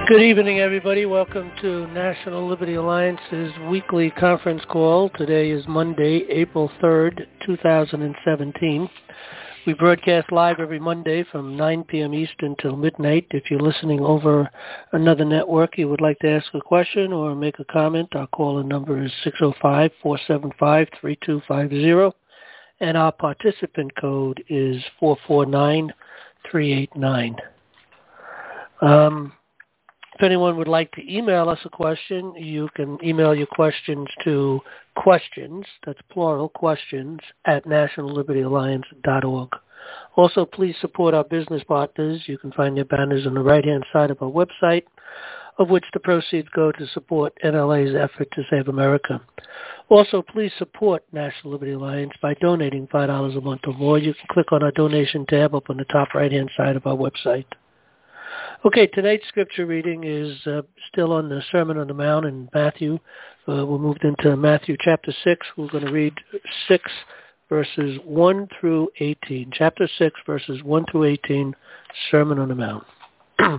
Good evening, everybody. Welcome to National Liberty Alliance's weekly conference call. Today is Monday, April 3rd, 2017. We broadcast live every Monday from 9 p.m. Eastern till midnight. If you're listening over another network, you would like to ask a question or make a comment, our call-in number is 605-475-3250, and our participant code is 449389. If anyone would like to email us a question, you can email your questions to questions, that's plural, questions, at nationallibertyalliance.org. Also, please support our business partners. You can find their banners on the right-hand side of our website, of which the proceeds go to support NLA's effort to save America. Also, please support National Liberty Alliance by donating $5 a month or more. You can click on our donation tab up on the top right-hand side of our website. Okay, tonight's scripture reading is still on the Sermon on the Mount in Matthew. We moved into Matthew chapter 6. We're going to read 6 verses 1 through 18. Chapter 6, verses 1 through 18, Sermon on the Mount. And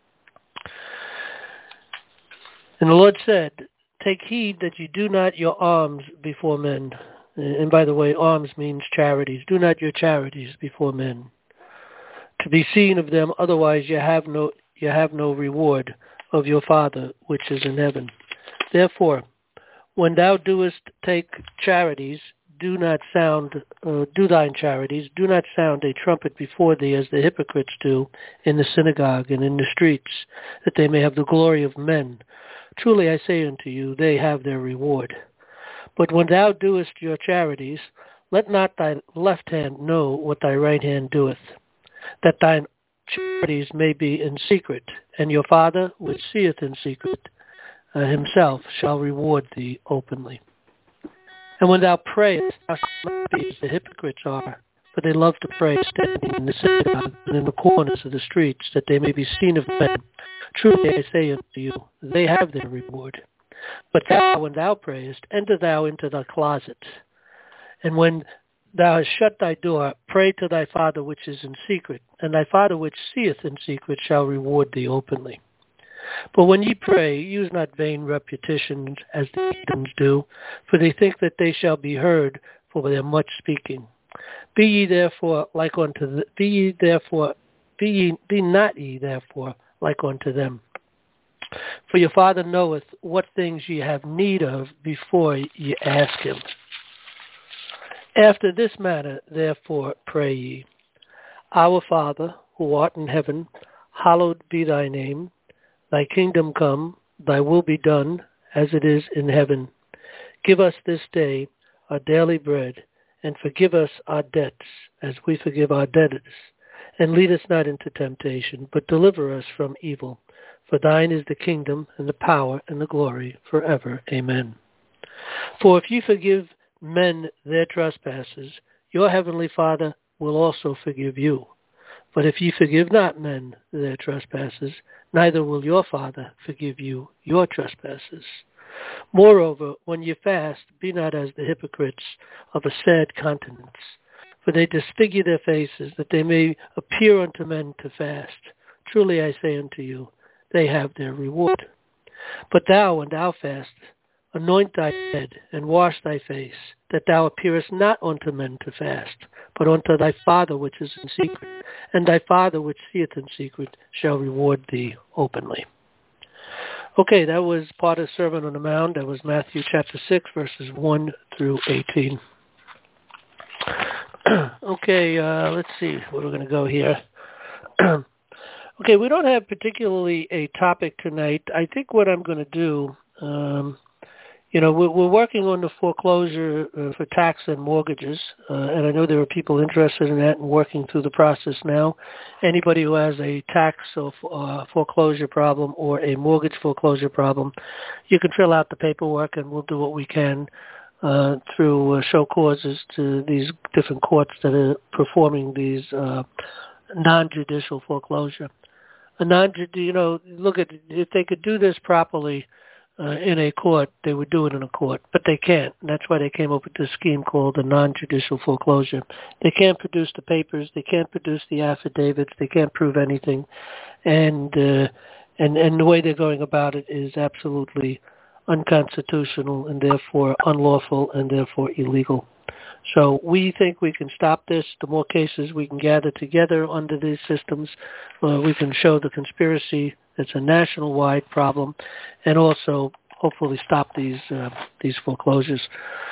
the Lord said, "Take heed that you do not your alms before men." And by the way, alms means charities. Do not your charities before men, to be seen of them, otherwise you have no reward of your Father which is in heaven. Therefore, when thou doest take charities, do thine charities, do not sound a trumpet before thee as the hypocrites do in the synagogue and in the streets, that they may have the glory of men. Truly I say unto you, they have their reward. But when thou doest your charities, let not thy left hand know what thy right hand doeth, that thine charities may be in secret, and your Father which seeth in secret himself shall reward thee openly. And when thou prayest, thou shalt not be as the hypocrites are, for they love to pray standing in the synagogue and in the corners of the streets, that they may be seen of men. Truly I say unto you, they have their reward. But thou, when thou prayest, enter thou into thy closet, and when thou hast shut thy door, pray to thy Father which is in secret, and thy Father which seeth in secret shall reward thee openly. But when ye pray, use not vain repetitions as the heathens do, for they think that they shall be heard for their much speaking. Be not ye therefore like unto them. For your Father knoweth what things ye have need of before ye ask him. After this manner, therefore, pray ye. Our Father, who art in heaven, hallowed be thy name. Thy kingdom come, thy will be done, as it is in heaven. Give us this day our daily bread, and forgive us our debts, as we forgive our debtors. And lead us not into temptation, but deliver us from evil. For thine is the kingdom, and the power, and the glory, forever. Amen. For if you forgive men their trespasses, your heavenly Father will also forgive you. But if ye forgive not men their trespasses, neither will your Father forgive you your trespasses. Moreover, when ye fast, be not as the hypocrites of a sad countenance, for they disfigure their faces, that they may appear unto men to fast. Truly I say unto you, they have their reward. But thou, when thou fast, anoint thy head, and wash thy face, that thou appearest not unto men to fast, but unto thy Father which is in secret, and thy Father which seeth in secret shall reward thee openly. Okay, that was part of Sermon on the Mount. That was Matthew chapter 6, verses 1 through 18. Okay, let's see where we're going to go here. Okay, we don't have particularly a topic tonight. I think what I'm going to do, we're working on the foreclosure for tax and mortgages, and I know there are people interested in that and working through the process now. Anybody who has a tax or foreclosure problem or a mortgage foreclosure problem, you can fill out the paperwork, and we'll do what we can through show causes to these different courts that are performing these non-judicial foreclosure. Look at, if they could do this properly in a court, they would do it in a court, but they can't. And that's why they came up with this scheme called the non-judicial foreclosure. They can't produce the papers, they can't produce the affidavits, they can't prove anything, and and the way they're going about it is absolutely unconstitutional and therefore unlawful and therefore illegal. So we think we can stop this. The more cases we can gather together under these systems, we can show the conspiracy. It's a national-wide problem, and also hopefully stop these foreclosures.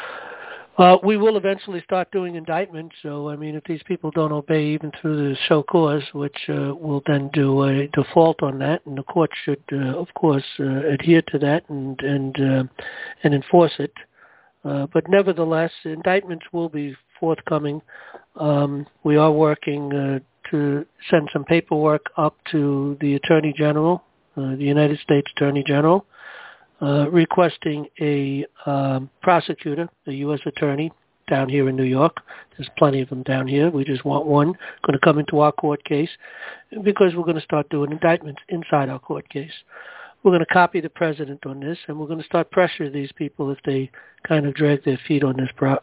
We will eventually start doing indictments. So, I mean, if these people don't obey even through the show cause, which will then do a default on that, and the court should, of course, adhere to that and enforce it. But nevertheless, indictments will be forthcoming. We are working to send some paperwork up to the Attorney General, the United States Attorney General, requesting a prosecutor, a U.S. attorney down here in New York. There's plenty of them down here. We just want one going to come into our court case because we're going to start doing indictments inside our court case. We're going to copy the president on this, and we're going to start pressuring these people if they kind of drag their feet on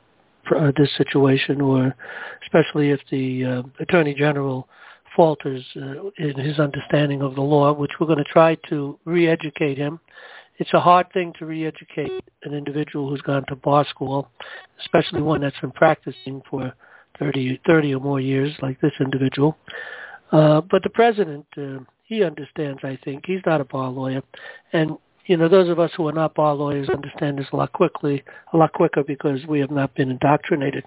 this situation, or especially if the Attorney General falters in his understanding of the law, which we're going to try to re-educate him. It's a hard thing to re-educate an individual who's gone to bar school, especially one that's been practicing for 30 or more years like this individual. But the president, he understands, I think. He's not a bar lawyer. And, you know, those of us who are not bar lawyers understand this a lot quicker because we have not been indoctrinated.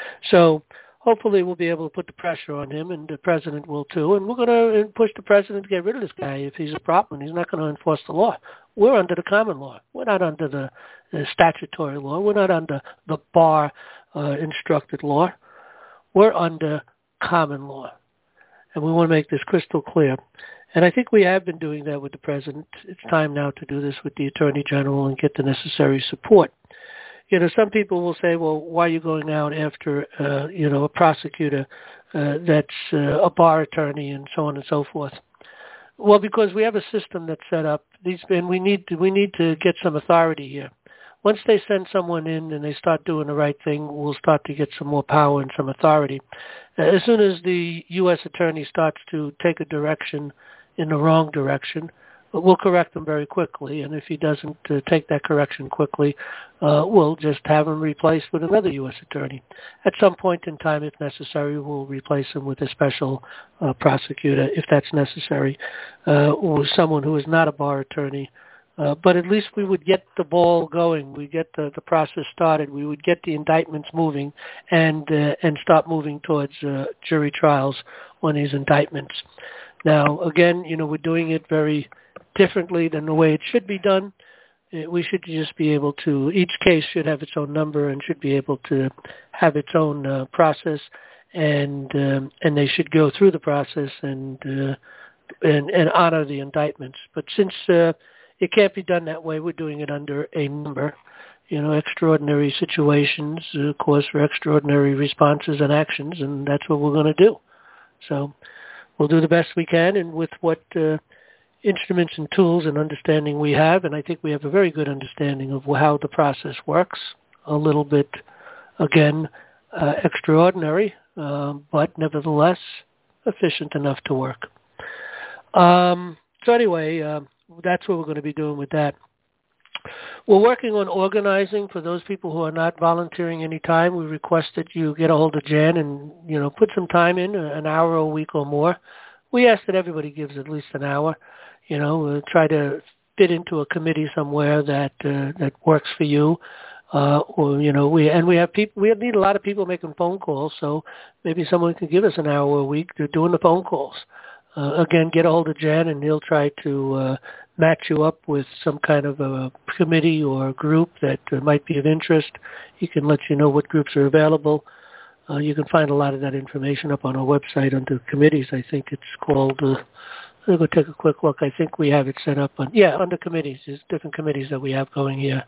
So hopefully we'll be able to put the pressure on him, and the president will too. And we're going to push the president to get rid of this guy if he's a problem. He's not going to enforce the law. We're under the common law. We're not under the statutory law. We're not under the bar instructed law. We're under common law. And we want to make this crystal clear. And I think we have been doing that with the president. It's time now to do this with the Attorney General and get the necessary support. You know, some people will say, well, why are you going out after, a prosecutor that's a bar attorney and so on and so forth? Well, because we have a system that's set up, and we need to get some authority here. Once they send someone in and they start doing the right thing, we'll start to get some more power and some authority. As soon as the U.S. attorney starts to take a direction in the wrong direction, we'll correct him very quickly. And if he doesn't take that correction quickly, we'll just have him replaced with another U.S. attorney. At some point in time, if necessary, we'll replace him with a special prosecutor, if that's necessary, or someone who is not a bar attorney. But at least we would get the ball going. We get the process started. We would get the indictments moving and start moving towards jury trials on these indictments. Now, again, you know, we're doing it very differently than the way it should be done. We should just be able to, each case should have its own number and should be able to have its own process, and they should go through the process and honor the indictments. But since it can't be done that way, we're doing it under a number. You know, extraordinary situations cause for extraordinary responses and actions, and that's what we're going to do. So we'll do the best we can, and with what instruments and tools and understanding we have, and I think we have a very good understanding of how the process works. A little bit, again, extraordinary, but nevertheless efficient enough to work. So anyway, that's what we're going to be doing with that. We're working on organizing for those people who are not volunteering any time. We request that you get a hold of Jan and, you know, put some time in, an hour a week or more. We ask that everybody gives at least an hour. You know, we'll try to fit into a committee somewhere that works for you. Or, you know, we need a lot of people making phone calls, so maybe someone can give us an hour a week to doing the phone calls. Again, get a hold of Jan, and he'll try to match you up with some kind of a committee or a group that might be of interest. He can let you know what groups are available. You can find a lot of that information up on our website under committees. I think it's called, I'll go take a quick look. I think we have it set up under committees. There's different committees that we have going here.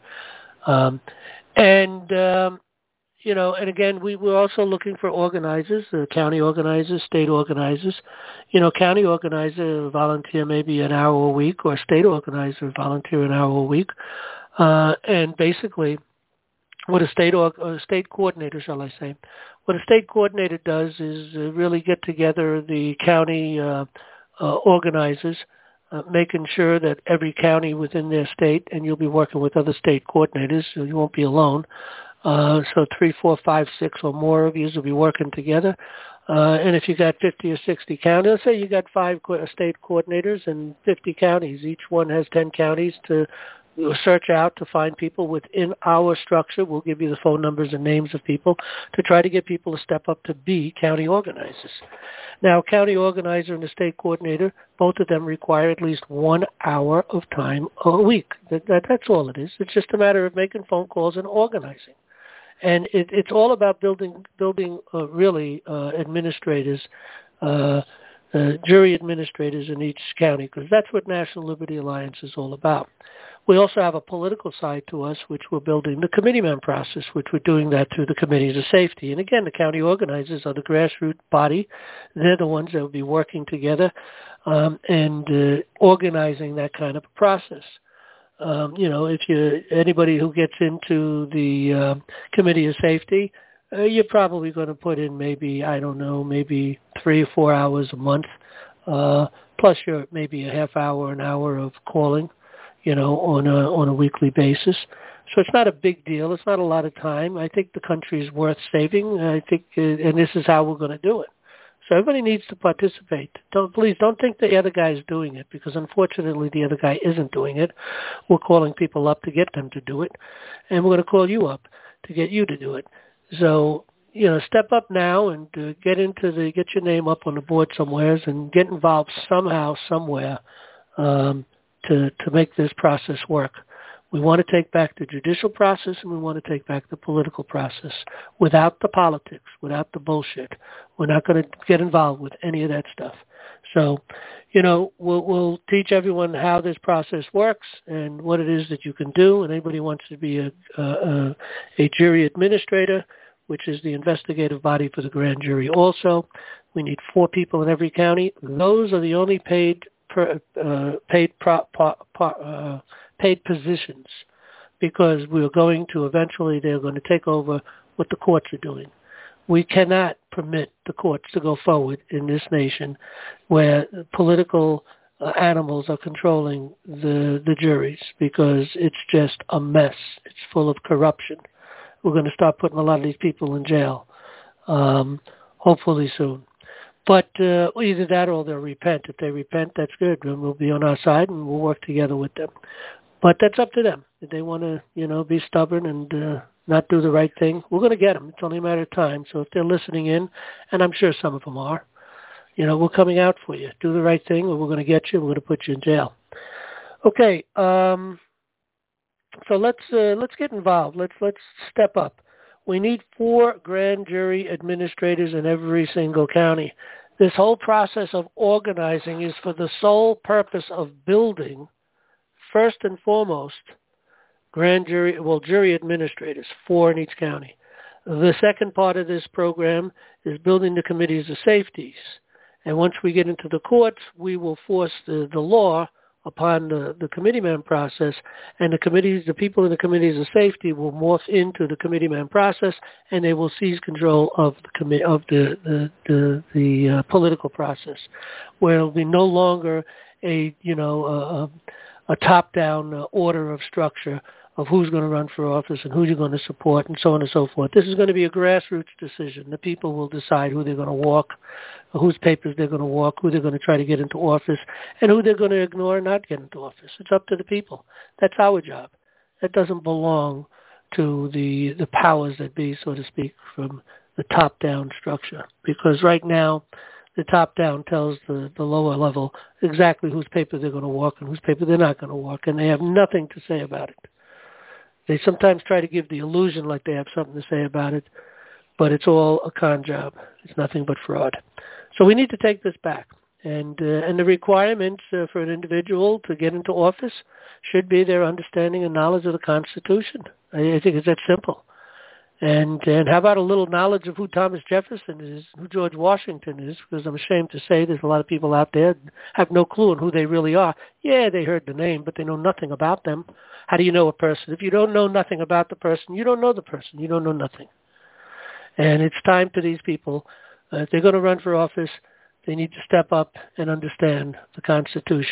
You know, and again, we're also looking for organizers, county organizers, state organizers. You know, county organizer volunteer maybe an hour a week, or state organizer volunteer an hour a week. And basically, what a state coordinator, shall I say, what a state coordinator does is really get together the county organizers making sure that every county within their state, and you'll be working with other state coordinators, so you won't be alone. So 3, 4, 5, 6 or more of you will be working together. And if you got 50 or 60 counties, let's say you got 5 state coordinators and 50 counties. Each one has 10 counties to search out to find people within our structure. We'll give you the phone numbers and names of people to try to get people to step up to be county organizers. Now, county organizer and the state coordinator, both of them require at least 1 hour of time a week. That's all it is. It's just a matter of making phone calls and organizing. And it's all about building really administrators, jury administrators in each county, because that's what National Liberty Alliance is all about. We also have a political side to us, which we're building the committeeman process, which we're doing that through the committees of safety. And again, the county organizers are the grassroots body. They're the ones that will be working together and organizing that kind of a process. If anybody who gets into the committee of safety, you're probably going to put in maybe 3 or 4 hours a month, plus your maybe a half hour, an hour of calling, on a weekly basis. So it's not a big deal. It's not a lot of time. I think the country is worth saving. I think, and this is how we're going to do it. So everybody needs to participate. Please don't think the other guy is doing it, because unfortunately the other guy isn't doing it. We're calling people up to get them to do it, and we're going to call you up to get you to do it. So, step up now and get your name up on the board somewhere and get involved somehow, somewhere, to make this process work. We want to take back the judicial process, and we want to take back the political process without the politics, without the bullshit. We're not going to get involved with any of that stuff. So, we'll teach everyone how this process works and what it is that you can do. And anybody who wants to be a jury administrator, which is the investigative body for the grand jury also, we need 4 people in every county. Those are the only paid positions, because they're going to take over what the courts are doing. We cannot permit the courts to go forward in this nation where political animals are controlling the juries, because it's just a mess. It's full of corruption. We're going to start putting a lot of these people in jail, hopefully soon. But either that or they'll repent. If they repent, that's good. Then we'll be on our side and we'll work together with them. But that's up to them. If they want to, be stubborn and not do the right thing, we're going to get them. It's only a matter of time. So if they're listening in, and I'm sure some of them are, we're coming out for you. Do the right thing, or we're going to get you. We're going to put you in jail. Okay. So let's get involved. Let's step up. We need 4 grand jury administrators in every single county. This whole process of organizing is for the sole purpose of building, first and foremost, jury administrators, 4 in each county. The second part of this program is building the committees of safeties. And once we get into the courts, we will force the law upon the committeeman process, and the people in the committees of safety will morph into the committeeman process, and they will seize control of the political process, where it will be no longer a top-down order of structure of who's going to run for office and who you're going to support and so on and so forth. This is going to be a grassroots decision. The people will decide who they're going to walk, whose papers they're going to walk, who they're going to try to get into office, and who they're going to ignore and not get into office. It's up to the people. That's our job. That doesn't belong to the powers that be, so to speak, from the top-down structure. Because right now, the top-down tells the lower level exactly whose paper they're going to walk and whose paper they're not going to walk, and they have nothing to say about it. They sometimes try to give the illusion like they have something to say about it, but it's all a con job. It's nothing but fraud. So we need to take this back. And the requirements for an individual to get into office should be their understanding and knowledge of the Constitution. I think it's that simple. And how about a little knowledge of who Thomas Jefferson is, who George Washington is, because I'm ashamed to say there's a lot of people out there that have no clue on who they really are. Yeah, they heard the name, but they know nothing about them. How do you know a person? If you don't know nothing about the person, you don't know the person. You don't know nothing. And it's time for these people, if they're going to run for office, they need to step up and understand the Constitution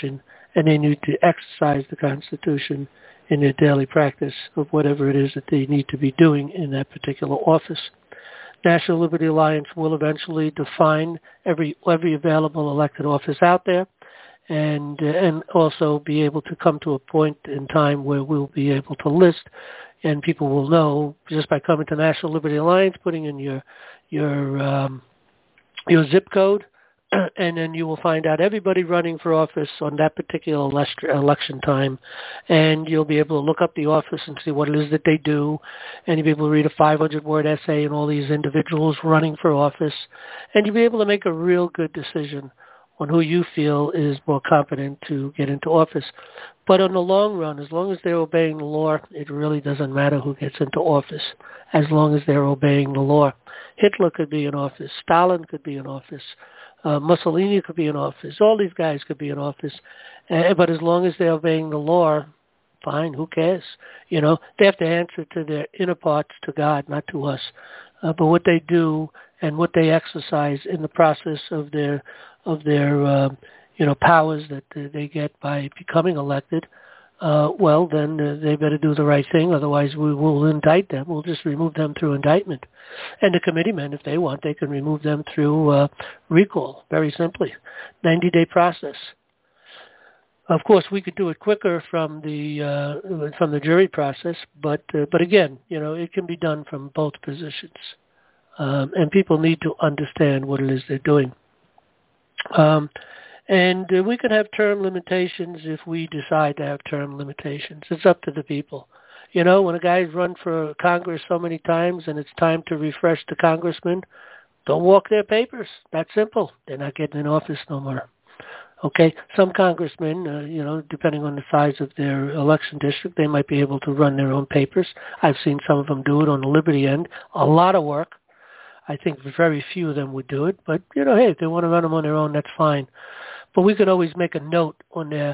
and they need to exercise the Constitution in their daily practice of whatever it is that they need to be doing in that particular office. National Liberty Alliance will eventually define every available elected office out there, and also be able to come to a point in time where we'll be able to list, and people will know just by coming to National Liberty Alliance, putting in your zip code, and then you will find out everybody running for office on that particular election time, and you'll be able to look up the office and see what it is that they do, and you'll be able to read a 500-word essay on all these individuals running for office, and you'll be able to make a real good decision on who you feel is more competent to get into office. But in the long run, as long as they're obeying the law, it really doesn't matter who gets into office, as long as they're obeying the law. Hitler could be in office. Stalin could be in office. Mussolini could be in office. All these guys could be in office. But as long as they're obeying the law, fine, who cares? You know, they have to answer to their inner parts, to God, not to us. But what they do and what they exercise in the process of their powers that they get by becoming elected, well, then they better do the right thing. Otherwise, we will indict them. We'll just remove them through indictment. And the committeemen, if they want, they can remove them through recall, very simply. 90-day process. Of course, we could do it quicker from the jury process, but again, you know, it can be done from both positions. And people need to understand what it is they're doing. And we can have term limitations if we decide to have term limitations. It's up to the people. You know, when a guy's run for Congress so many times and it's time to refresh the congressman, don't walk their papers. That's simple. They're not getting in office no more. Okay? Some congressmen, you know, depending on the size of their election district, they might be able to run their own papers. I've seen some of them do it on the Liberty end. A lot of work. I think very few of them would do it. But, you know, hey, if they want to run them on their own, that's fine. But we could always make a note on their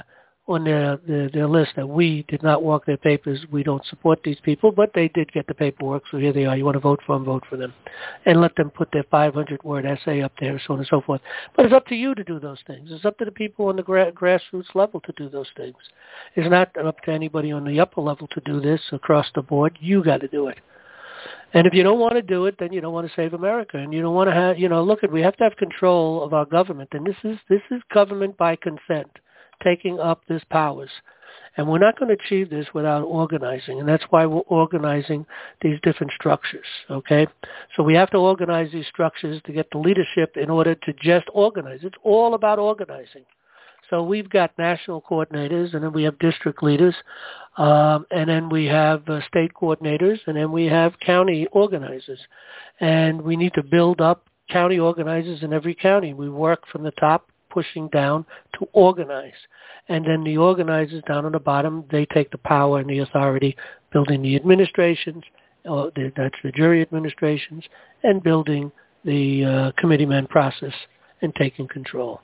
list that we did not walk their papers. We don't support these people, but they did get the paperwork, so here they are. You want to vote for them, vote for them. And let them put their 500-word essay up there, so on and so forth. But it's up to you to do those things. It's up to the people on the grassroots level to do those things. It's not up to anybody on the upper level to do this across the board. You got to do it. And if you don't want to do it, then you don't want to save America. And you don't want to have, you know, look, we have to have control of our government. And this is government by consent, taking up these powers. And we're not going to achieve this without organizing. And that's why we're organizing these different structures, okay? So we have to organize these structures to get the leadership in order to just organize. It's all about organizing. So we've got national coordinators, and then we have district leaders, and then we have state coordinators, and then we have county organizers. And we need to build up county organizers in every county. We work from the top, pushing down to organize. And then the organizers down on the bottom, they take the power and the authority, building the administrations, that's the jury administrations, and building the committeeman process and taking control.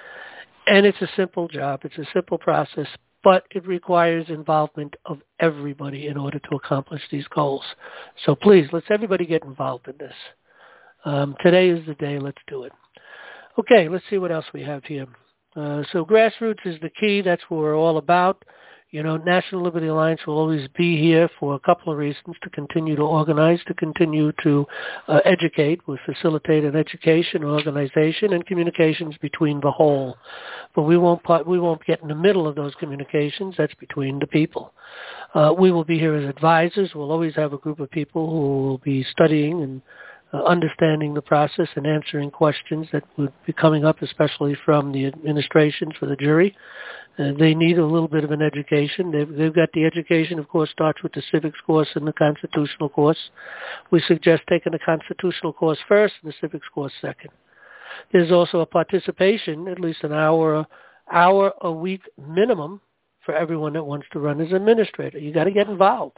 And it's a simple job. It's a simple process, but it requires involvement of everybody in order to accomplish these goals. So please, let's everybody get involved in this. Today is the day. Let's do it. Okay, let's see what else we have here. So grassroots is the key. That's what we're all about. You know, National Liberty Alliance will always be here for a couple of reasons: to continue to organize, to continue to educate. We facilitate an education, organization, and communications between the whole. But we won't get in the middle of those communications. That's between the people. We will be here as advisors. We'll always have a group of people who will be studying and understanding the process and answering questions that would be coming up, especially from the administration for the jury. They need a little bit of an education. They've got the education, of course, starts with the civics course and the constitutional course. We suggest taking the constitutional course first and the civics course second. There's also a participation, at least an hour a week minimum for everyone that wants to run as administrator. You got to get involved.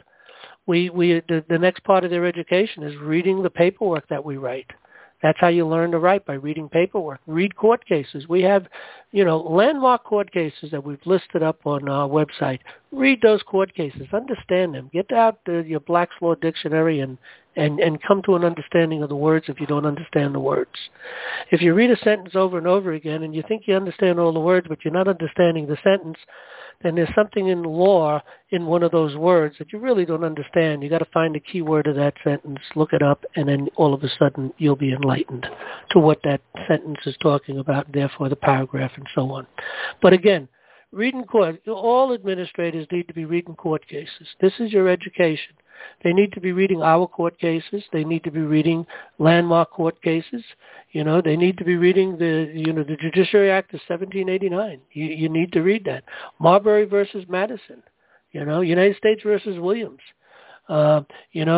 The next part of their education is reading the paperwork that we write. That's how you learn to write, by reading paperwork. Read court cases. We have, landmark court cases that we've listed up on our website. Read those court cases. Understand them. Get out your Black's Law Dictionary and and come to an understanding of the words if you don't understand the words. If you read a sentence over and over again and you think you understand all the words but you're not understanding the sentence, then there's something in law in one of those words that you really don't understand. You got to find the key word of that sentence, look it up, and then all of a sudden you'll be enlightened to what that sentence is talking about, and therefore the paragraph and so on. But again, reading court, all administrators need to be reading court cases. This is your education. They need to be reading our court cases. They need to be reading landmark court cases. They need to be reading the Judiciary Act of 1789. You need to read that. Marbury versus Madison. United States versus Williams. All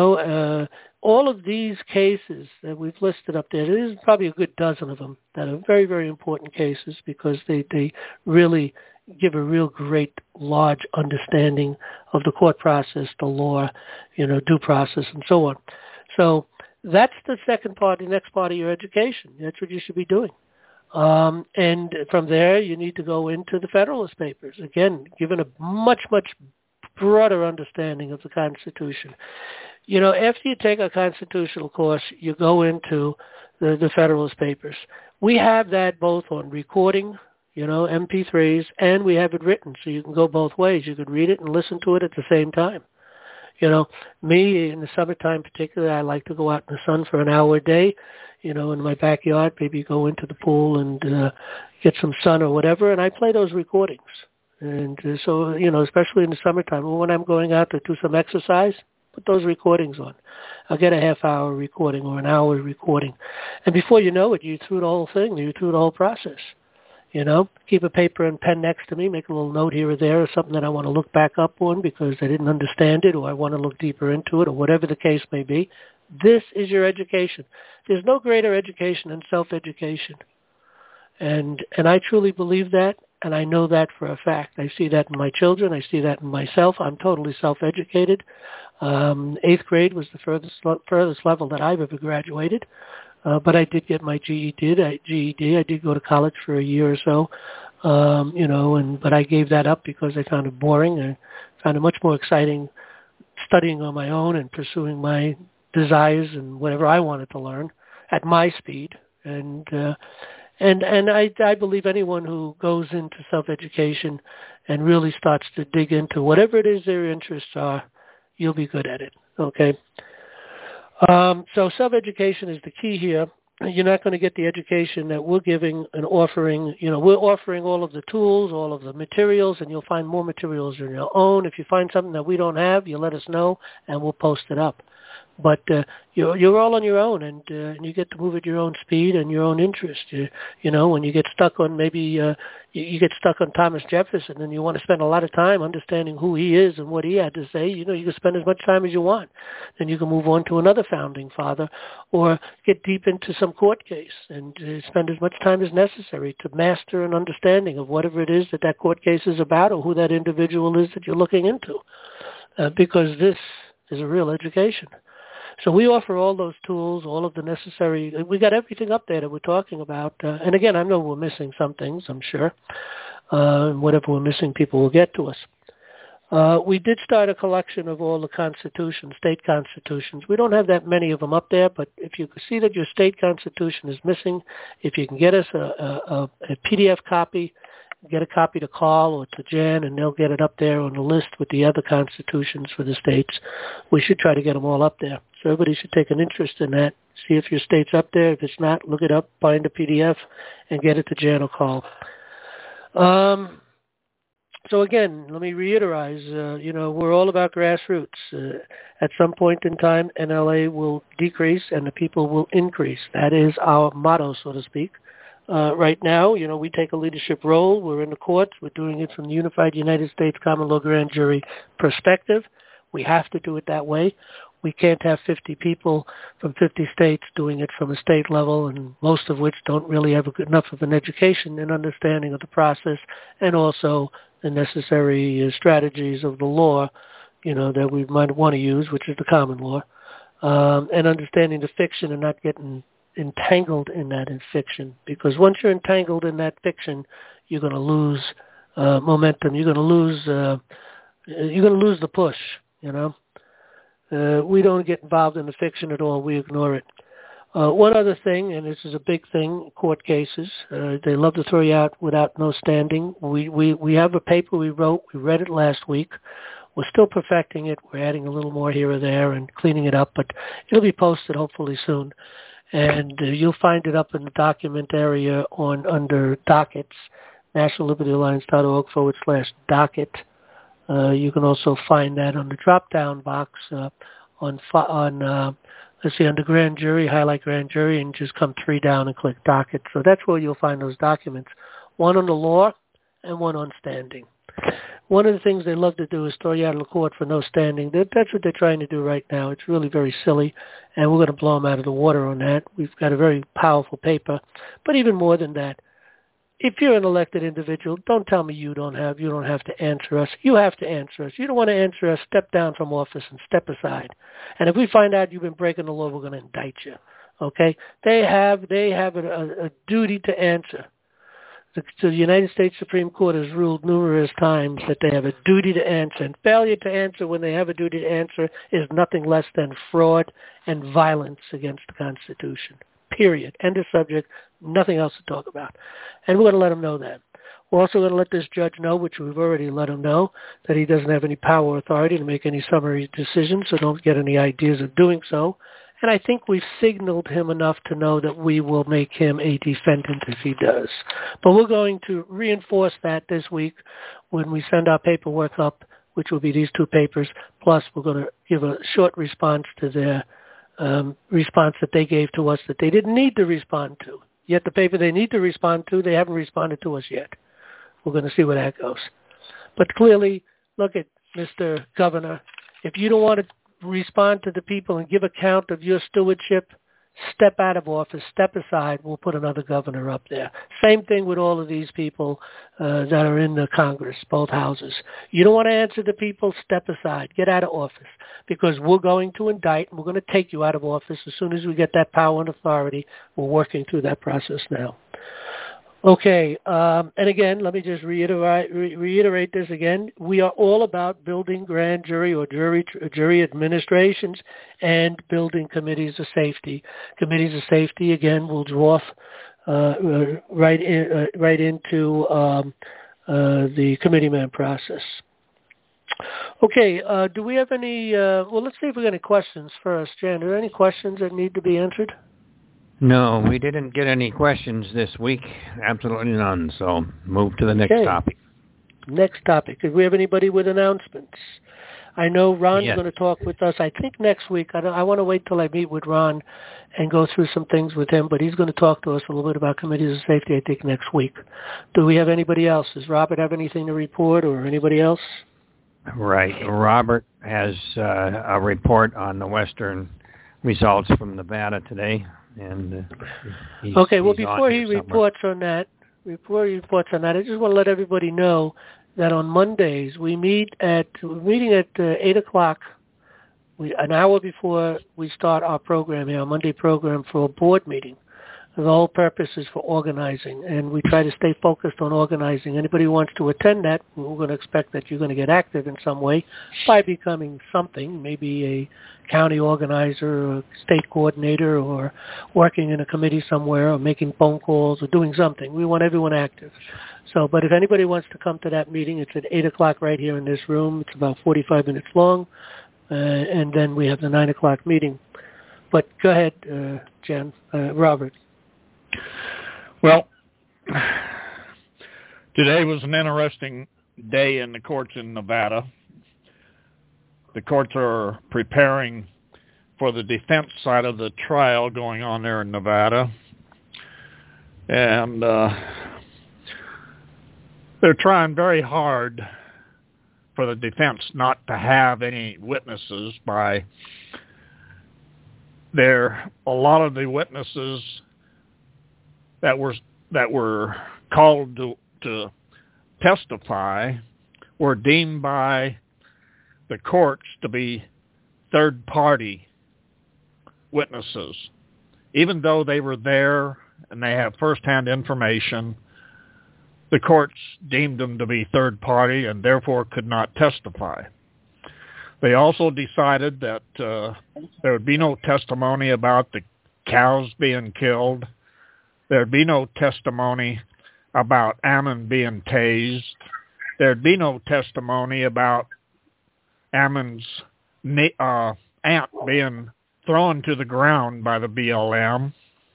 of these cases that we've listed up there, there's probably a good dozen of them that are very, very important cases because they really give a real great, large understanding of the court process, the law, due process, and so on. So that's the second part, the next part of your education. That's what you should be doing. And from there, you need to go into the Federalist Papers. Again, given a much, much broader understanding of the Constitution. After you take a constitutional course, you go into the Federalist Papers. We have that both on recording, MP3s, and we have it written, so you can go both ways. You could read it and listen to it at the same time. Me, in the summertime particularly, I like to go out in the sun for an hour a day, in my backyard, maybe go into the pool and get some sun or whatever, and I play those recordings. And so, especially in the summertime, when I'm going out to do some exercise, put those recordings on. I'll get a half-hour recording or an hour recording. And before you know it, you're through the whole thing. You're through the whole process. Keep a paper and pen next to me, make a little note here or there or something that I want to look back up on because I didn't understand it or I want to look deeper into it or whatever the case may be. This is your education. There's no greater education than self-education. And I truly believe that, and I know that for a fact. I see that in my children. I see that in myself. I'm totally self-educated. 8th grade was the furthest level that I've ever graduated. But I did get my GED. I did go to college for a year or so, but I gave that up because I found it boring. I found it much more exciting studying on my own and pursuing my desires and whatever I wanted to learn at my speed. And I believe anyone who goes into self-education and really starts to dig into whatever it is their interests are, you'll be good at it, okay? So self-education is the key here. You're not going to get the education that we're giving and offering. We're offering all of the tools, all of the materials, and you'll find more materials on your own. If you find something that we don't have, you let us know, and we'll post it up. But you're all on your own, and you get to move at your own speed and your own interest. When you get stuck on you get stuck on Thomas Jefferson, and you want to spend a lot of time understanding who he is and what he had to say. You can spend as much time as you want. Then you can move on to another founding father, or get deep into some court case and spend as much time as necessary to master an understanding of whatever it is that court case is about, or who that individual is that you're looking into, because this is a real education. So we offer all those tools, all of the necessary. We got everything up there that we're talking about. And again, I know we're missing some things, I'm sure. Whatever we're missing, people will get to us. We did start a collection of all the constitutions, state constitutions. We don't have that many of them up there, but if you can see that your state constitution is missing, if you can get us a PDF copy, get a copy to Carl or to Jan, and they'll get it up there on the list with the other constitutions for the states. We should try to get them all up there. So everybody should take an interest in that. See if your state's up there. If it's not, look it up, find a PDF, and get it to Jan or Carl. So again, let me reiterate, we're all about grassroots. At some point in time, NLA will decrease and the people will increase. That is our motto, so to speak. Right now, we take a leadership role. We're in the courts. We're doing it from the Unified United States Common Law Grand Jury perspective. We have to do it that way. We can't have 50 people from 50 states doing it from a state level, and most of which don't really have enough of an education and understanding of the process, and also the necessary strategies of the law, that we might want to use, which is the common law, and understanding the fiction and not getting entangled in that in fiction. Because once you're entangled in that fiction, you're going to lose momentum. You're going to lose the push. We don't get involved in the fiction at all. We ignore it. One other thing, and this is a big thing, court cases. They love to throw you out without no standing. We have a paper we wrote. We read it last week. We're still perfecting it. We're adding a little more here or there and cleaning it up, but it'll be posted hopefully soon. And you'll find it up in the document area under dockets, nationallibertyalliance.org/docket. You can also find that on the drop-down box under grand jury, highlight grand jury, and just come 3 down and click docket. So that's where you'll find those documents, one on the law and one on standing. One of the things they love to do is throw you out of the court for no standing. That's what they're trying to do right now. It's really very silly, and we're going to blow them out of the water on that. We've got a very powerful paper. But even more than that, if you're an elected individual, don't tell me you don't have to answer us. You have to answer us. You don't want to answer us, step down from office and step aside. And if we find out you've been breaking the law, we're going to indict you. Okay? They have a duty to answer. The United States Supreme Court has ruled numerous times that they have a duty to answer. And failure to answer when they have a duty to answer is nothing less than fraud and violence against the Constitution. Period. End of subject. Nothing else to talk about. And we're going to let them know that. We're also going to let this judge know, which we've already let him know, that he doesn't have any power or authority to make any summary decisions, so don't get any ideas of doing so. And I think we've signaled him enough to know that we will make him a defendant if he does. But we're going to reinforce that this week when we send our paperwork up, which will be these 2 papers, plus we're going to give a short response to their response that they gave to us that they didn't need to respond to. Yet the paper they need to respond to, they haven't responded to us yet. We're going to see where that goes. But clearly, look at Mr. Governor. If you don't want to respond to the people and give account of your stewardship, step out of office, step aside. We'll put another governor up there. Same thing with all of these people that are in the Congress, both houses. You don't want to answer the people, step aside. Get out of office, because we're going to indict and we're going to take you out of office as soon as we get that power and authority. We're working through that process now. Okay, and again, let me just reiterate this again. We are all about building grand jury or jury administrations and building committees of safety. Committees of safety, again, will draw right into the committeeman process. Okay, do we have any, well, let's see if we got any questions first. Jan, are there any questions that need to be answered? No, we didn't get any questions this week. Absolutely none. So move to the next topic. Next topic. Do we have anybody with announcements? I know Ron's going to talk with us, I think, next week. I want to wait till I meet with Ron and go through some things with him, but he's going to talk to us a little bit about committees of safety, I think, next week. Do we have anybody else? Does Robert have anything to report, or anybody else? Right. Robert has a report on the Western results from Nevada today. And before he reports on that, I just want to let everybody know that on Mondays we're meeting at 8 o'clock, an hour before we start our program here, our Monday program, for a board meeting. The whole purpose is for organizing, and we try to stay focused on organizing. Anybody who wants to attend that, we're going to expect that you're going to get active in some way by becoming something, maybe a county organizer or state coordinator or working in a committee somewhere or making phone calls or doing something. We want everyone active. So, but if anybody wants to come to that meeting, it's at 8 o'clock right here in this room. It's about 45 minutes long, and then we have the 9 o'clock meeting. But go ahead, Robert. Well, today was an interesting day in the courts in Nevada. The courts are preparing for the defense side of the trial going on there in Nevada. And they're trying very hard for the defense not to have any witnesses. A lot of the witnesses that were called to testify were deemed by the courts to be third-party witnesses. Even though they were there and they have first-hand information, the courts deemed them to be third-party and therefore could not testify. They also decided that there would be no testimony about the cows being killed. There'd be no testimony about Ammon being tased. There'd be no testimony about Ammon's aunt being thrown to the ground by the BLM.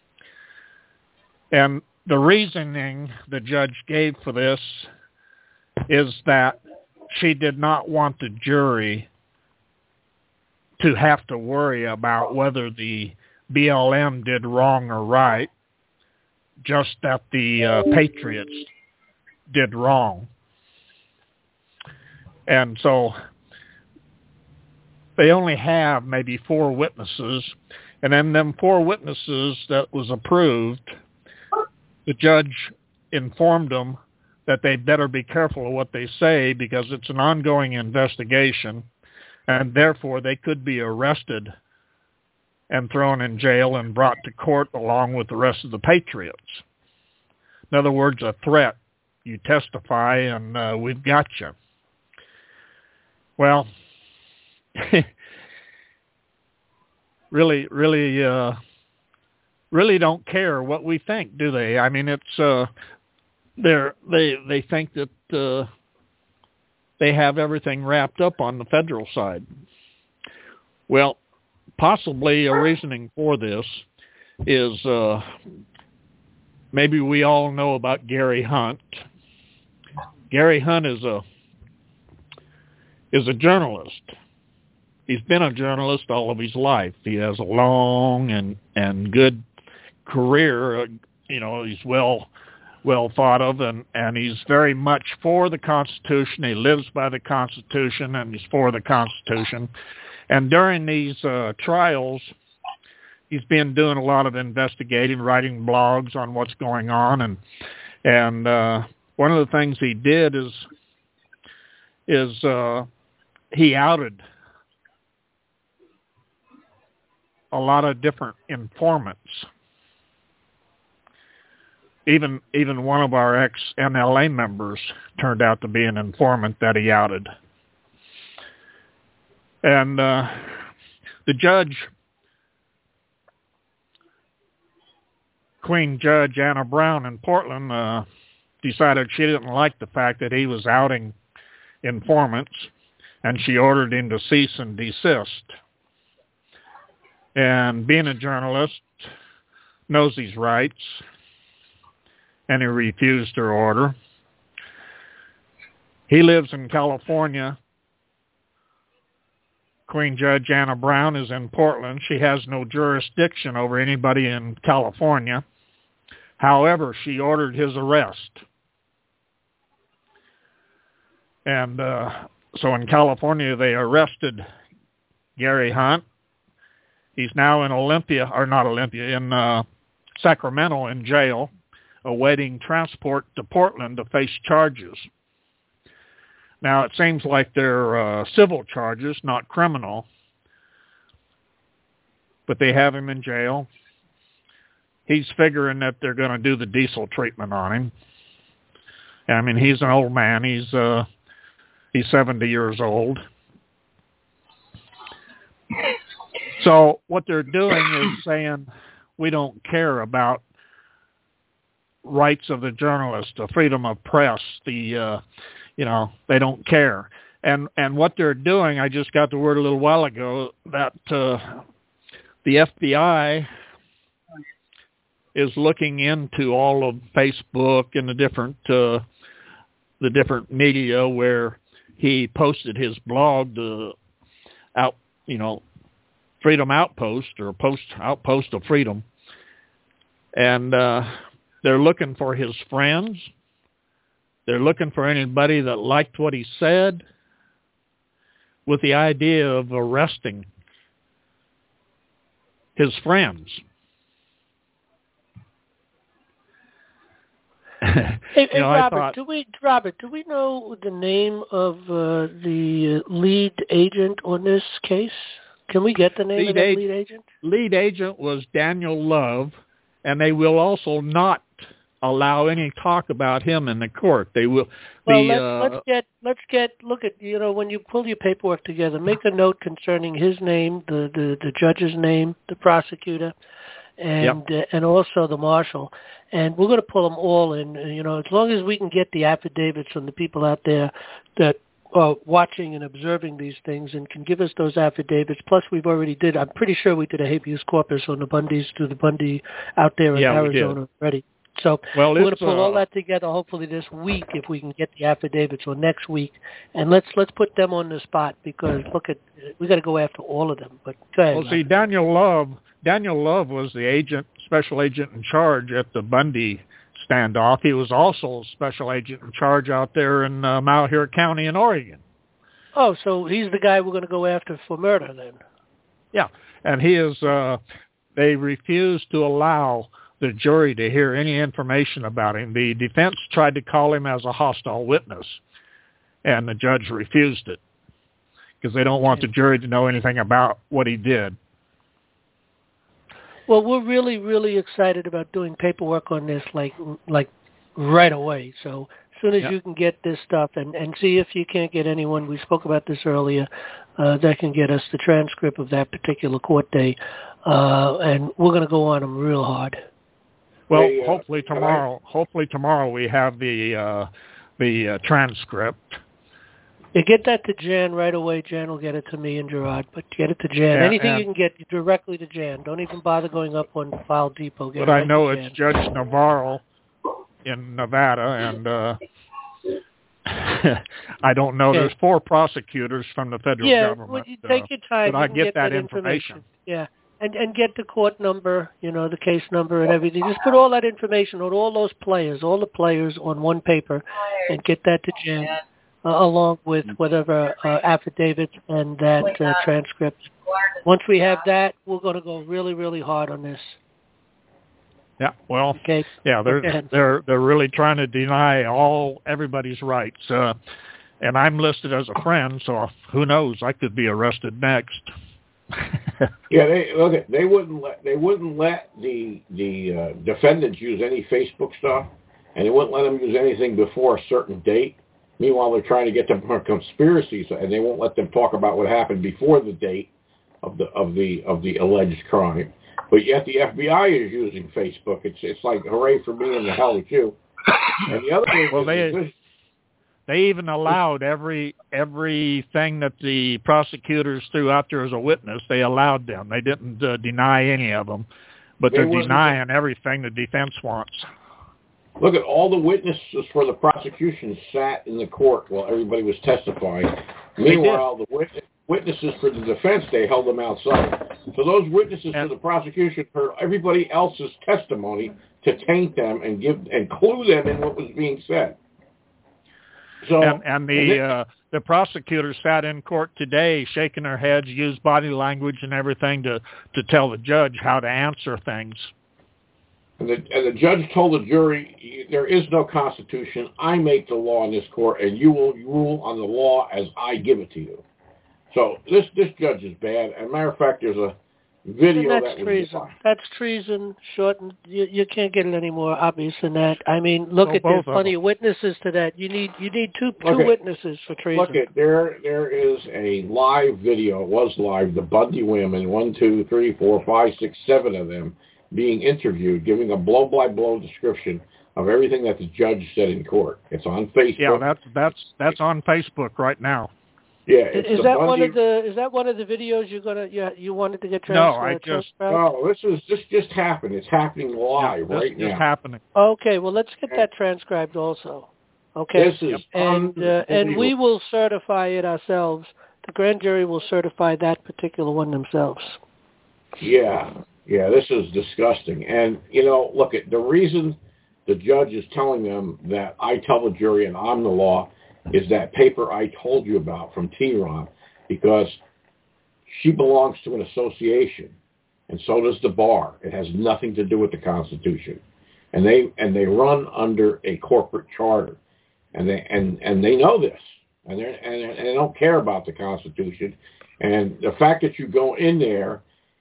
And the reasoning the judge gave for this is that she did not want the jury to have to worry about whether the BLM did wrong or right, just that the Patriots did wrong. And so they only have maybe 4 witnesses, and then them 4 witnesses that was approved, the judge informed them that they better be careful of what they say because it's an ongoing investigation, and therefore they could be arrested and thrown in jail and brought to court along with the rest of the Patriots. In other words, a threat. You testify and we've got you. Well, really don't care what we think, do they? I mean, it's they think that they have everything wrapped up on the federal side. Well, possibly a reasoning for this is maybe we all know about Gary Hunt. Gary Hunt is a journalist. He's been a journalist all of his life. He has a long and good career. He's well thought of, and he's very much for the Constitution. He lives by the Constitution, and he's for the Constitution. And during these trials, he's been doing a lot of investigating, writing blogs on what's going on, and one of the things he did is he outed a lot of different informants. Even one of our ex-NLA members turned out to be an informant that he outed. And the judge, Queen Judge Anna Brown in Portland, decided she didn't like the fact that he was outing informants, and she ordered him to cease and desist. And being a journalist, knows his rights, and he refused her order. He lives in California. Queen Judge Anna Brown is in Portland. She has no jurisdiction over anybody in California. However, she ordered his arrest. And so in California, they arrested Gary Hunt. He's now in in Sacramento in jail, awaiting transport to Portland to face charges. Now, it seems like they're civil charges, not criminal, but they have him in jail. He's figuring that they're going to do the diesel treatment on him. I mean, he's an old man. He's 70 years old. So what they're doing is saying, we don't care about rights of the journalist, the freedom of press, they don't care. And what they're doing, I just got the word a little while ago that the FBI is looking into all of Facebook and the different media where he posted his blog, Freedom Outpost or Outpost of Freedom, and they're looking for his friends. They're looking for anybody that liked what he said, with the idea of arresting his friends. Robert, do we know the name of the lead agent on this case? Can we get the name of the lead agent? Lead agent was Daniel Love, and they will also not allow any talk about him in the court. They will. Well, look at when you pull your paperwork together, make a note concerning his name, the judge's name, the prosecutor, and also the marshal, and we're going to pull them all in. As long as we can get the affidavits from the people out there that are watching and observing these things and can give us those affidavits. Plus, I'm pretty sure we did a habeas corpus on the Bundys to the Bundy out there in Arizona already. So we're going to pull all that together hopefully this week if we can get the affidavits, or next week, and let's put them on the spot, because we got to go after all of them. But go ahead. Well, see, Daniel Love was the special agent in charge at the Bundy standoff. He was also special agent in charge out there in Malheur County in Oregon. Oh, so he's the guy we're going to go after for murder then? Yeah, and he is. They refused to allow the jury to hear any information about him. The defense tried to call him as a hostile witness, and the judge refused it because they don't want the jury to know anything about what he did. Well, we're really, really excited about doing paperwork on this, like right away. So as soon as you can get this stuff, and see if you can't get anyone, we spoke about this earlier, that can get us the transcript of that particular court day, and we're going to go on them real hard. Well, hopefully tomorrow we have the transcript. Yeah, get that to Jan right away. Jan will get it to me and Gerard, but get it to Jan. Anything you can get directly to Jan. Don't even bother going up on File Depot. But I know it's Judge Navarro in Nevada, and I don't know. There's 4 prosecutors from the federal government. Well, you take your time. But I get that information. Yeah, and get the court number, the case number and everything. Just put all that information on all those players, all the players on one paper, and get that to Jan. Along with whatever affidavits and that transcript. Once we have that, we're going to go really, really hard on this. Yeah, well, they're really trying to deny everybody's rights. And I'm listed as a friend, so who knows? I could be arrested next. They wouldn't let the defendants use any Facebook stuff, and they wouldn't let them use anything before a certain date. Meanwhile, they're trying to get them for conspiracies, and they won't let them talk about what happened before the date of the alleged crime. But yet the FBI is using Facebook. It's like hooray for me and the hell with you. And the other thing, they even allowed everything that the prosecutors threw out there as a witness. They allowed them. They didn't deny any of them, but they're denying everything the defense wants. Look at all the witnesses for the prosecution sat in the court while everybody was testifying. Meanwhile, the witnesses for the defense, they held them outside. So those witnesses for the prosecution heard everybody else's testimony to taint them and clue them in what was being said. So the prosecutors sat in court today, shaking their heads, used body language and everything to tell the judge how to answer things. And the judge told the jury, there is no Constitution. I make the law in this court, and you will rule on the law as I give it to you. So this judge is bad. As a matter of fact, there's a video that's treason. That's treason. Shortened. You can't get it any more obvious than that. I mean, there's plenty of witnesses to that. You need two witnesses for treason. There is a live video. It was live. The Bundy women, 1, 2, 3, 4, 5, 6, 7 of them, being interviewed, giving a blow-by-blow description of everything that the judge said in court. It's on Facebook. Yeah, that's on Facebook right now. Yeah, is that one of the videos you wanted to get transcribed? No, this just happened. It's happening live right now. It's happening. Okay, well let's get that transcribed also. Okay, this is and we will certify it ourselves. The grand jury will certify that particular one themselves. Yeah, this is disgusting. And, look, the reason the judge is telling them that I tell the jury and I'm the law is that paper I told you about from T-Ron, because she belongs to an association, and so does the bar. It has nothing to do with the Constitution. And they run under a corporate charter, and they know this, and they don't care about the Constitution. And the fact that you go in there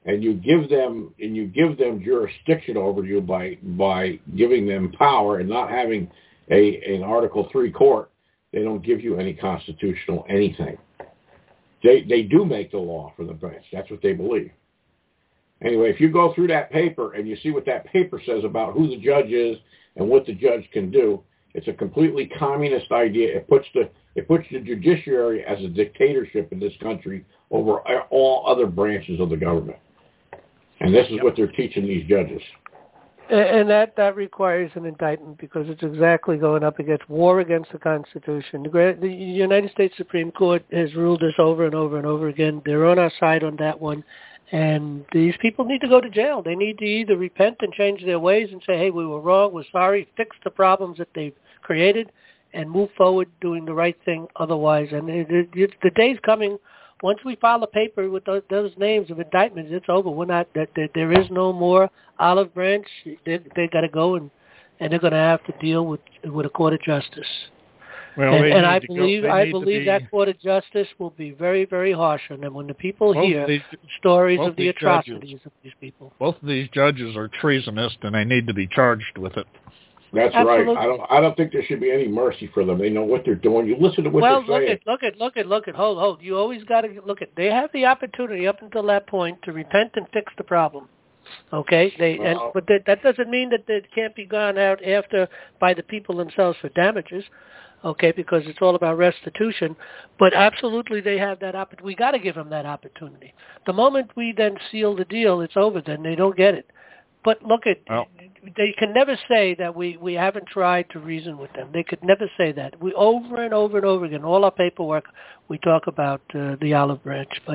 and you give them jurisdiction over you by giving them power and not having an Article III court, they don't give you any constitutional anything. They do make the law for the branch. That's what they believe. Anyway, if you go through that paper and you see what that paper says about who the judge is and what the judge can do, it's a completely communist idea. It puts the judiciary as a dictatorship in this country over all other branches of the government. And this is what they're teaching these judges. And that requires an indictment because it's exactly going up against war against the Constitution. The United States Supreme Court has ruled this over and over and over again. They're on our side on that one. And these people need to go to jail. They need to either repent and change their ways and say, hey, we were wrong, we're sorry, fix the problems that they've created, and move forward doing the right thing otherwise. And the day's coming. Once we file a paper with those names of indictments, it's over. We're not. There is no more olive branch. They got to go, and they're going to have to deal with a court of justice. Well, and I believe that court of justice will be very, very harsh on them when the people hear stories of the atrocities of these people. Both of these judges are treasonous, and they need to be charged with it. That's Absolutely. right. I don't think there should be any mercy for them. They know what they're doing. You listen to what they're saying. Look at. Hold. You always got to look at. They have the opportunity up until that point to repent and fix the problem. Okay. But that doesn't mean that it can't be gone out after by the people themselves for damages. Okay, because it's all about restitution. But absolutely, they have that opportunity. We got to give them that opportunity. The moment we then seal the deal, it's over. Then they don't get it. But they can never say that we haven't tried to reason with them. They could never say that. We over and over and over again, all our paperwork, we talk about the olive branch. But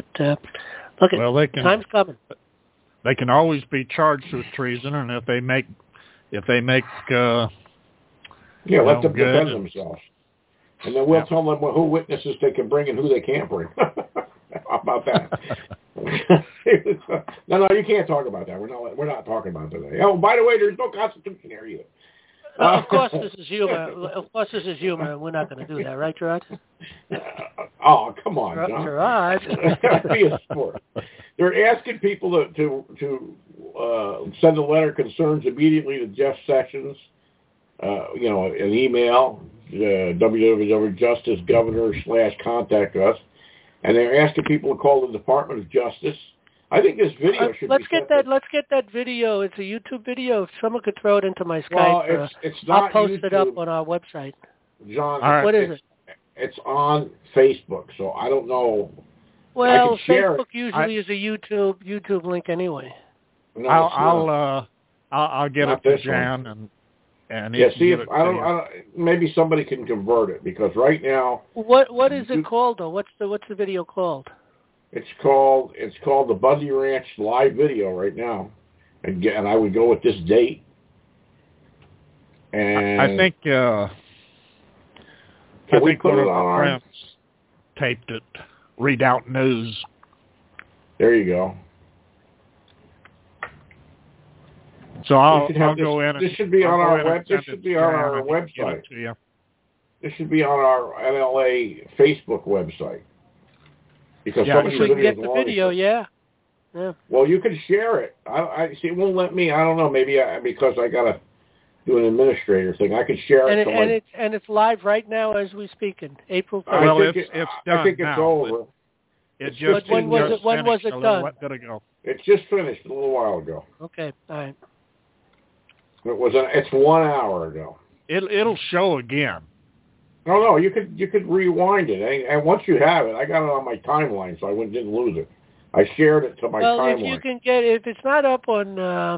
time's coming. They can always be charged with treason, and if they make let them defend themselves, and then we'll tell them who witnesses they can bring and who they can't bring. How about that? No, you can't talk about that. We're not talking about that today. Oh, by the way, there's no Constitution here either. Of course, this is humor. And we're not going to do that, right, Gerard? Oh, come on, John. Gerard. Be a sport. They're asking people to send a letter of concerns immediately to Jeff Sessions. An email, www.justicegovernor.com/contact us. And they're asking people to call the Department of Justice. I think this video should let's get that video. It's a YouTube video. If someone could throw it into my Skype, well, it's not I'll post YouTube. it up on our website. John, what is it? It's on Facebook, so I don't know. Well, Facebook usually is a YouTube link anyway. No, I'll get it to Jan and see if I don't. Maybe somebody can convert it because right now. What is it called though? What's the video called? It's called the Bundy Ranch live video right now, and I would go with this date. And I think one of our friends taped it. Redoubt News. There you go. So I'll go in. This should be on our website. This should be on our website. This should be on our NLA Facebook website. Because so we can get the video, yeah. Well, you can share it. I see. It won't let me. I don't know. Maybe because I gotta do an administrator thing. I could share it. And it's live right now as we speak. In April 1st. Well, it's done. I think it's over. When was it done? It's just finished a little while ago. Okay, all right. It's 1 hour ago. It'll show again. No, you could rewind it, and once you have it, I got it on my timeline, so I didn't lose it. I shared it to my timeline. Well, if you can if it's not up on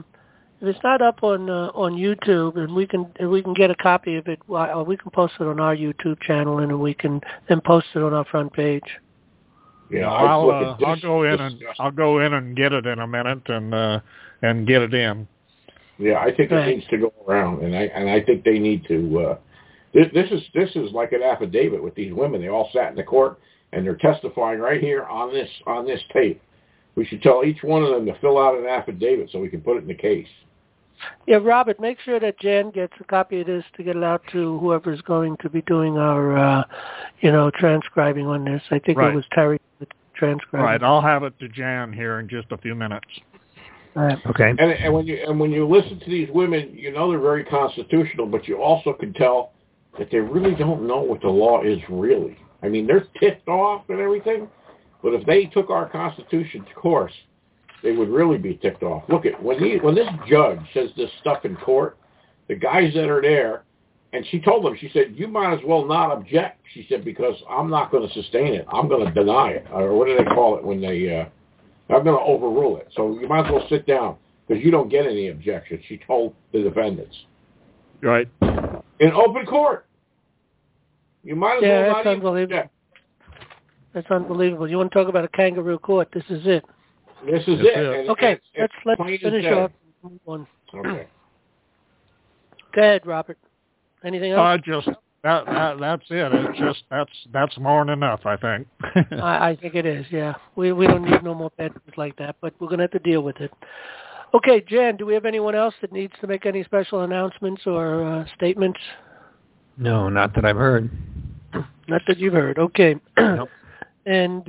YouTube, and we can get a copy of it, or we can post it on our YouTube channel, and we can then post it on our front page. Yeah, I'll go in and get it in a minute and get it in. Yeah, I think it needs to go around, and I think they need to. This is like an affidavit with these women. They all sat in the court and they're testifying right here on this tape. We should tell each one of them to fill out an affidavit so we can put it in the case. Yeah, Robert, make sure that Jan gets a copy of this to get it out to whoever is going to be doing our, transcribing on this. I think it was Terry transcribe. Right. I'll have it to Jan here in just a few minutes. All right. Okay. And when you listen to these women, you know they're very constitutional, but you also can tell that they really don't know what the law is really. I mean, they're ticked off and everything, but if they took our Constitution's course, they would really be ticked off. Look at when this judge says this stuff in court, the guys that are there, and she told them, she said, you might as well not object. She said, because I'm not going to sustain it. I'm going to deny it, or what do they call it when they? I'm going to overrule it. So you might as well sit down because you don't get any objections. She told the defendants. Right. In open court. You might as well that's not unbelievable. object. That's unbelievable. You want to talk about a kangaroo court? This is it. This is That's it. it. And Okay, it's let's plain as finish day. off one. Okay. Go ahead, Robert. Anything else? That's it. It's just that's more than enough, I think. I think it is. Yeah, we don't need no more bad news like that, but we're going to have to deal with it. Okay, Jan, do we have anyone else that needs to make any special announcements or statements? No, not that I've heard. Not that you've heard. Okay. Nope. And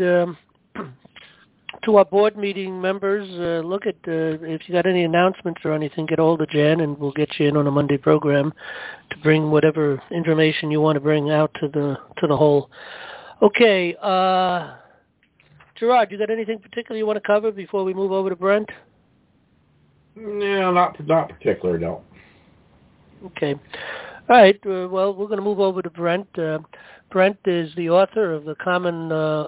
to our board meeting members, look at if you got any announcements or anything, get hold of Jan, and we'll get you in on a Monday program to bring whatever information you want to bring out to the whole. Okay, Gerard, you got anything particular you want to cover before we move over to Brent? No, not particular, no. Okay. All right. Well, we're going to move over to Brent. Brent is the author of the Common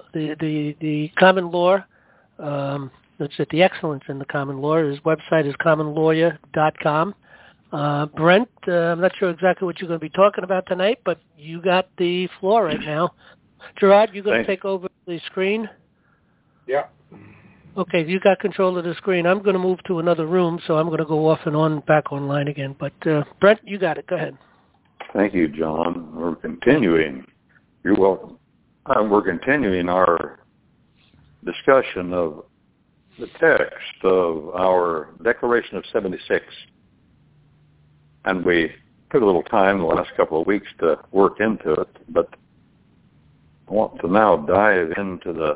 Law. It's at the Excellence in the Common Law. His website is commonlawyer.com. Brent, I'm not sure exactly what you're going to be talking about tonight, but you got the floor right now. Gerard, you're going to take over the screen? Yeah. Okay, you got control of the screen. I'm going to move to another room, so I'm going to go off and on back online again. But Brent, you got it. Go ahead. Thank you, John. We're continuing. You're welcome. We're continuing our discussion of the text of our Declaration of 76. And we took a little time the last couple of weeks to work into it, but I want to now dive into the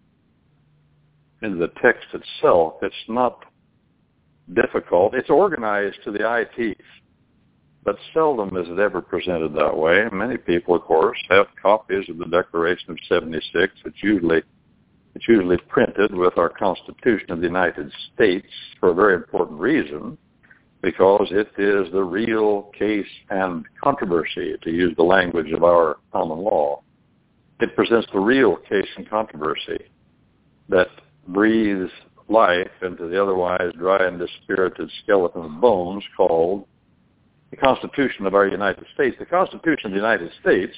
text itself. It's not difficult. It's organized to the ITs, but seldom is it ever presented that way. Many people, of course, have copies of the Declaration of 76. It's usually printed with our Constitution of the United States for a very important reason, because it is the real case and controversy, to use the language of our common law. It presents the real case and controversy that breathes life into the otherwise dry and dispirited skeleton of bones called the Constitution of our United States. The Constitution of the United States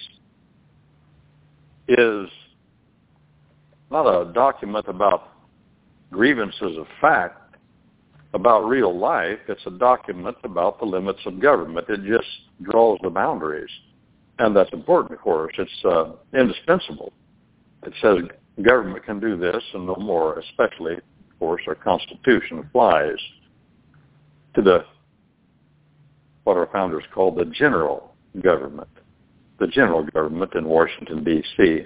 is not a document about grievances of fact, about real life. It's a document about the limits of government. It just draws the boundaries. And that's important, of course. It's indispensable. It says government can do this and no more, especially, of course, our Constitution applies to what our founders called the general government in Washington, D.C.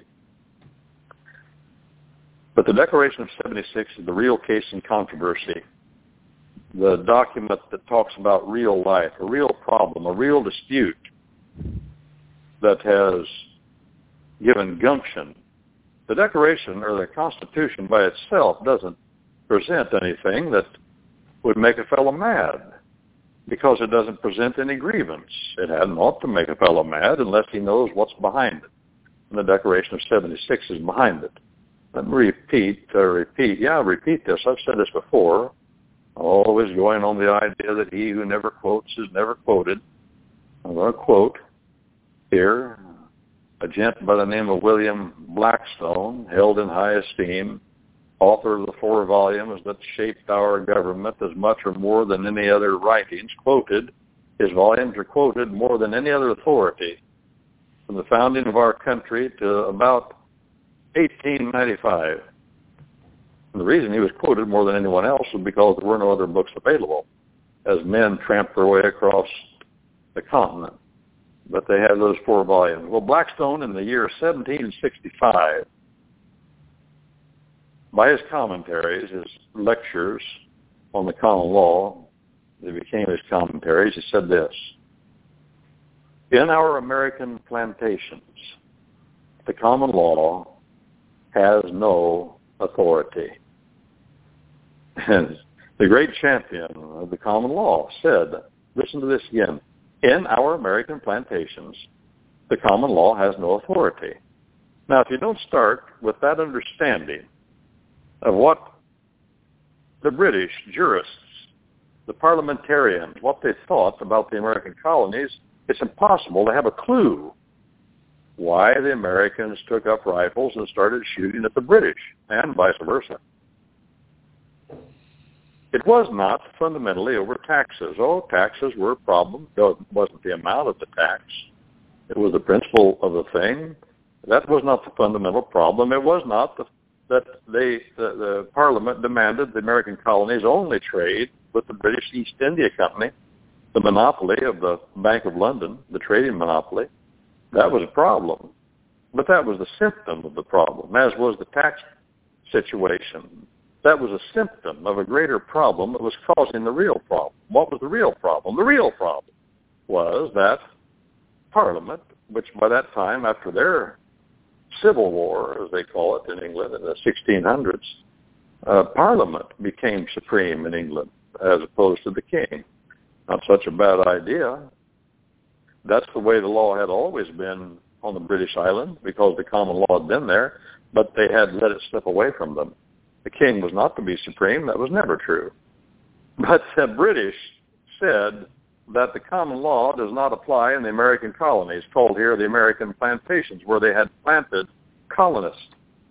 But the Declaration of 76 is the real case and controversy, the document that talks about real life, a real problem, a real dispute that has given gumption. The Declaration, or the Constitution by itself, doesn't present anything that would make a fellow mad, because it doesn't present any grievance. It hadn't ought to make a fellow mad unless he knows what's behind it. And the Declaration of 76 is behind it. Let me repeat this. I've said this before. Always going on the idea that he who never quotes is never quoted. I'm going to quote here a gent by the name of William Blackstone, held in high esteem, author of the 4 volumes that shaped our government as much or more than any other writings, quoted. His volumes are quoted more than any other authority from the founding of our country to about 1895. And the reason he was quoted more than anyone else was because there were no other books available as men tramped their way across the continent. But they had those 4 volumes. Well, Blackstone in the year 1765 by his commentaries, his lectures on the common law, they became his commentaries. He said this: in our American plantations, the common law has no authority. And the great champion of the common law said, listen to this again, in our American plantations, the common law has no authority. Now, if you don't start with that understanding of what the British jurists, the parliamentarians, what they thought about the American colonies, it's impossible to have a clue why the Americans took up rifles and started shooting at the British, and vice versa. It was not fundamentally over taxes. Oh, taxes were a problem. It wasn't the amount of the tax. It was the principle of the thing. That was not the fundamental problem. It was not that the Parliament demanded the American colonies only trade with the British East India Company, the monopoly of the Bank of London, the trading monopoly. That was a problem. But that was the symptom of the problem, as was the tax situation. That was a symptom of a greater problem that was causing the real problem. What was the real problem? The real problem was that Parliament, which by that time, after their Civil War, as they call it in England in the 1600s, Parliament became supreme in England as opposed to the king. Not such a bad idea. That's the way the law had always been on the British island because the common law had been there, but they had let it slip away from them. The king was not to be supreme. That was never true. But the British said that the common law does not apply in the American colonies, called here the American plantations, where they had planted colonists.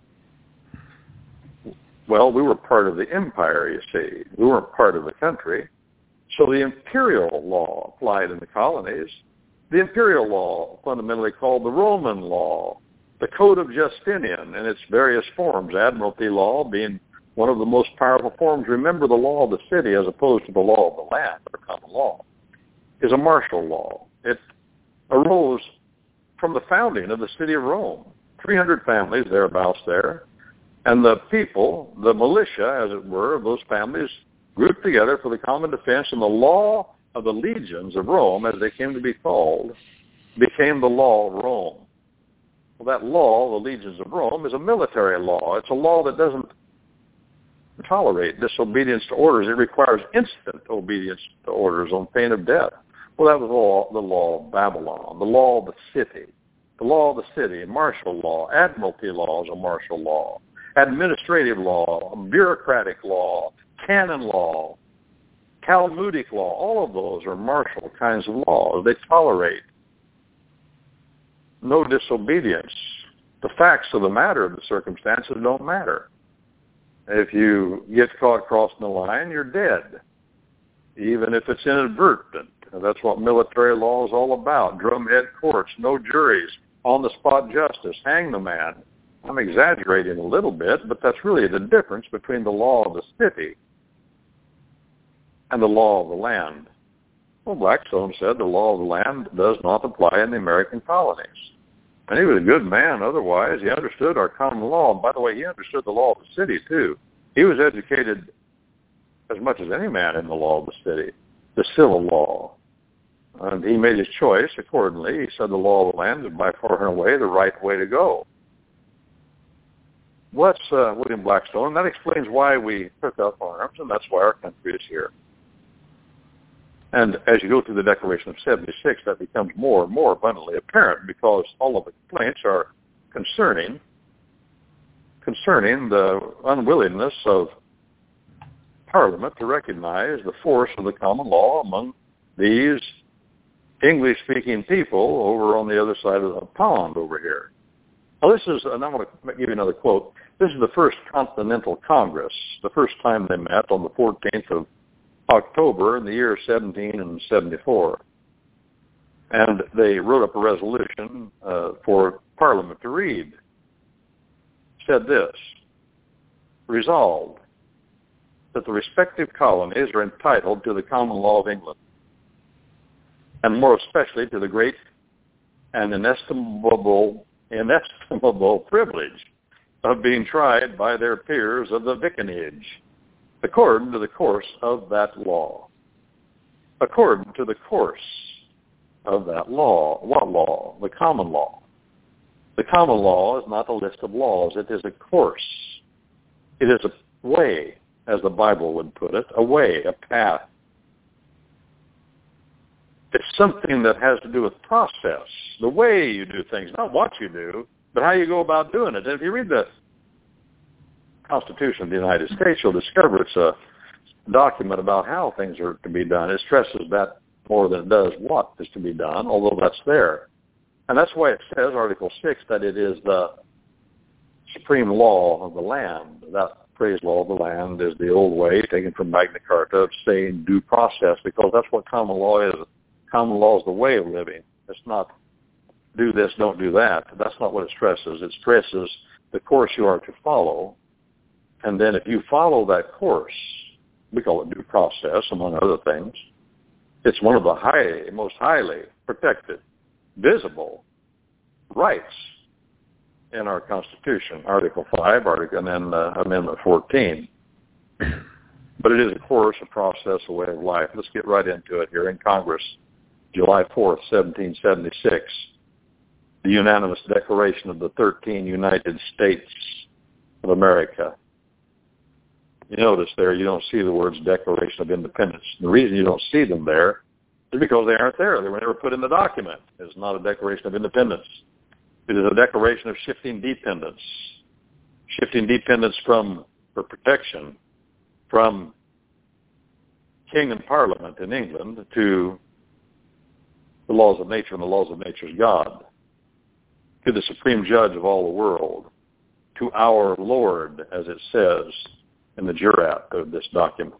Well, we were part of the empire, you see. We weren't part of the country. So the imperial law applied in the colonies. The imperial law, fundamentally called the Roman law, the Code of Justinian in its various forms, admiralty law being one of the most powerful forms. Remember, the law of the city, as opposed to the law of the land, or common law, is a martial law. It arose from the founding of the city of Rome. 300 families, thereabouts there, and the people, the militia, as it were, of those families grouped together for the common defense, and the law of the legions of Rome, as they came to be called, became the law of Rome. Well, that law, the legions of Rome, is a military law. It's a law that doesn't tolerate disobedience to orders. It requires instant obedience to orders on pain of death. Well, that was the law of Babylon, the law of the city. The law of the city, martial law, admiralty law is a martial law, administrative law, bureaucratic law, canon law, Talmudic law, all of those are martial kinds of laws. They tolerate no disobedience. The facts of the matter of the circumstances don't matter. If you get caught crossing the line, you're dead, even if it's inadvertent. That's what military law is all about. Drumhead courts, no juries, on-the-spot justice, hang the man. I'm exaggerating a little bit, but that's really the difference between the law of the city and the law of the land. Well, Blackstone said the law of the land does not apply in the American colonies. And he was a good man otherwise. He understood our common law. And by the way, he understood the law of the city, too. He was educated as much as any man in the law of the city, the civil law. And he made his choice accordingly. He said the law of the land is by far and away the right way to go. Well, that's William Blackstone, and that explains why we took up arms, and that's why our country is here. And as you go through the Declaration of 76, that becomes more and more abundantly apparent because all of the complaints are concerning the unwillingness of Parliament to recognize the force of the common law among these English-speaking people over on the other side of the pond over here. Now and I'm going to give you another quote. This is the First Continental Congress, the first time they met on the 14th of October in the year 1774. And they wrote up a resolution for Parliament to read. It said this: resolved that the respective colonies are entitled to the common law of England, and more especially to the great and inestimable privilege of being tried by their peers of the vicinage, according to the course of that law. According to the course of that law. What law? The common law. The common law is not a list of laws. It is a course. It is a way, as the Bible would put it, a way, a path. It's something that has to do with process, the way you do things, not what you do, but how you go about doing it. And if you read the Constitution of the United States, you'll discover it's a document about how things are to be done. It stresses that more than it does what is to be done, although that's there. And that's why it says, Article 6, that it is the supreme law of the land. That phrase, law of the land, is the old way, taken from Magna Carta, of saying due process, because that's what common law is. Common law is the way of living. It's not do this, don't do that. That's not what it stresses. It stresses the course you are to follow. And then if you follow that course, we call it due process, among other things, it's one of the most highly protected, visible rights in our Constitution, Article 5, and then Amendment 14. But it is a course, a process, a way of life. Let's get right into it here in Congress. July 4th, 1776, the unanimous declaration of the 13 United States of America. You notice there you don't see the words Declaration of Independence. The reason you don't see them there is because they aren't there. They were never put in the document. It's not a Declaration of Independence. It is a declaration of shifting dependence. Shifting dependence for protection from King and Parliament in England to the laws of nature and the laws of nature's God, to the supreme judge of all the world, to our Lord, as it says in the jurat of this document.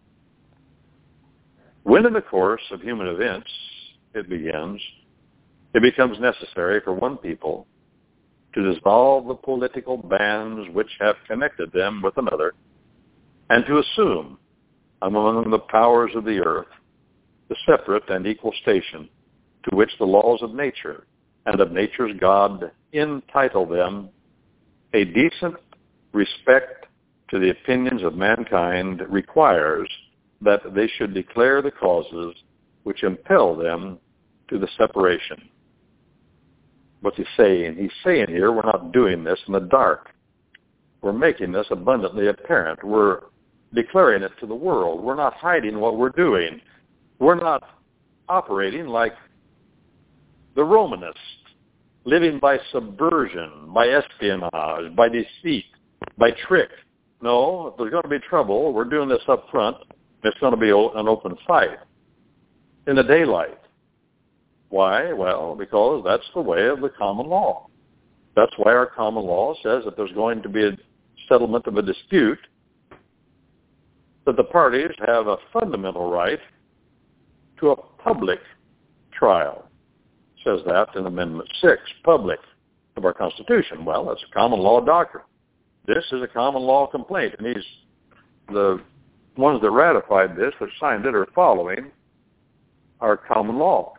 When in the course of human events, it becomes necessary for one people to dissolve the political bands which have connected them with another, and to assume among the powers of the earth the separate and equal station to which the laws of nature and of nature's God entitle them, a decent respect to the opinions of mankind requires that they should declare the causes which impel them to the separation. What's he saying? He's saying here, we're not doing this in the dark. We're making this abundantly apparent. We're declaring it to the world. We're not hiding what we're doing. We're not operating like the Romanists, living by subversion, by espionage, by deceit, by trick. No, if there's going to be trouble, we're doing this up front. It's going to be an open fight in the daylight. Why? Well, because that's the way of the common law. That's why our common law says that there's going to be a settlement of a dispute, that the parties have a fundamental right to a public trial. It says that in Amendment 6, public, of our Constitution. Well, that's a common law doctrine. This is a common law complaint, and the ones that ratified this, that signed it, are following our common law.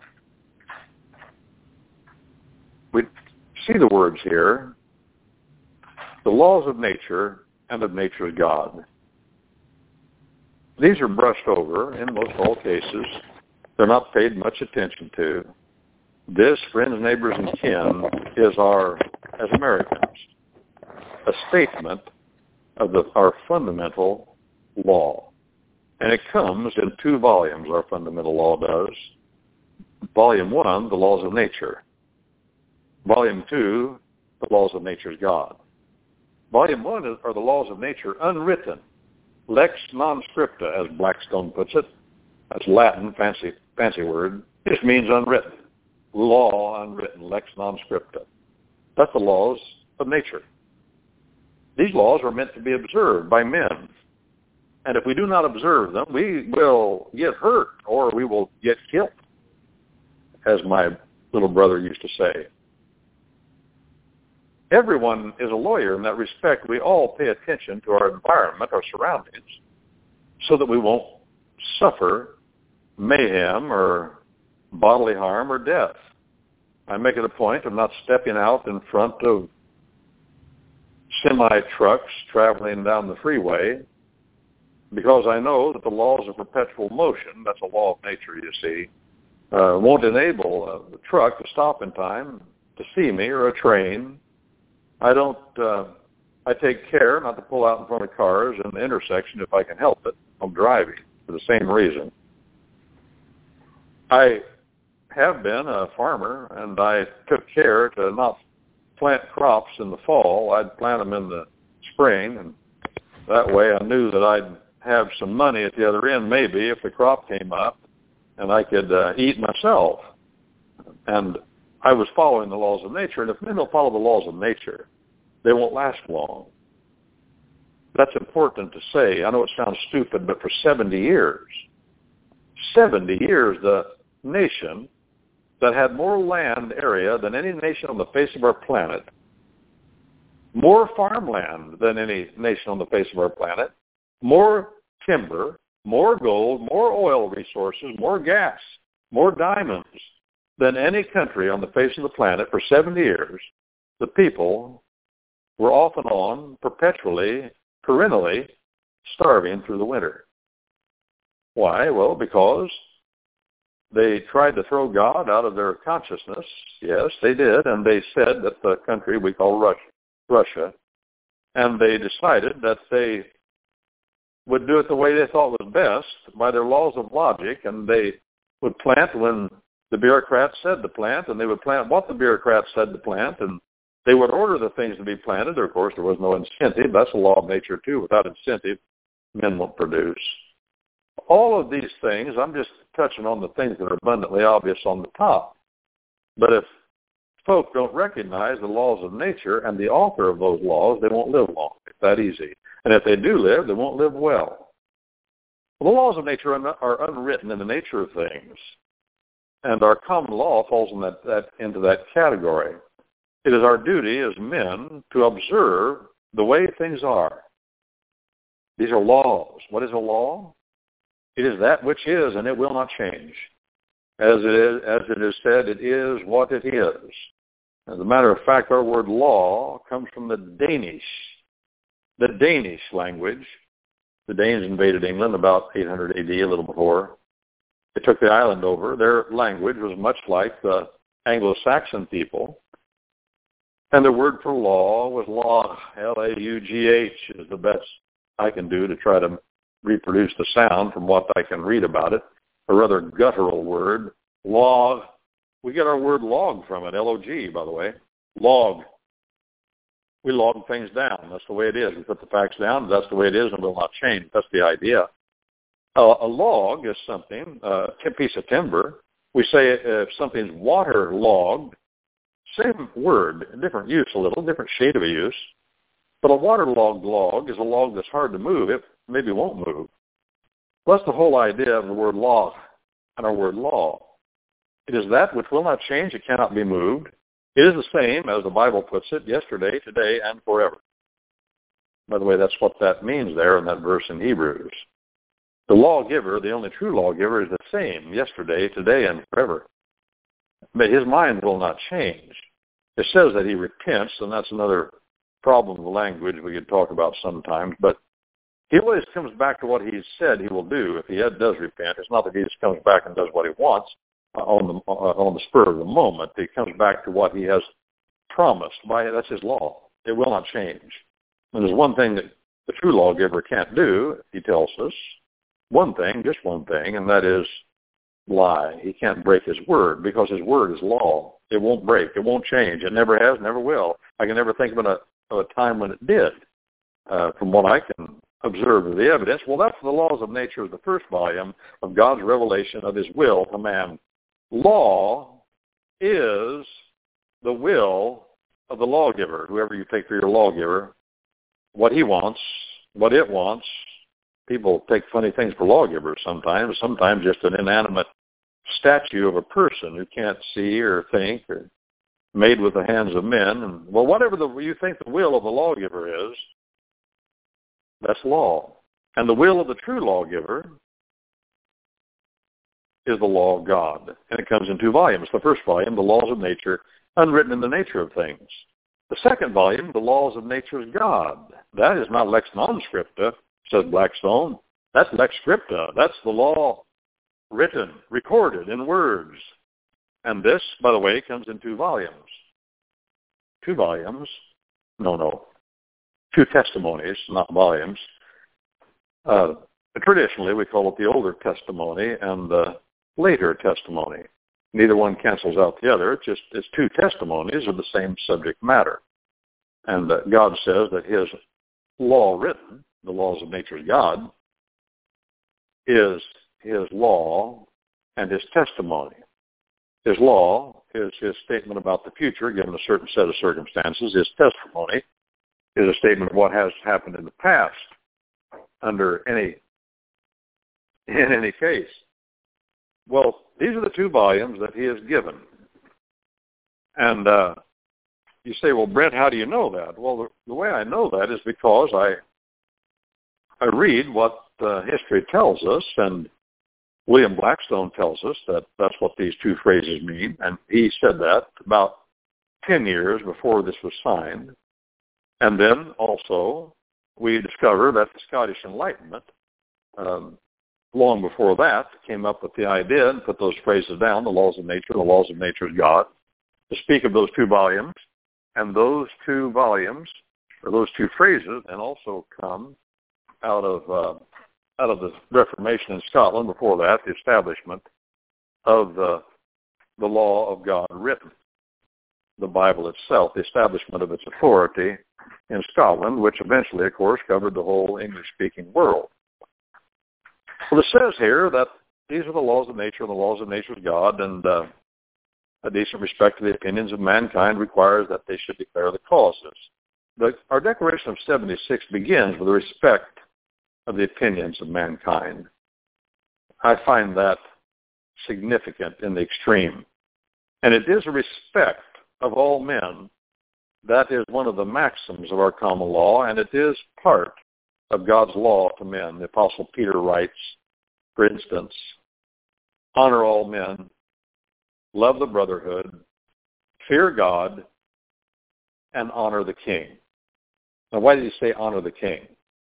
We see the words here, the laws of nature and of nature's God. These are brushed over in most all cases. They're not paid much attention to. This, friends, neighbors, and kin, is as Americans, a statement of our fundamental law. And it comes in 2 volumes, our fundamental law does. Volume 1, the laws of nature. Volume 2, the laws of nature's God. Volume 1 are the laws of nature unwritten. Lex non scripta, as Blackstone puts it. That's Latin, fancy word. It just means unwritten. Law unwritten, lex non scripta. That's the laws of nature. These laws are meant to be observed by men. And if we do not observe them, we will get hurt or we will get killed, as my little brother used to say. Everyone is a lawyer in that respect. We all pay attention to our environment, our surroundings, so that we won't suffer mayhem or bodily harm or death. I make it a point of not stepping out in front of semi-trucks traveling down the freeway, because I know that the laws of perpetual motion, that's a law of nature, you see, won't enable a truck to stop in time to see me, or a train. I take care not to pull out in front of cars in the intersection if I can help it. I'm driving for the same reason. I have been a farmer, and I took care to not plant crops in the fall. I'd plant them in the spring, and that way I knew that I'd have some money at the other end, maybe, if the crop came up, and I could eat myself. And I was following the laws of nature, and if men don't follow the laws of nature, they won't last long. That's important to say. I know it sounds stupid, but for 70 years, the nation that had more land area than any nation on the face of our planet, more farmland than any nation on the face of our planet, more timber, more gold, more oil resources, more gas, more diamonds than any country on the face of the planet for 70 years, the people were off and on, perpetually, perennially starving through the winter. Why? Well, because they tried to throw God out of their consciousness. Yes, they did, and they said that the country we call Russia, and they decided that they would do it the way they thought was best by their laws of logic, and they would plant when the bureaucrats said to plant, and they would plant what the bureaucrats said to plant, and they would order the things to be planted. Of course, there was no incentive. That's a law of nature, too. Without incentive, men won't produce. All of these things, I'm just touching on the things that are abundantly obvious on the top. But if folk don't recognize the laws of nature and the author of those laws, they won't live long. It's that easy. And if they do live, they won't live well. The laws of nature are unwritten in the nature of things, and our common law falls into that category. It is our duty as men to observe the way things are. These are laws. What is a law? It is that which is, and it will not change. As it is said, it is what it is. As a matter of fact, our word law comes from the Danish language. The Danes invaded England about 800 AD, a little before. They took the island over. Their language was much like the Anglo-Saxon people. And the word for law was laugh, L-A-U-G-H, is the best I can do to try to reproduce the sound from what I can read about it. A rather guttural word, log. We get our word log from it, L-O-G, by the way. Log. We log things down. That's the way it is. We put the facts down. That's the way it is, and it will not change. That's the idea. A log is something, a piece of timber. We say if something's water-logged, same word, different use a little, different shade of a use. But a waterlogged log is a log that's hard to move. It maybe won't move. Well, that's the whole idea of the word law and our word law. It is that which will not change. It cannot be moved. It is the same, as the Bible puts it, yesterday, today, and forever. By the way, that's what that means there in that verse in Hebrews. The lawgiver, the only true lawgiver, is the same yesterday, today, and forever. But his mind will not change. It says that he repents, and that's another problem of the language we could talk about sometimes, but he always comes back to what he said he will do if he does repent. It's not that he just comes back and does what he wants on the spur of the moment. He comes back to what he has promised. That's his law. It will not change. And there's one thing that the true lawgiver can't do, he tells us, one thing, just one thing, and that is lie. He can't break his word because his word is law. It won't break. It won't change. It never has, never will. I can never think of a time when it did, from what I can observe of the evidence. Well, that's the laws of nature of the first volume of God's revelation of his will to man. Law is the will of the lawgiver, whoever you take for your lawgiver, what he wants, what it wants. People take funny things for lawgivers sometimes just an inanimate statue of a person who can't see or think or made with the hands of men. And, well, whatever you think the will of the lawgiver is, that's law. And the will of the true lawgiver is the law of God. And it comes in two volumes. The first volume, the laws of nature, unwritten in the nature of things. The second volume, The Laws of Nature's God. That is not lex non scripta, says Blackstone. That's lex scripta. That's the law written, recorded in words. And this, by the way, comes in 2 volumes. 2 volumes? No. 2 testimonies, not volumes. Traditionally, we call it the Older Testimony and the Later Testimony. Neither one cancels out the other. It's 2 testimonies of the same subject matter. And God says that his law written, the laws of nature's God, is his law and his testimony. His law is his statement about the future, given a certain set of circumstances. His testimony is a statement of what has happened in the past in any case. Well, these are the 2 volumes that he has given. And you say, well, Brent, how do you know that? Well, the way I know that is because I read what history tells us, and William Blackstone tells us that that's what these 2 phrases mean, and he said that about 10 years before this was signed. And then also we discover that the Scottish Enlightenment, long before that, came up with the idea and put those phrases down, the laws of nature, the laws of nature's God, to speak of those 2 volumes. And those 2 volumes, or those 2 phrases, and also come out of the Reformation in Scotland, before that, the establishment of the law of God written, the Bible itself, the establishment of its authority in Scotland, which eventually, of course, covered the whole English-speaking world. Well, it says here that these are the laws of nature and the laws of nature's God, and a decent respect to the opinions of mankind requires that they should declare the causes. Our Declaration of 76 begins with the respect of the opinions of mankind. I find that significant in the extreme. And it is a respect of all men. That is one of the maxims of our common law, and it is part of God's law to men. The Apostle Peter writes, for instance, honor all men, love the brotherhood, fear God, and honor the king. Now, why did he say honor the king?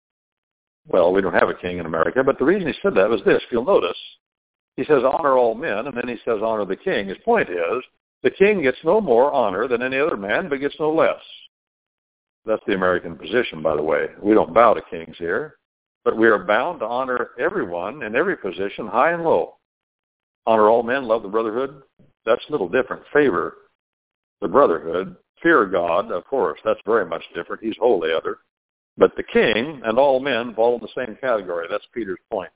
Well, we don't have a king in America, but the reason he said that was this. If you'll notice, he says honor all men, and then he says honor the king. His point is, the king gets no more honor than any other man, but gets no less. That's the American position, by the way. We don't bow to kings here, but we are bound to honor everyone in every position, high and low. Honor all men, love the brotherhood. That's a little different. Favor the brotherhood. Fear God, of course, that's very much different. He's wholly other. But the king and all men fall in the same category. That's Peter's point.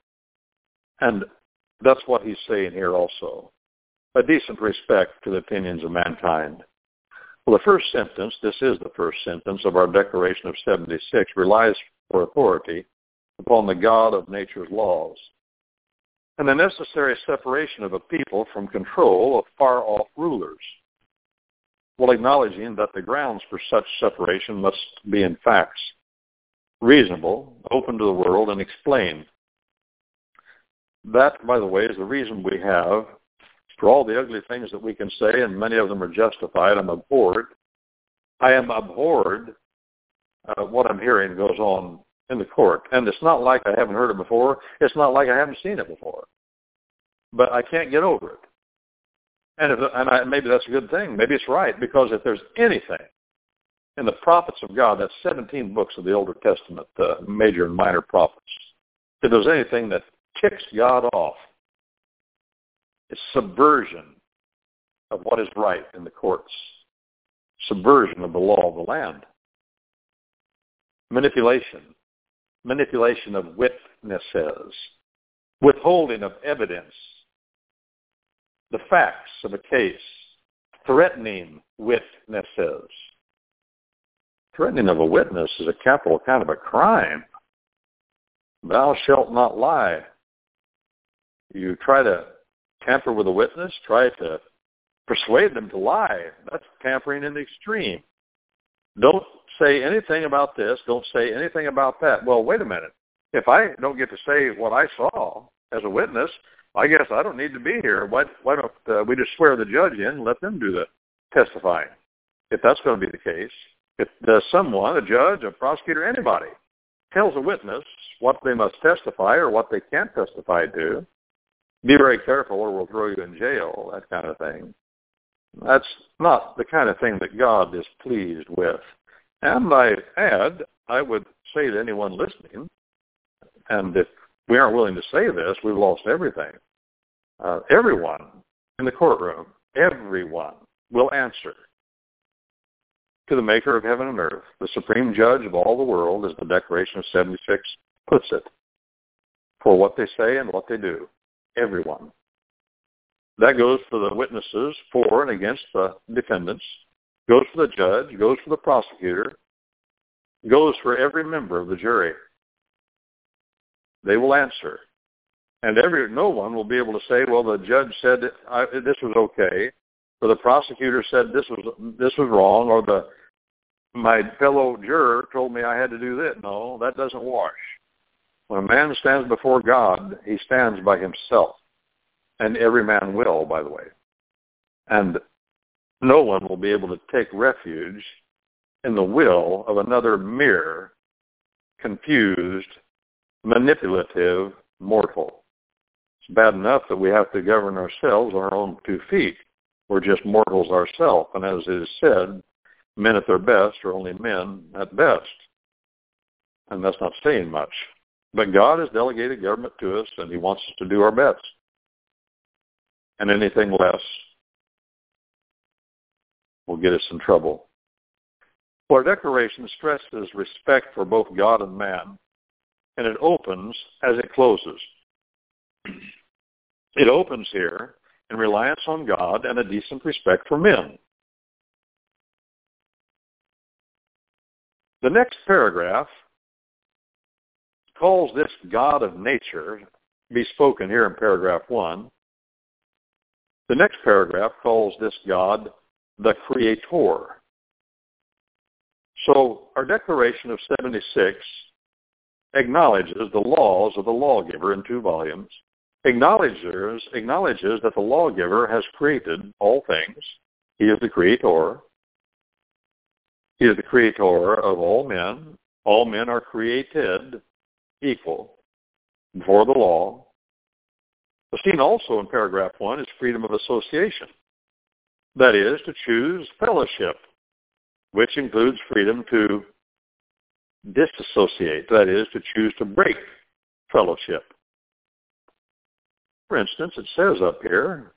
And that's what he's saying here also. A decent respect to the opinions of mankind. Well, the first sentence, this is the first sentence of our Declaration of 76, relies for authority upon the God of nature's laws and the necessary separation of a people from control of far-off rulers, while acknowledging that the grounds for such separation must be in facts, reasonable, open to the world, and explained. That, by the way, is the reason we have, for all the ugly things that we can say, and many of them are justified, I'm abhorred. I am abhorred what I'm hearing goes on in the court. And it's not like I haven't heard it before. It's not like I haven't seen it before. But I can't get over it. And maybe that's a good thing. Maybe it's right, because if there's anything in the prophets of God, that's 17 books of the Old Testament, the major and minor prophets, if there's anything that ticks God off, it's subversion of what is right in the courts, subversion of the law of the land, manipulation of witnesses, withholding of evidence, the facts of a case, threatening witnesses. Threatening of a witness is a capital kind of a crime. Thou shalt not lie. You try to tamper with a witness, try to persuade them to lie. That's tampering in the extreme. Don't say anything about this. Don't say anything about that. Well, wait a minute. If I don't get to say what I saw as a witness, I guess I don't need to be here. Why don't we just swear the judge in and let them do the testifying? If that's going to be the case, If someone, a judge, a prosecutor, anybody, tells a witness what they must testify or what they can't testify to, be very careful or we'll throw you in jail, that kind of thing. That's not the kind of thing that God is pleased with. And I would say to anyone listening, and if we aren't willing to say this, we've lost everything. Everyone in the courtroom, everyone will answer to the maker of heaven and earth, the supreme judge of all the world, as the Declaration of 76 puts it, for what they say and what they do. Everyone. That goes for the witnesses for and against the defendants, goes for the judge, goes for the prosecutor, goes for every member of the jury. They will answer. And no one will be able to say, well, the judge said this was okay, or the prosecutor said this was wrong, or my fellow juror told me I had to do this. No, that doesn't wash. When a man stands before God, he stands by himself. And every man will, by the way. And no one will be able to take refuge in the will of another mere, confused, manipulative mortal. It's bad enough that we have to govern ourselves on our own 2 feet. We're just mortals ourselves. And as it is said, men at their best are only men at best. And that's not saying much. But God has delegated government to us, and he wants us to do our best. And anything less will get us in trouble. Well, our declaration stresses respect for both God and man, and it opens as it closes. It opens here in reliance on God and a decent respect for men. The next paragraph calls this God of nature, be spoken here in paragraph 1. The next paragraph calls this God the Creator. So our Declaration of 76 acknowledges the laws of the lawgiver in 2 volumes, acknowledges that the lawgiver has created all things. He is the Creator. He is the Creator of all men. All men are created equal before the law. The seen also in paragraph 1 is freedom of association. That is, to choose fellowship, which includes freedom to disassociate. That is, to choose to break fellowship. For instance, it says up here,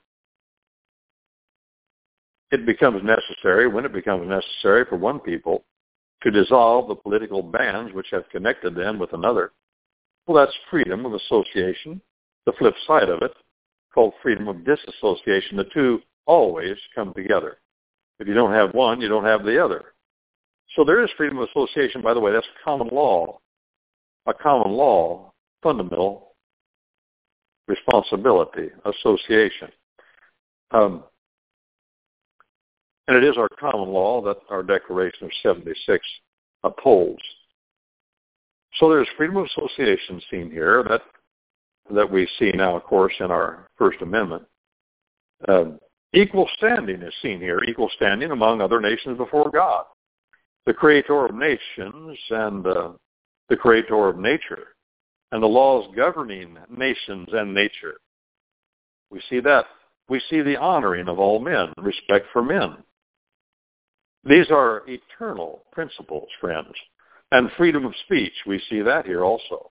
when it becomes necessary for one people to dissolve the political bands which have connected them with another. Well, that's freedom of association. The flip side of it, called freedom of disassociation. The 2 always come together. If you don't have one, you don't have the other. So there is freedom of association. By the way, that's common law. A common law, fundamental responsibility, association. And it is our common law that our Declaration of 76 upholds. So there's freedom of association seen here that we see now, of course, in our First Amendment. Equal standing is seen here, equal standing among other nations before God. The Creator of nations and the Creator of nature, and the laws governing nations and nature. We see that. We see the honoring of all men, respect for men. These are eternal principles, friends. And freedom of speech, we see that here also.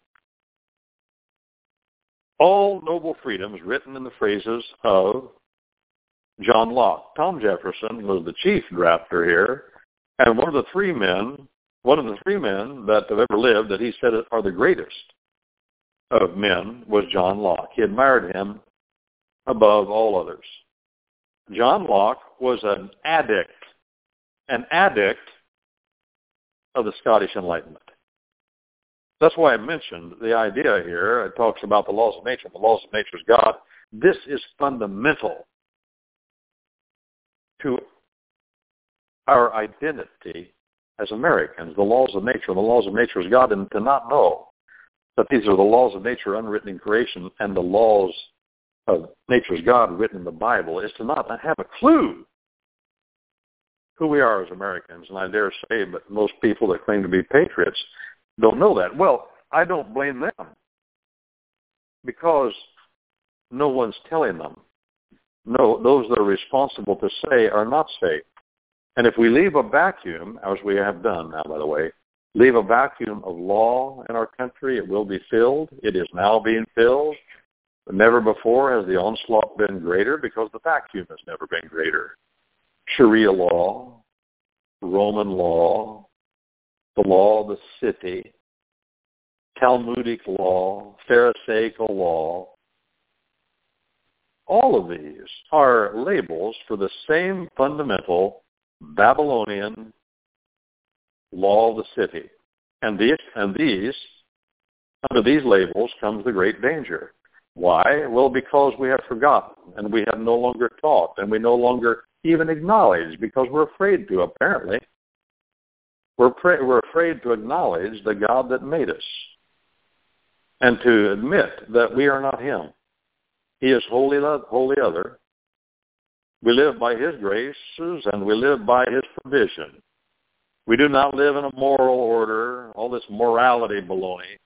All noble freedoms written in the phrases of John Locke. Tom Jefferson was the chief drafter here, and one of the three men that have ever lived that he said are the greatest of men was John Locke. He admired him above all others. John Locke was an addict of the Scottish Enlightenment. That's why I mentioned the idea here. It talks about the laws of nature. The laws of nature is God. This is fundamental to our identity as Americans. The laws of nature. The laws of nature is God. And to not know that these are the laws of nature unwritten in creation and the laws of nature's God written in the Bible is to not have a clue who we are as Americans, and I dare say, but most people that claim to be patriots don't know that. Well, I don't blame them because no one's telling them. No, those that are responsible to say are not safe. And if we leave a vacuum, as we have done now, by the way, leave a vacuum of law in our country, it will be filled. It is now being filled. But never before has the onslaught been greater because the vacuum has never been greater. Sharia law, Roman law, the law of the city, Talmudic law, Pharisaical law, all of these are labels for the same fundamental Babylonian law of the city. And these, under these labels comes the great danger. Why? Well, because we have forgotten, and we have no longer taught, and we no longer even acknowledge, because we're afraid to, apparently. We're afraid to acknowledge the God that made us, and to admit that we are not him. He is wholly other. We live by his graces, and we live by his provision. We do not live in a moral order, all this morality baloney.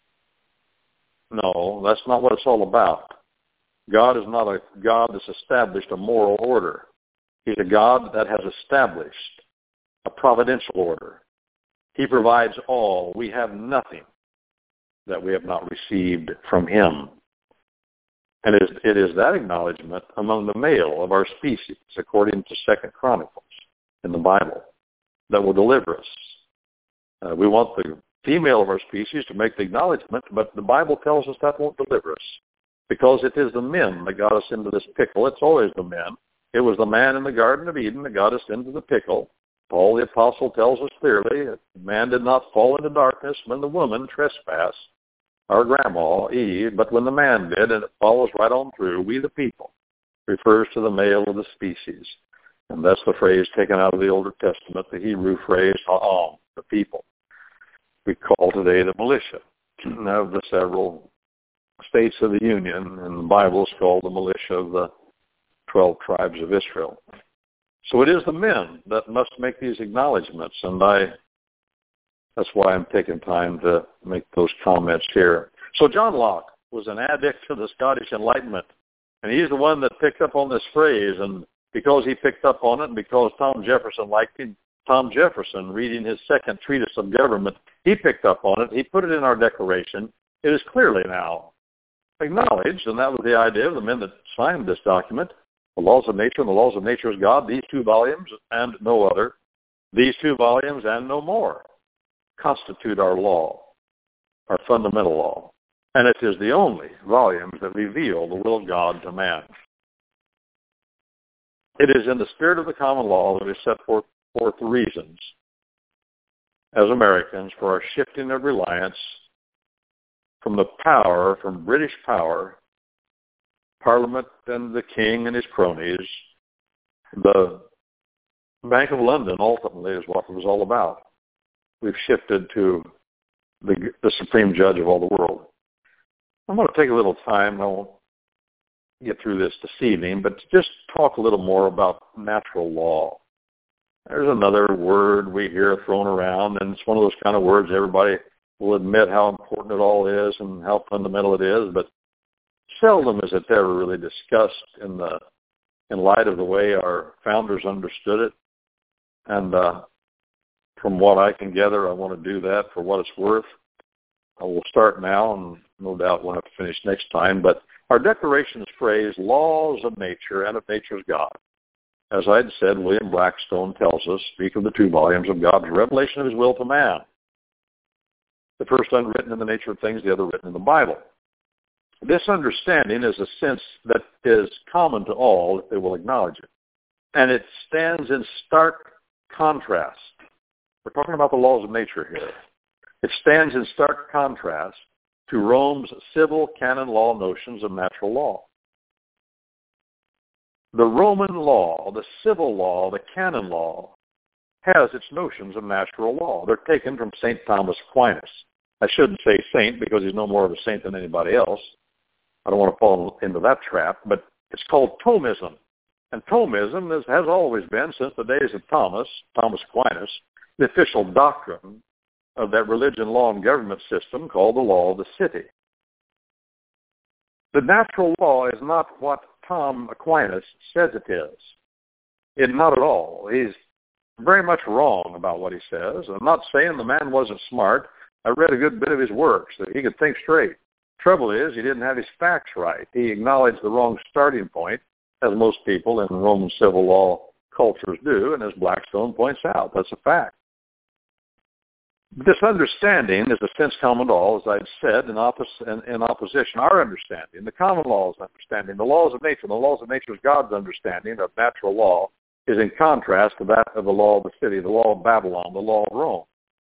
No, that's not what it's all about. God is not a God that's established a moral order. He's a God that has established a providential order. He provides all. We have nothing that we have not received from him. And it is that acknowledgement among the male of our species, according to 2 Chronicles in the Bible, that will deliver us. We want the female of our species to make the acknowledgement, but the Bible tells us that won't deliver us, because it is the men that got us into this pickle. It's always the men. It was the man in the Garden of Eden that got us into the pickle. Paul the Apostle tells us clearly that man did not fall into darkness when the woman trespassed, our grandma, Eve, but when the man did, and it follows right on through, we the people, refers to the male of the species. And that's the phrase taken out of the Older Testament, the Hebrew phrase, ha'am, the people. We call today the militia of the several states of the Union, and the Bible is called the militia of the 12 tribes of Israel. So it is the men that must make these acknowledgments, and that's why I'm taking time to make those comments here. So John Locke was an addict to the Scottish Enlightenment, and he's the one that picked up on this phrase, and because he picked up on it, and because Tom Jefferson liked it, Tom Jefferson, reading his second treatise of government, he picked up on it. He put it in our Declaration. It is clearly now acknowledged, and that was the idea of the men that signed this document, the laws of nature and the laws of nature is God, these 2 volumes and no other, these 2 volumes and no more, constitute our law, our fundamental law. And it is the only volumes that reveal the will of God to man. It is in the spirit of the common law that we set forth reasons as Americans for our shifting of reliance from British power, Parliament and the King and his cronies. The Bank of London ultimately is what it was all about. We've shifted to the supreme judge of all the world. I'm going to take a little time. I won't get through this evening, but just talk a little more about natural law. There's another word we hear thrown around, and it's one of those kind of words everybody will admit how important it all is and how fundamental it is, but seldom is it ever really discussed in light of the way our founders understood it. And from what I can gather, I want to do that for what it's worth. I will start now, and no doubt we'll have to finish next time. But our Declaration's phrase, laws of nature and of nature's God. As I had said, William Blackstone tells us, speak of the 2 volumes of God's revelation of his will to man. The first unwritten in the nature of things, the other written in the Bible. This understanding is a sense that is common to all if they will acknowledge it. And it stands in stark contrast. We're talking about the laws of nature here. It stands in stark contrast to Rome's civil canon law notions of natural law. The Roman law, the civil law, the canon law, has its notions of natural law. They're taken from St. Thomas Aquinas. I shouldn't say saint because he's no more of a saint than anybody else. I don't want to fall into that trap, but it's called Thomism. And Thomism has always been, since the days of Thomas Aquinas, the official doctrine of that religion, law, and government system called the law of the city. The natural law is not what Tom Aquinas says it is. It's not at all. He's very much wrong about what he says. I'm not saying the man wasn't smart. I read a good bit of his works that he could think straight. Trouble is, he didn't have his facts right. He acknowledged the wrong starting point, as most people in Roman civil law cultures do, and as Blackstone points out, that's a fact. This understanding is a sense common to all, as I've said, in opposition. Our understanding, the common law's understanding, the laws of nature is God's understanding of natural law, is in contrast to that of the law of the city, the law of Babylon, the law of Rome.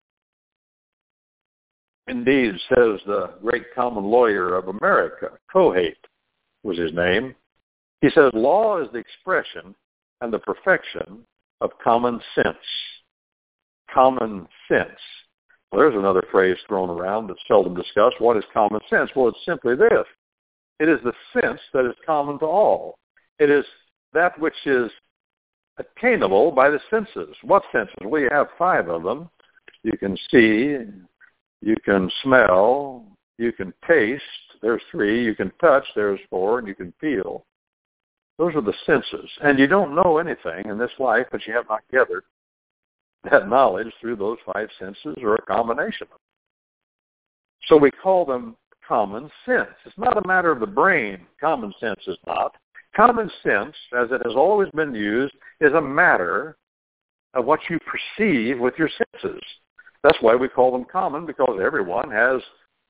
Indeed, says the great common lawyer of America, Kohait was his name, he says, law is the expression and the perfection of common sense. Common sense. Well, there's another phrase thrown around that's seldom discussed. What is common sense? Well, it's simply this. It is the sense that is common to all. It is that which is attainable by the senses. What senses? We have 5 of them. You can see, you can smell, you can taste, there's 3, you can touch, there's 4, and you can feel. Those are the senses. And you don't know anything in this life that you have not gathered that knowledge through those 5 senses or a combination of them. So we call them common sense. It's not a matter of the brain. Common sense is not. Common sense, as it has always been used, is a matter of what you perceive with your senses. That's why we call them common, because everyone has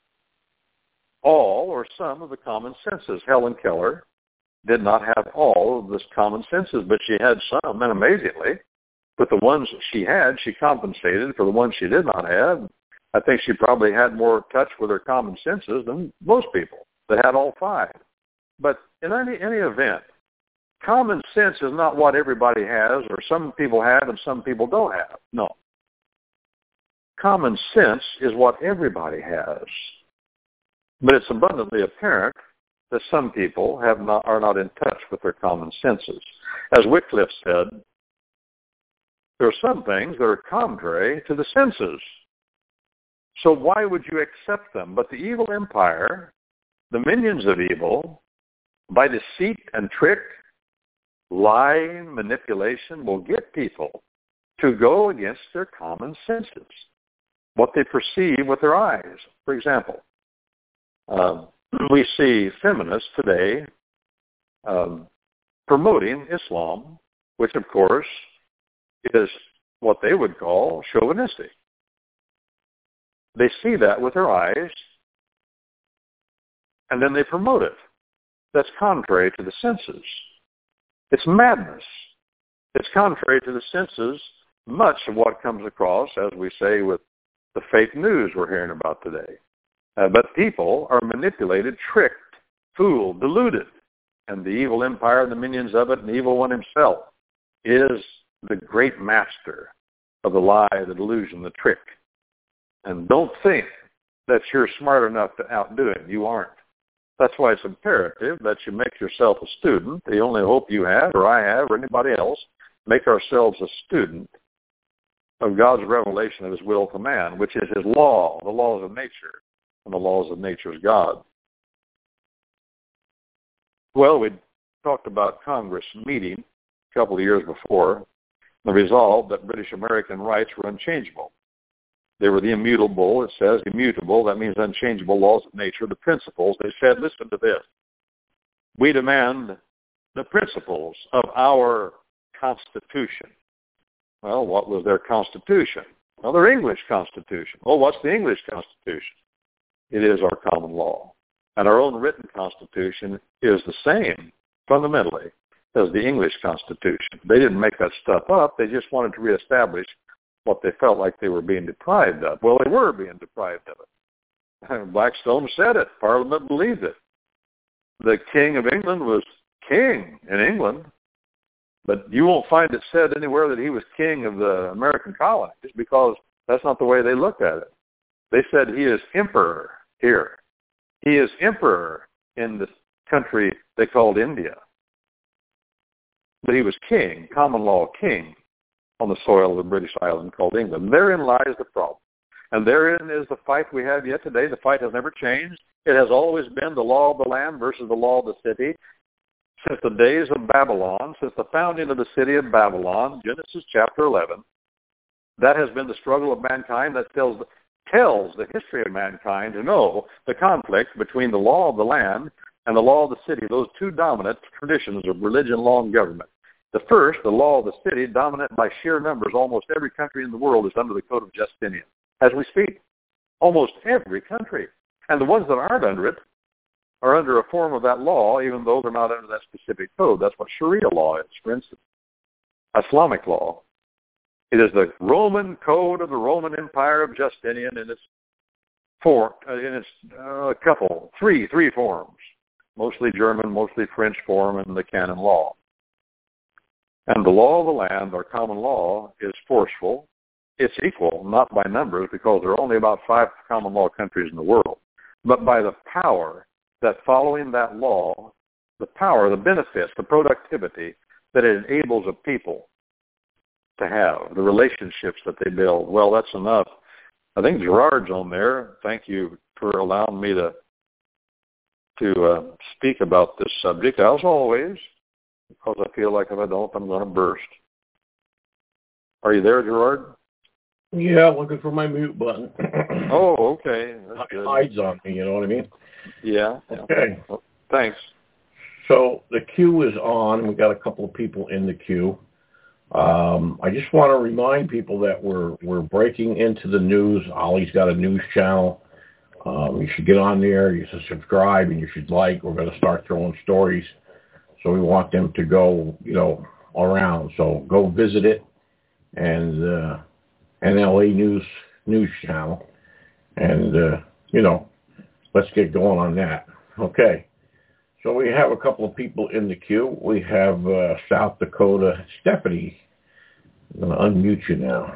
all or some of the common senses. Helen Keller did not have all of the common senses, but she had some, and amazingly, with the ones she had, she compensated for the ones she did not have. I think she probably had more touch with her common senses than most people that had all 5. But in any event, common sense is not what everybody has, or some people have and some people don't have. No. Common sense is what everybody has. But it's abundantly apparent that some people are not in touch with their common senses. As Wycliffe said, there are some things that are contrary to the senses. So why would you accept them? But the evil empire, the minions of evil, by deceit and trick, lying, manipulation, will get people to go against their common senses, what they perceive with their eyes. For example, we see feminists today promoting Islam, which of course is what they would call chauvinistic. They see that with their eyes, and then they promote it. That's contrary to the senses. It's madness. It's contrary to the senses, much of what comes across, as we say, with the fake news we're hearing about today. But people are manipulated, tricked, fooled, deluded. And the evil empire, the minions of it, and the evil one himself is the great master of the lie, the delusion, the trick. And don't think that you're smart enough to outdo him. You aren't. That's why it's imperative that you make yourself a student. The only hope you have, or I have, or anybody else, make ourselves a student of God's revelation of his will to man, which is his law, the laws of nature, and the laws of nature's God. Well, we talked about Congress meeting a couple of years before, the resolve that British American rights were unchangeable. They were the immutable, it says, immutable, that means unchangeable laws of nature, the principles. They said, listen to this. We demand the principles of our Constitution. Well, what was their Constitution? Well, their English Constitution. Well, what's the English Constitution? It is our common law. And our own written Constitution is the same, fundamentally, as the English Constitution. They didn't make that stuff up. They just wanted to reestablish what they felt like they were being deprived of. Well, they were being deprived of it. Blackstone said it. Parliament believed it. The King of England was king in England, but you won't find it said anywhere that he was king of the American colonies, because that's not the way they looked at it. They said he is emperor here. He is emperor in the country they called India. but he was king, common law king, on the soil of a British island called England. Therein lies the problem. And therein is the fight we have yet today. The fight has never changed. It has always been the law of the land versus the law of the city. Since the days of Babylon, since the founding of the city of Babylon, Genesis chapter 11, that has been the struggle of mankind that tells the history of mankind to know the conflict between the law of the land and the law of the city, those two dominant traditions of religion, law, and government. The first, the law of the city, dominant by sheer numbers. Almost every country in the world is under the code of Justinian as we speak. Almost every country. And the ones that aren't under it are under a form of that law, even though they're not under that specific code. That's what Sharia law is, for instance. Islamic law. It is the Roman code of the Roman Empire of Justinian in its three forms, mostly German, mostly French form, and the canon law. And the law of the land, or common law, is forceful. It's equal, not by numbers, because there are only about 5 common law countries in the world, but by the power that following that law, the power, the benefits, the productivity that it enables a people to have, the relationships that they build. Well, that's enough. I think Gerard's on there. Thank you for allowing me to speak about this subject, as always, because I feel like if I don't, I'm going to burst. Are you there, Gerard? Yeah, looking for my mute button. Oh, okay. That's It good. hides on me, you know what I mean? Yeah. Okay. Well, thanks. So the queue is on. We got a couple of people in the queue. I just want to remind people that we're breaking into the news. Ollie's got a news channel. You should get on there. You should subscribe, and you should like. We're going to start throwing stories. So we want them to go, around. So go visit it, and NLA News channel, and let's get going on that. Okay. So we have a couple of people in the queue. We have South Dakota Stephanie. I'm going to unmute you now.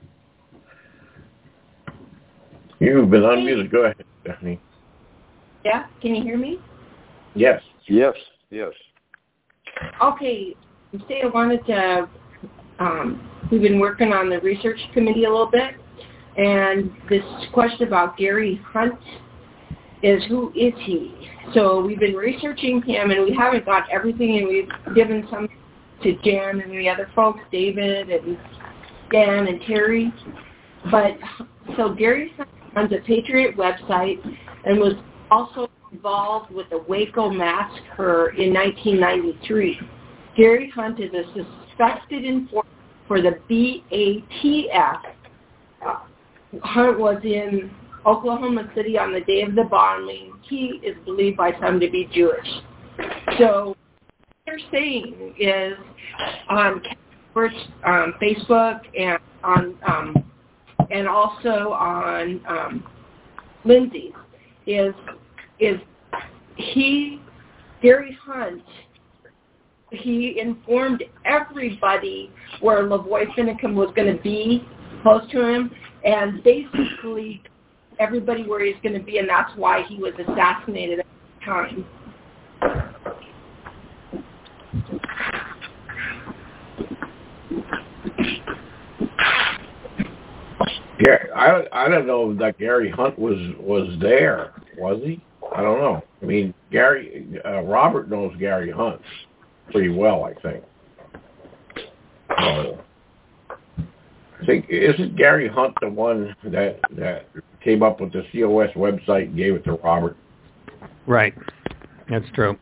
You've been unmuted. Go ahead, Stephanie. Yeah, can you hear me? Yes. Yes. Yes. Okay, say I wanted to, we've been working on the research committee a little bit, and this question about Gary Hunt is, who is he? So we've been researching him, and we haven't got everything, and we've given some to Jan and the other folks, David and Dan and Terry. But so Gary Hunt runs a Patriot website and was also involved with the Waco massacre in 1993. Gary Hunt is a suspected informant for the BATF. Hunt was in Oklahoma City on the day of the bombing. He is believed by some to be Jewish. So what they're saying is on Facebook and on and also on Lindsay's is Gary Hunt, he informed everybody where Lavoy Finicum was going to be close to him, and basically everybody where he's going to be, and that's why he was assassinated at the time. Yeah, I don't know that Gary Hunt was there. Was he? I don't know. I mean, Robert knows Gary Hunt pretty well, I think. I think, isn't Gary Hunt the one that came up with the COS website and gave it to Robert? Right. That's true.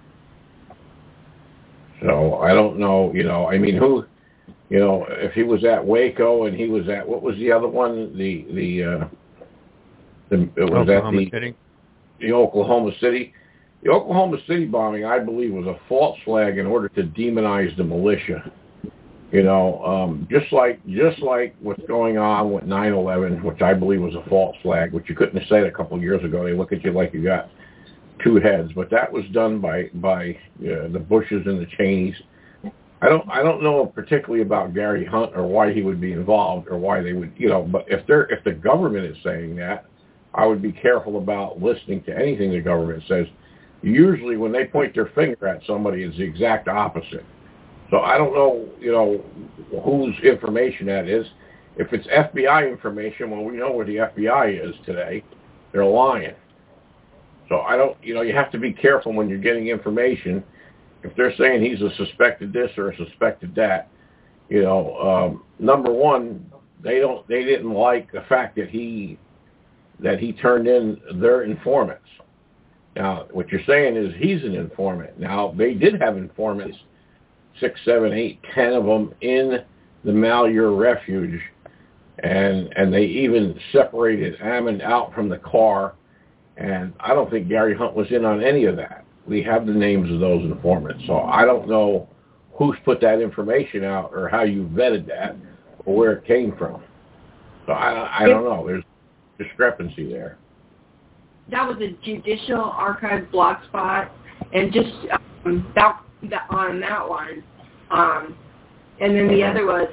So I don't know, I mean, who, if he was at Waco and he was at, what was the other one? It was Oklahoma at City. The Oklahoma City. The Oklahoma City bombing, I believe, was a false flag in order to demonize the militia. Just like what's going on with 9/11, which I believe was a false flag, which you couldn't have said a couple of years ago. They look at you like you got two heads, but that was done by the Bushes and the Cheneys. I don't know particularly about Gary Hunt or why he would be involved or why they would, but if the government is saying that, I would be careful about listening to anything the government says. Usually when they point their finger at somebody, it's the exact opposite. So I don't know, whose information that is. If it's FBI information, well, we know where the FBI is today. They're lying. So I don't, you have to be careful when you're getting information. If they're saying he's a suspected this or a suspected that, number one, they didn't like the fact that he turned in their informants. Now, what you're saying is he's an informant. Now, they did have informants, 6, 7, 8, 10 of them in the Malheur refuge, and they even separated Ammon out from the car, and I don't think Gary Hunt was in on any of that. We have the names of those informants, so I don't know who's put that information out or how you vetted that or where it came from. So I don't know. There's discrepancy there. That was a Judicial Archive blog spot, and just that on that one. And then the other was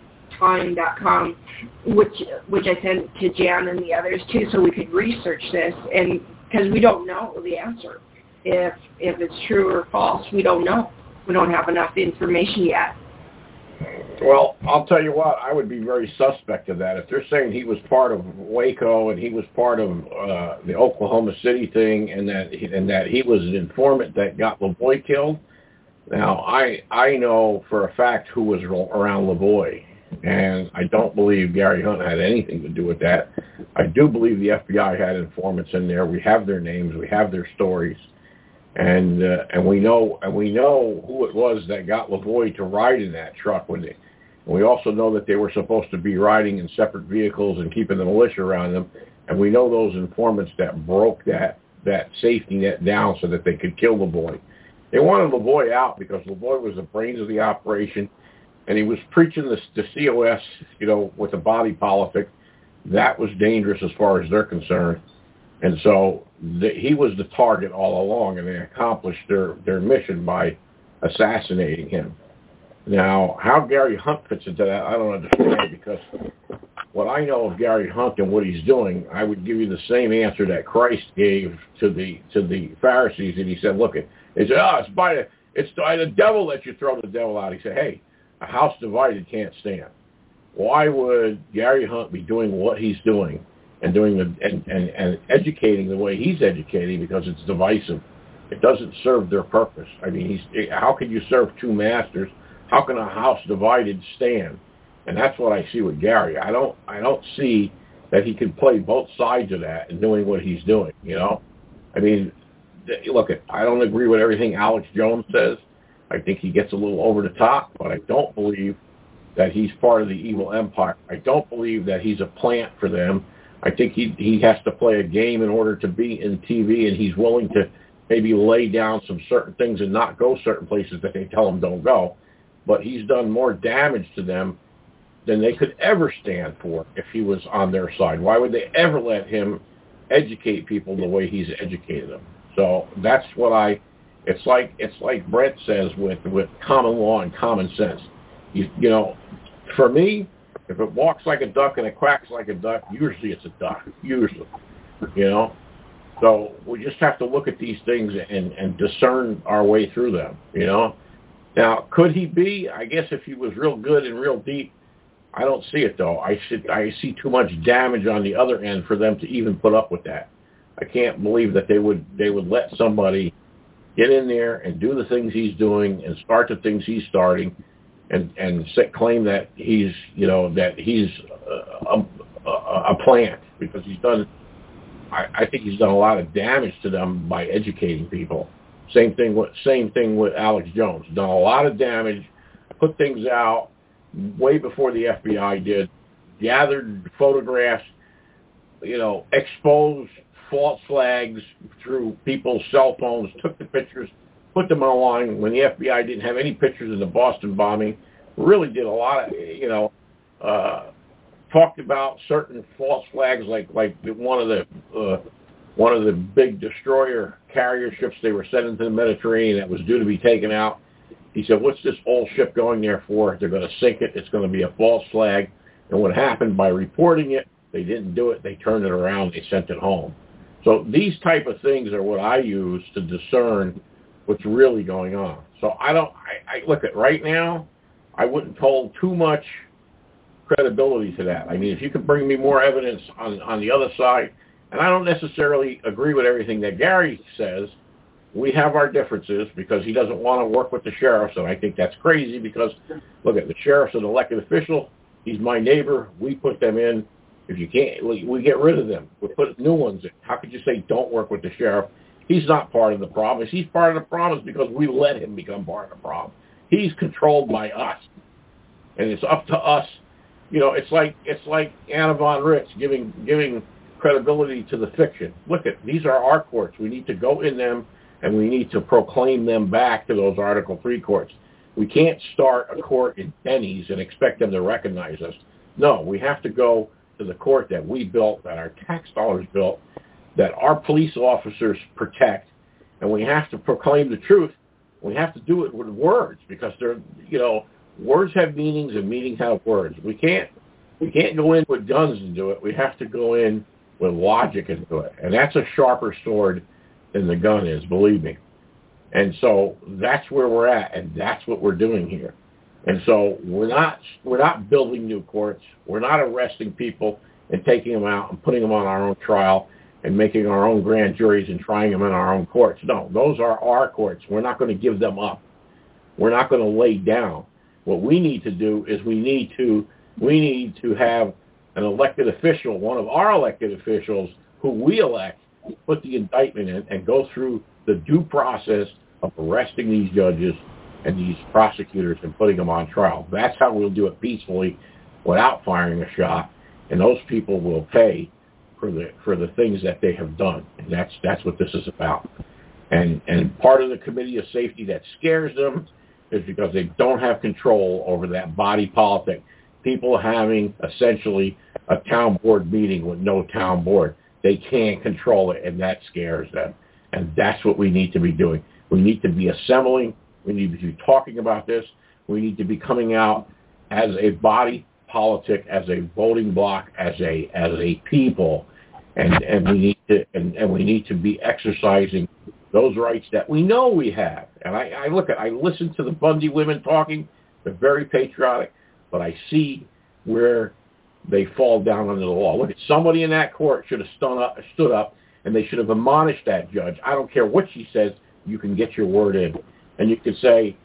time.com, which I sent to Jan and the others too, so we could research this, and because we don't know the answer. If it's true or false, we don't know. We don't have enough information yet. Well, I'll tell you what, I would be very suspect of that. If they're saying he was part of Waco and he was part of the Oklahoma City thing and that he was an informant that got LaVoy killed, now I know for a fact who was around LaVoy, and I don't believe Gary Hunt had anything to do with that. I do believe the FBI had informants in there. We have their names, we have their stories. And we know who it was that got LaVoy to ride in that truck with it. And we also know that they were supposed to be riding in separate vehicles and keeping the militia around them. And we know those informants that broke that safety net down so that they could kill LaVoy. They wanted LaVoy out because LaVoy was the brains of the operation, and he was preaching the COS, with the body politic. That was dangerous as far as they're concerned. And so he was the target all along, and they accomplished their mission by assassinating him. Now, how Gary Hunt fits into that, I don't understand, because what I know of Gary Hunt and what he's doing, I would give you the same answer that Christ gave to the Pharisees, and he said, look, they said, it's by the devil that you throw the devil out. He said, hey, a house divided can't stand. Why would Gary Hunt be doing what he's doing? And doing and educating the way he's educating, because it's divisive. It doesn't serve their purpose. I mean, how can you serve two masters? How can a house divided stand? And that's what I see with Gary. I don't see that he can play both sides of that and doing what he's doing. I mean, look, I don't agree with everything Alex Jones says. I think he gets a little over the top, but I don't believe that he's part of the evil empire. I don't believe that he's a plant for them. I think he has to play a game in order to be in TV, and he's willing to maybe lay down some certain things and not go certain places that they tell him don't go. But he's done more damage to them than they could ever stand for if he was on their side. Why would they ever let him educate people the way he's educated them? So that's what it's like Brett says with common law and common sense. For me, if it walks like a duck and it quacks like a duck, usually it's a duck. Usually, So we just have to look at these things and discern our way through them. Now, could he be? I guess if he was real good and real deep, I don't see it though. I see too much damage on the other end for them to even put up with that. I can't believe that they would let somebody get in there and do the things he's doing and start the things he's starting. And claim that he's a plant, because he's done. I think he's done a lot of damage to them by educating people. Same thing with Alex Jones. Done a lot of damage, put things out way before the FBI did. Gathered photographs, exposed false flags through people's cell phones, took the pictures, put them online when the FBI didn't have any pictures of the Boston bombing. Really did a lot of, talked about certain false flags, like one of the big destroyer carrier ships they were sending to the Mediterranean that was due to be taken out. He said, what's this old ship going there for? They're going to sink it. It's going to be a false flag. And what happened, by reporting it, they didn't do it. They turned it around. They sent it home. So these type of things are what I use to discern what's really going on. So I look at right now, I wouldn't hold too much credibility to that. I mean, if you could bring me more evidence on the other side, and I don't necessarily agree with everything that Gary says. We have our differences because he doesn't want to work with the sheriffs, and I think that's crazy because, look, at the sheriff's an elected official. He's my neighbor. We put them in. If you can't, we get rid of them. We put new ones in. How could you say don't work with the sheriff? He's not part of the problem. If he's part of the problem, it's because we let him become part of the problem. He's controlled by us, and it's up to us. You know, it's like Anna von Ritz giving credibility to the fiction. Look, these are our courts. We need to go in them, and we need to proclaim them back to those Article 3 courts. We can't start a court in Denny's and expect them to recognize us. No, we have to go to the court that we built, that our tax dollars built, that our police officers protect, and we have to proclaim the truth. We have to do it with words because words have meanings and meanings have words. We can't go in with guns and do it. We have to go in with logic and do it, and that's a sharper sword than the gun is, believe me. And so that's where we're at, and that's what we're doing here. And so we're not building new courts. We're not arresting people and taking them out and putting them on our own trial and making our own grand juries and trying them in our own courts. No, those are our courts. We're not going to give them up. We're not going to lay down. What we need to do is we need to have an elected official, one of our elected officials who we elect, put the indictment in and go through the due process of arresting these judges and these prosecutors and putting them on trial. That's how we'll do it peacefully without firing a shot, and those people will pay for the things that they have done. And that's what this is about. And part of the Committee of Safety that scares them is because they don't have control over that body politic. People having essentially a town board meeting with no town board. They can't control it, and that scares them. And that's what we need to be doing. We need to be assembling. We need to be talking about this. We need to be coming out as a body politic, as a voting bloc, as a people, and we need to be exercising those rights that we know we have. And I listen to the Bundy women talking. They're very patriotic, but I see where they fall down under the law. Look, somebody in that court should have stood up, and they should have admonished that judge. I don't care what she says. You can get your word in. And you could say,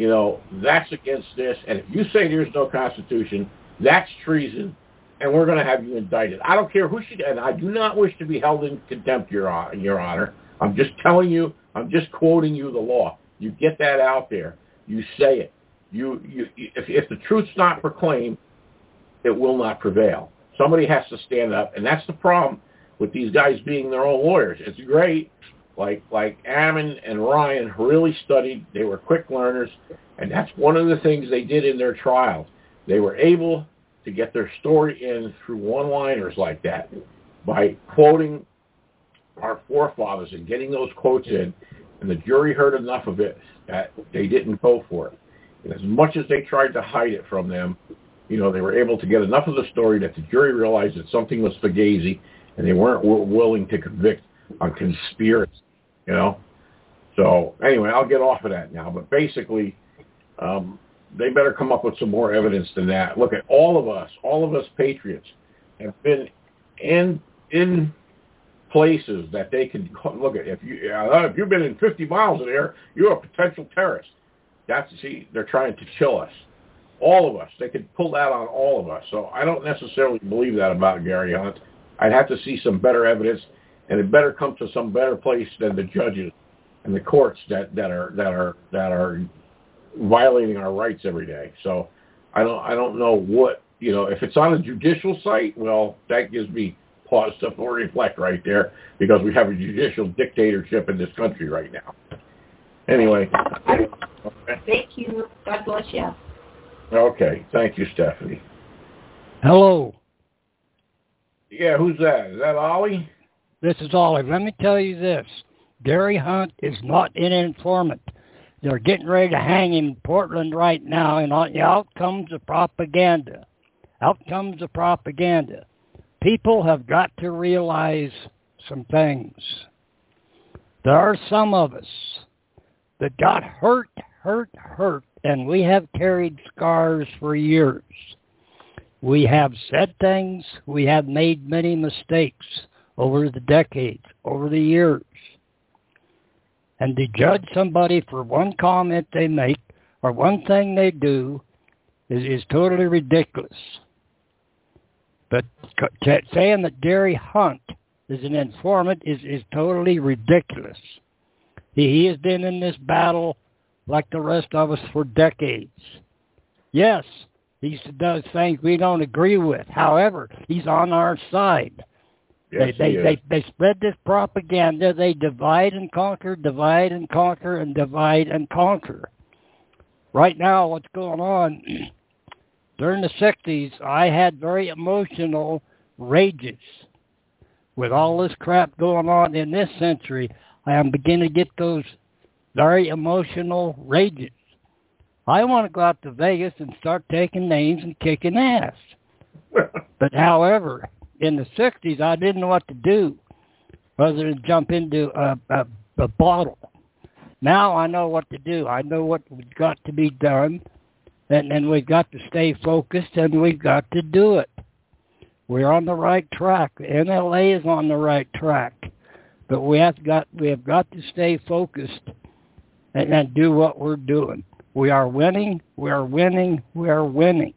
that's against this. And if you say there's no Constitution, that's treason, and we're going to have you indicted. I don't care who she did. And I do not wish to be held in contempt, Your Honor. I'm just telling you, I'm just quoting you the law. You get that out there. You say it. If the truth's not proclaimed, it will not prevail. Somebody has to stand up, and that's the problem with these guys being their own lawyers. It's great. Like Ammon and Ryan really studied. They were quick learners, and that's one of the things they did in their trials. They were able to get their story in through one-liners like that by quoting our forefathers and getting those quotes in, and the jury heard enough of it that they didn't go for it. And as much as they tried to hide it from them, they were able to get enough of the story that the jury realized that something was fugazi, and they weren't willing to convict on conspiracy. So anyway, I'll get off of that now. But basically, they better come up with some more evidence than that. Look, at all of us patriots have been in places that they can look at. If you've been in 50 miles of there, you're a potential terrorist. They're trying to chill us. All of us. They could pull that on all of us. So I don't necessarily believe that about Gary Hunt. I'd have to see some better evidence, and it better come to some better place than the judges and the courts that are violating our rights every day. So I don't know what, if it's on a judicial site, well, that gives me pause to reflect right there, because we have a judicial dictatorship in this country right now. Anyway. Okay. Thank you. God bless you. Okay. Thank you, Stephanie. Hello. Yeah, who's that? Is that Ollie? This is Ollie. Let me tell you this. Gary Hunt is not an informant. They're getting ready to hang him in Portland right now, and out comes the propaganda. Out comes the propaganda. People have got to realize some things. There are some of us that got hurt, and we have carried scars for years. We have said things. We have made many mistakes over the decades, over the years. And to judge somebody for one comment they make or one thing they do is totally ridiculous. But saying that Gary Hunt is an informant is totally ridiculous. He has been in this battle like the rest of us for decades. Yes, he does things we don't agree with. However, he's on our side. Yes, they spread this propaganda. They divide and conquer, and divide and conquer. Right now, what's going on, during the 60s, I had very emotional rages. With all this crap going on in this century, I am beginning to get those very emotional rages. I want to go out to Vegas and start taking names and kicking ass. But however, in the 60s, I didn't know what to do other than jump into a bottle. Now I know what to do. I know what's got to be done, and we've got to stay focused, and we've got to do it. We're on the right track. The NLA is on the right track, but we have got to stay focused and do what we're doing. We are winning. We are winning. We are winning,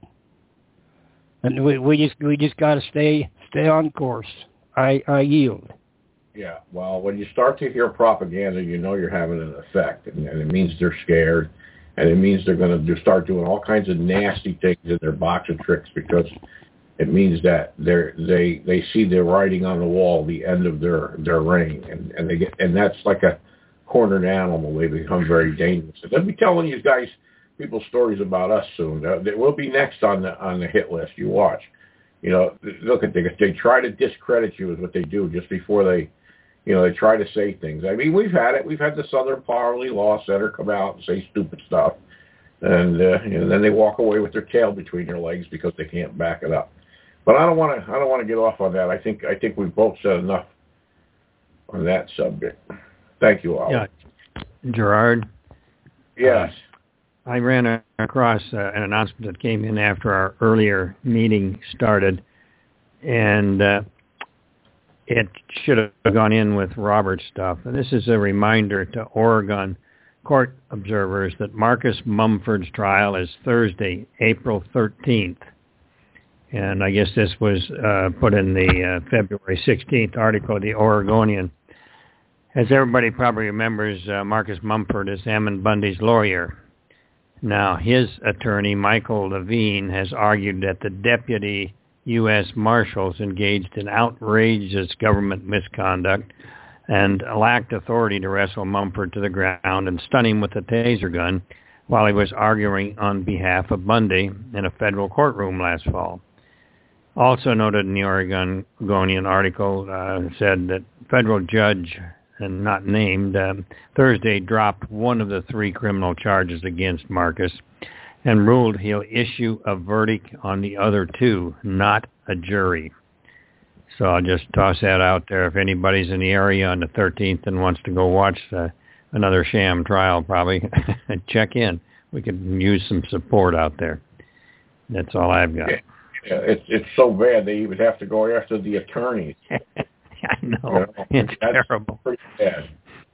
and we just got to stay on course. I yield. Yeah, well, when you start to hear propaganda, you know you're having an effect, and it means they're scared, and it means they're going to start doing all kinds of nasty things in their box of tricks, because it means that they see the writing on the wall, the end of their reign, and that's like a cornered animal. They become very dangerous. And they'll be telling you guys, people, stories about us soon. We'll be next on the hit list. You watch. You know, look at they try to discredit you is what they do just before they try to say things. I mean, we've had it. We've had the Southern Poverty Law Center come out and say stupid stuff, and then they walk away with their tail between their legs because they can't back it up. But I don't want to get off on that. I think we've both said enough on that subject. Thank you all. Yeah, Gerard. Yes. I ran across an announcement that came in after our earlier meeting started, and it should have gone in with Robert's stuff. And this is a reminder to Oregon court observers that Marcus Mumford's trial is Thursday, April 13th. And I guess this was put in the February 16th article of the Oregonian. As everybody probably remembers, Marcus Mumford is Ammon Bundy's lawyer. Now, his attorney, Michael Levine, has argued that the deputy U.S. Marshals engaged in outrageous government misconduct and lacked authority to wrestle Mumford to the ground and stun him with a taser gun while he was arguing on behalf of Bundy in a federal courtroom last fall. Also noted in the Oregonian article said that federal judge, and not named, Thursday dropped one of the 3 criminal charges against Marcus and ruled he'll issue a verdict on the other 2, not a jury. So I'll just toss that out there. If anybody's in the area on the 13th and wants to go watch another sham trial, probably check in. We could use some support out there. That's all I've got. Yeah, it's so bad they even have to go after the attorneys. I know. It's terrible. Pretty bad.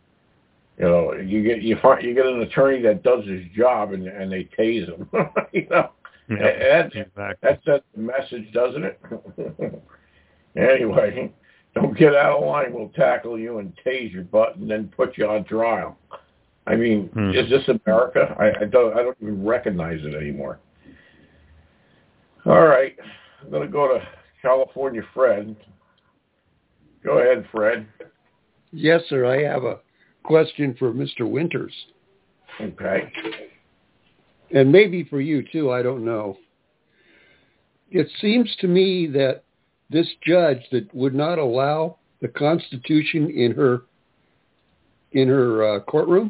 You get an attorney that does his job and they tase him. Yep, that sends a message, doesn't it? Anyway, don't get out of line. We'll tackle you and tase your butt and then put you on trial. I mean, is this America? I don't even recognize it anymore. All right, I'm going to go to California Fred. Go ahead, Fred. Yes, sir. I have a question for Mr. Winters. Okay. And maybe for you, too. I don't know. It seems to me that this judge that would not allow the Constitution in her courtroom.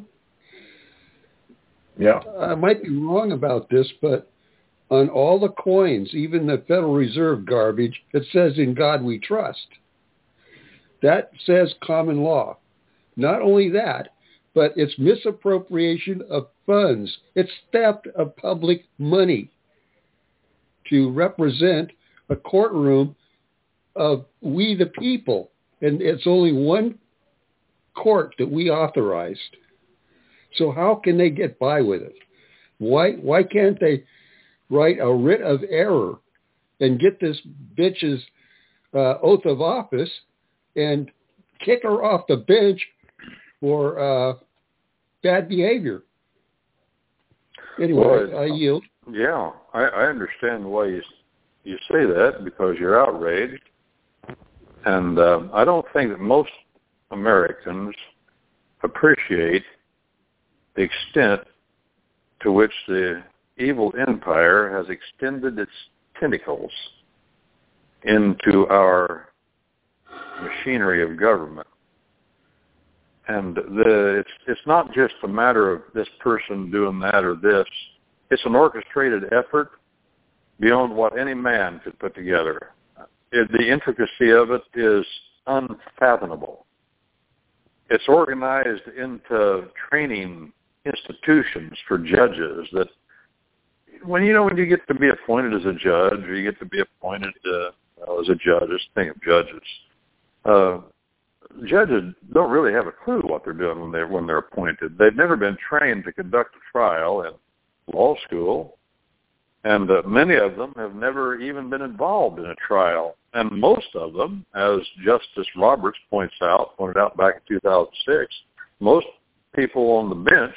Yeah. I might be wrong about this, but on all the coins, even the Federal Reserve garbage, it says "In God We Trust." That says common law. Not only that, but it's misappropriation of funds. It's theft of public money to represent a courtroom of we the people. And it's only one court that we authorized. So how can they get by with it? Why can't they write a writ of error and get this bitch's oath of office and kick her off the bench for bad behavior? Anyway, I yield. Yeah, I understand why you say that, because you're outraged. And I don't think that most Americans appreciate the extent to which the evil empire has extended its tentacles into our machinery of government. And it's not just a matter of this person doing that or this. It's an orchestrated effort beyond what any man could put together. The intricacy of it is unfathomable. It's organized into training institutions for judges that when you get to be appointed as a judge, or you get to be appointed as a judge, just think of judges. Judges don't really have a clue what they're doing when they're appointed. They've never been trained to conduct a trial in law school, and many of them have never even been involved in a trial. And most of them, as Justice Roberts pointed out back in 2006, most people on the bench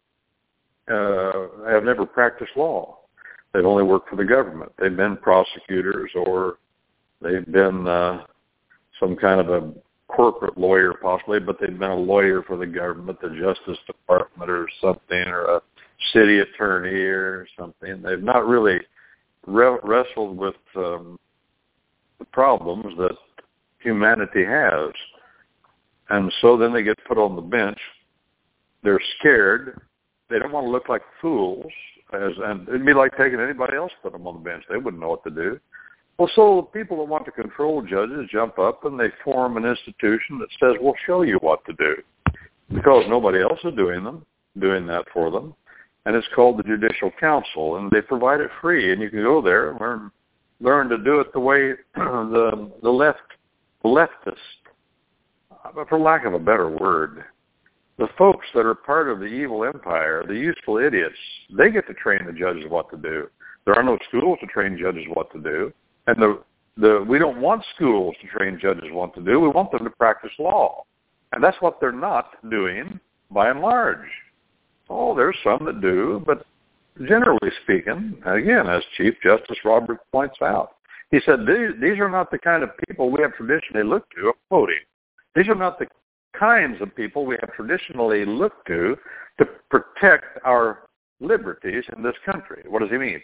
have never practiced law. They've only worked for the government. They've been prosecutors, or they've been some kind of a corporate lawyer possibly, but they've been a lawyer for the government, the Justice Department or something, or a city attorney or something. They've not really wrestled with the problems that humanity has. And so then they get put on the bench. They're scared. They don't want to look like fools. And it'd be like taking anybody else, put them on the bench. They wouldn't know what to do. Well, so people that want to control judges jump up and they form an institution that says, we'll show you what to do, because nobody else is doing that for them. And it's called the Judicial Council, and they provide it free. And you can go there and learn to do it the way the leftist, for lack of a better word, the folks that are part of the evil empire, the useful idiots, they get to train the judges what to do. There are no schools to train judges what to do. And we don't want schools to train judges what to do. We want them to practice law. And that's what they're not doing by and large. Oh, there's some that do, but generally speaking, again, as Chief Justice Roberts points out, he said, these are not the kind of people we have traditionally looked to, quoting, these are not the kinds of people we have traditionally looked to protect our liberties in this country. What does he mean?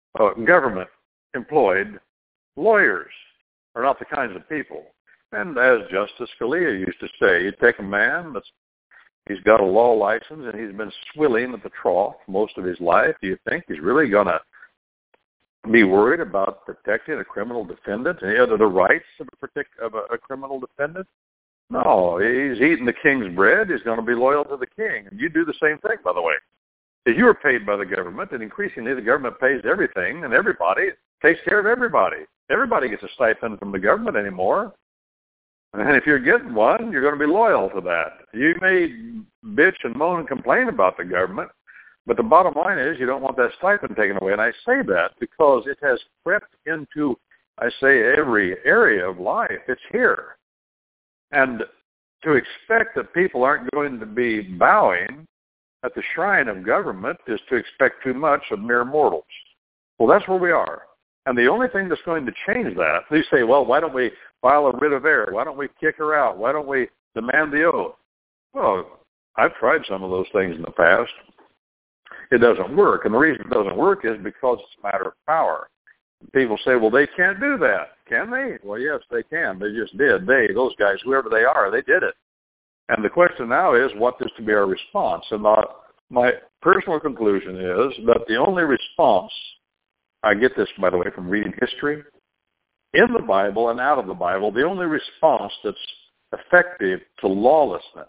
Government-employed lawyers are not the kinds of people. And as Justice Scalia used to say, you take a man he's got a law license and he's been swilling at the trough most of his life. Do you think he's really going to be worried about protecting a criminal defendant and the rights of a criminal defendant? No, he's eating the king's bread. He's going to be loyal to the king. And you do the same thing, by the way. If you are paid by the government, and increasingly the government pays everything, and everybody takes care of everybody. Everybody gets a stipend from the government anymore. And if you're getting one, you're going to be loyal to that. You may bitch and moan and complain about the government, but the bottom line is you don't want that stipend taken away. And I say that because it has crept into, I say, every area of life. It's here. And to expect that people aren't going to be bowing at the shrine of government is to expect too much of mere mortals. Well, that's where we are. And the only thing that's going to change that, you say, well, why don't we file a writ of error? Why don't we kick her out? Why don't we demand the oath? Well, I've tried some of those things in the past. It doesn't work. And the reason it doesn't work is because it's a matter of power. People say, well, they can't do that. Can they? Well, yes, they can. They just did. Those guys, whoever they are, they did it. And the question now is, what is to be our response? And my personal conclusion is that the only response, I get this, by the way, from reading history, in the Bible and out of the Bible, the only response that's effective to lawlessness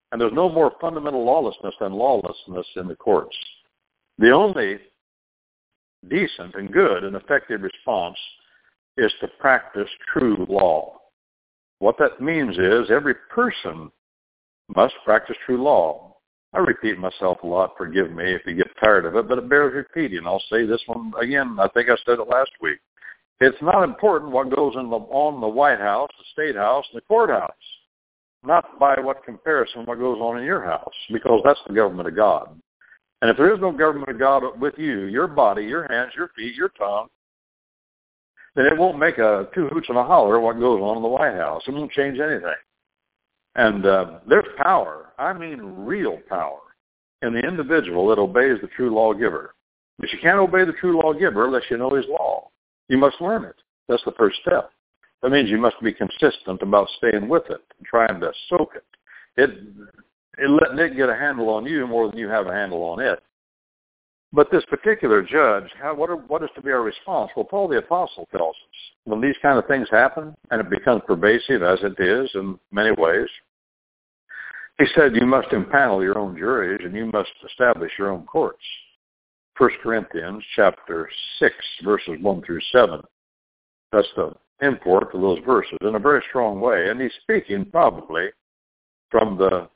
And there's no more fundamental lawlessness than lawlessness in the courts. The only decent and good and effective response is to practice true law. What that means is every person must practice true law. I repeat myself a lot, forgive me if you get tired of it, but it bears repeating. I'll say this one again, I think I said it last week. It's not important what goes on the White House, the State House, and the courthouse. Not by what comparison what goes on in your house, because that's the government of God. And if there is no government of God with you, your body, your hands, your feet, your tongue, then it won't make a two hoots and a holler what goes on in the White House. It won't change anything. And there's power, I mean real power, in the individual that obeys the true lawgiver. But you can't obey the true lawgiver unless you know his law. You must learn it. That's the first step. That means you must be consistent about staying with it and trying to soak it. Letting it get a handle on you more than you have a handle on it. But this particular judge, what is to be our response? Well, Paul the Apostle tells us, when these kind of things happen, and it becomes pervasive, as it is in many ways, he said you must impanel your own juries and you must establish your own courts. 1 Corinthians chapter 6, verses 1 through 7. That's the import of those verses in a very strong way. And he's speaking probably from the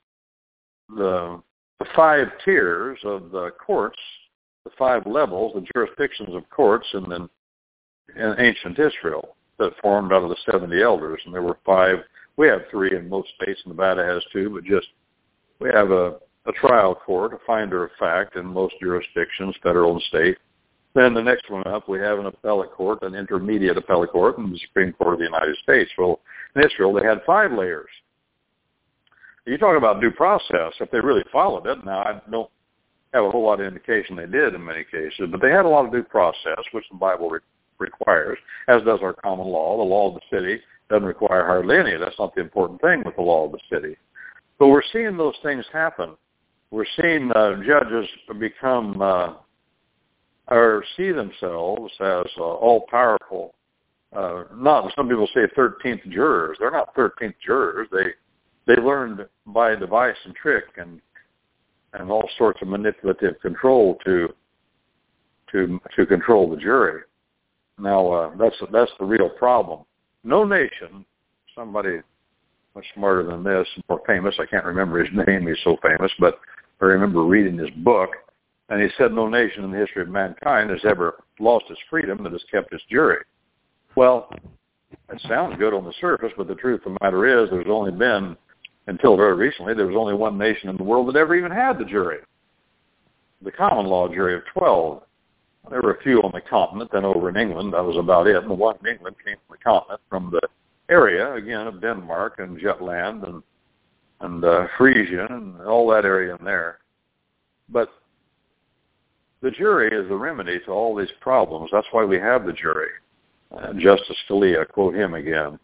5 tiers of the courts, the 5 levels, the jurisdictions of courts in ancient Israel that formed out of the 70 elders. And there were 5. We have 3 in most states. Nevada has 2, but we have a trial court, a finder of fact in most jurisdictions, federal and state. Then the next one up, we have an appellate court, an intermediate appellate court, and the Supreme Court of the United States. Well, in Israel, they had 5 layers. You talk about due process, if they really followed it. Now, I don't have a whole lot of indication they did in many cases, but they had a lot of due process, which the Bible requires, as does our common law. The law of the city doesn't require hardly any. That's not the important thing with the law of the city. But we're seeing those things happen. We're seeing judges become or see themselves as all-powerful. Not, some people say 13th jurors. They're not 13th jurors. They learned by device and trick and all sorts of manipulative control to control the jury. Now that's the real problem. No nation, somebody much smarter than this, more famous, I can't remember his name, he's so famous, but I remember reading his book, and he said no nation in the history of mankind has ever lost its freedom that has kept its jury. Well, it sounds good on the surface, but the truth of the matter is there's only been, until very recently, there was only one nation in the world that ever even had the jury, the common law jury of 12. There were a few on the continent, then over in England, that was about it. And the one in England came from the continent, from the area, again, of Denmark and Jutland and Frisia and all that area in there. But the jury is the remedy to all these problems. That's why we have the jury. Justice Scalia, quote him again.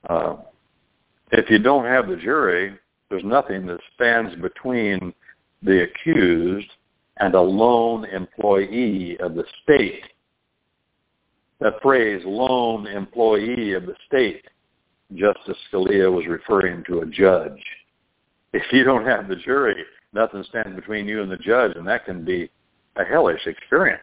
If you don't have the jury, there's nothing that stands between the accused and a lone employee of the state. That phrase, lone employee of the state, Justice Scalia was referring to a judge. If you don't have the jury, nothing stands between you and the judge, and that can be a hellish experience.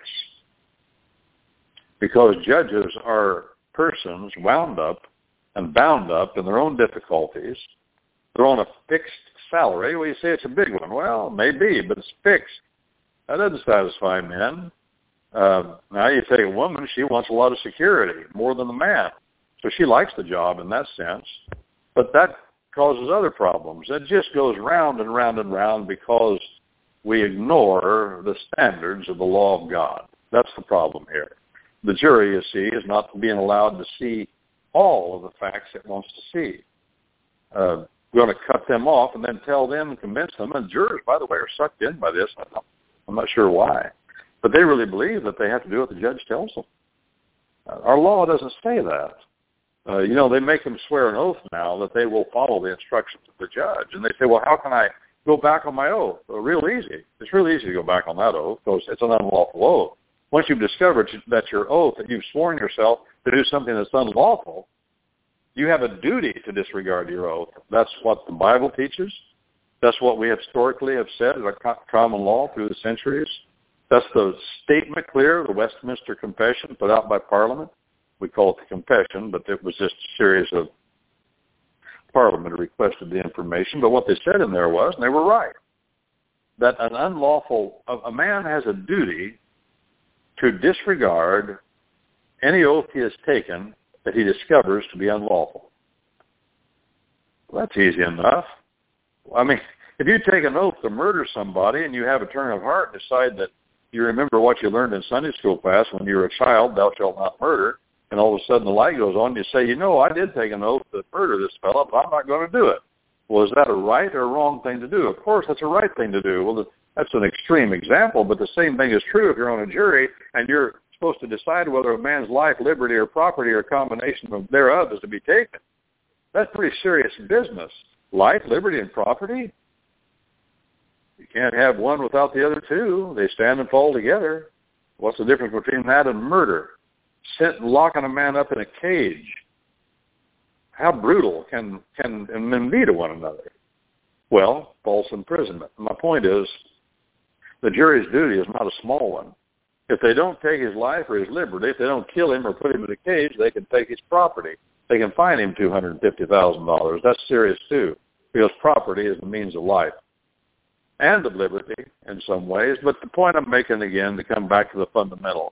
Because judges are persons wound up and bound up in their own difficulties. They're on a fixed salary. Well, you say it's a big one. Well, maybe, but it's fixed. That doesn't satisfy men. Now you take a woman, she wants a lot of security, more than the man. So she likes the job in that sense. But that causes other problems. It just goes round and round and round because we ignore the standards of the law of God. That's the problem here. The jury, you see, is not being allowed to see all of the facts it wants to see. We're going to cut them off and then tell them and convince them. And jurors, by the way, are sucked in by this. I'm not sure why. But they really believe that they have to do what the judge tells them. Our law doesn't say that. They make them swear an oath now that they will follow the instructions of the judge. And they say, well, how can I go back on my oath? Well, real easy. It's really easy to go back on that oath because it's an unlawful oath. Once you've discovered that your oath, that you've sworn yourself to do something that's unlawful, you have a duty to disregard your oath. That's what the Bible teaches. That's what we historically have said in our common law through the centuries. That's the statement clear of the Westminster Confession put out by Parliament. We call it the Confession, but it was just a series of Parliament requested the information. But what they said in there was, and they were right, that a man has a duty to disregard any oath he has taken that he discovers to be unlawful. Well, that's easy enough. I mean, if you take an oath to murder somebody and you have a turn of heart and decide that you remember what you learned in Sunday school class when you were a child, thou shalt not murder, and all of a sudden the light goes on, you say, I did take an oath to murder this fellow, but I'm not going to do it. Well, is that a right or a wrong thing to do? Of course, that's a right thing to do. Well, that's an extreme example, but the same thing is true if you're on a jury and you're supposed to decide whether a man's life, liberty, or property or a combination thereof is to be taken. That's pretty serious business. Life, liberty, and property? You can't have one without the other two. They stand and fall together. What's the difference between that and murder? Locking a man up in a cage. How brutal can men be to one another? Well, false imprisonment. My point is, the jury's duty is not a small one. If they don't take his life or his liberty, if they don't kill him or put him in a cage, they can take his property. They can fine him $250,000. That's serious too, because property is the means of life and of liberty in some ways. But the point I'm making again, to come back to the fundamental,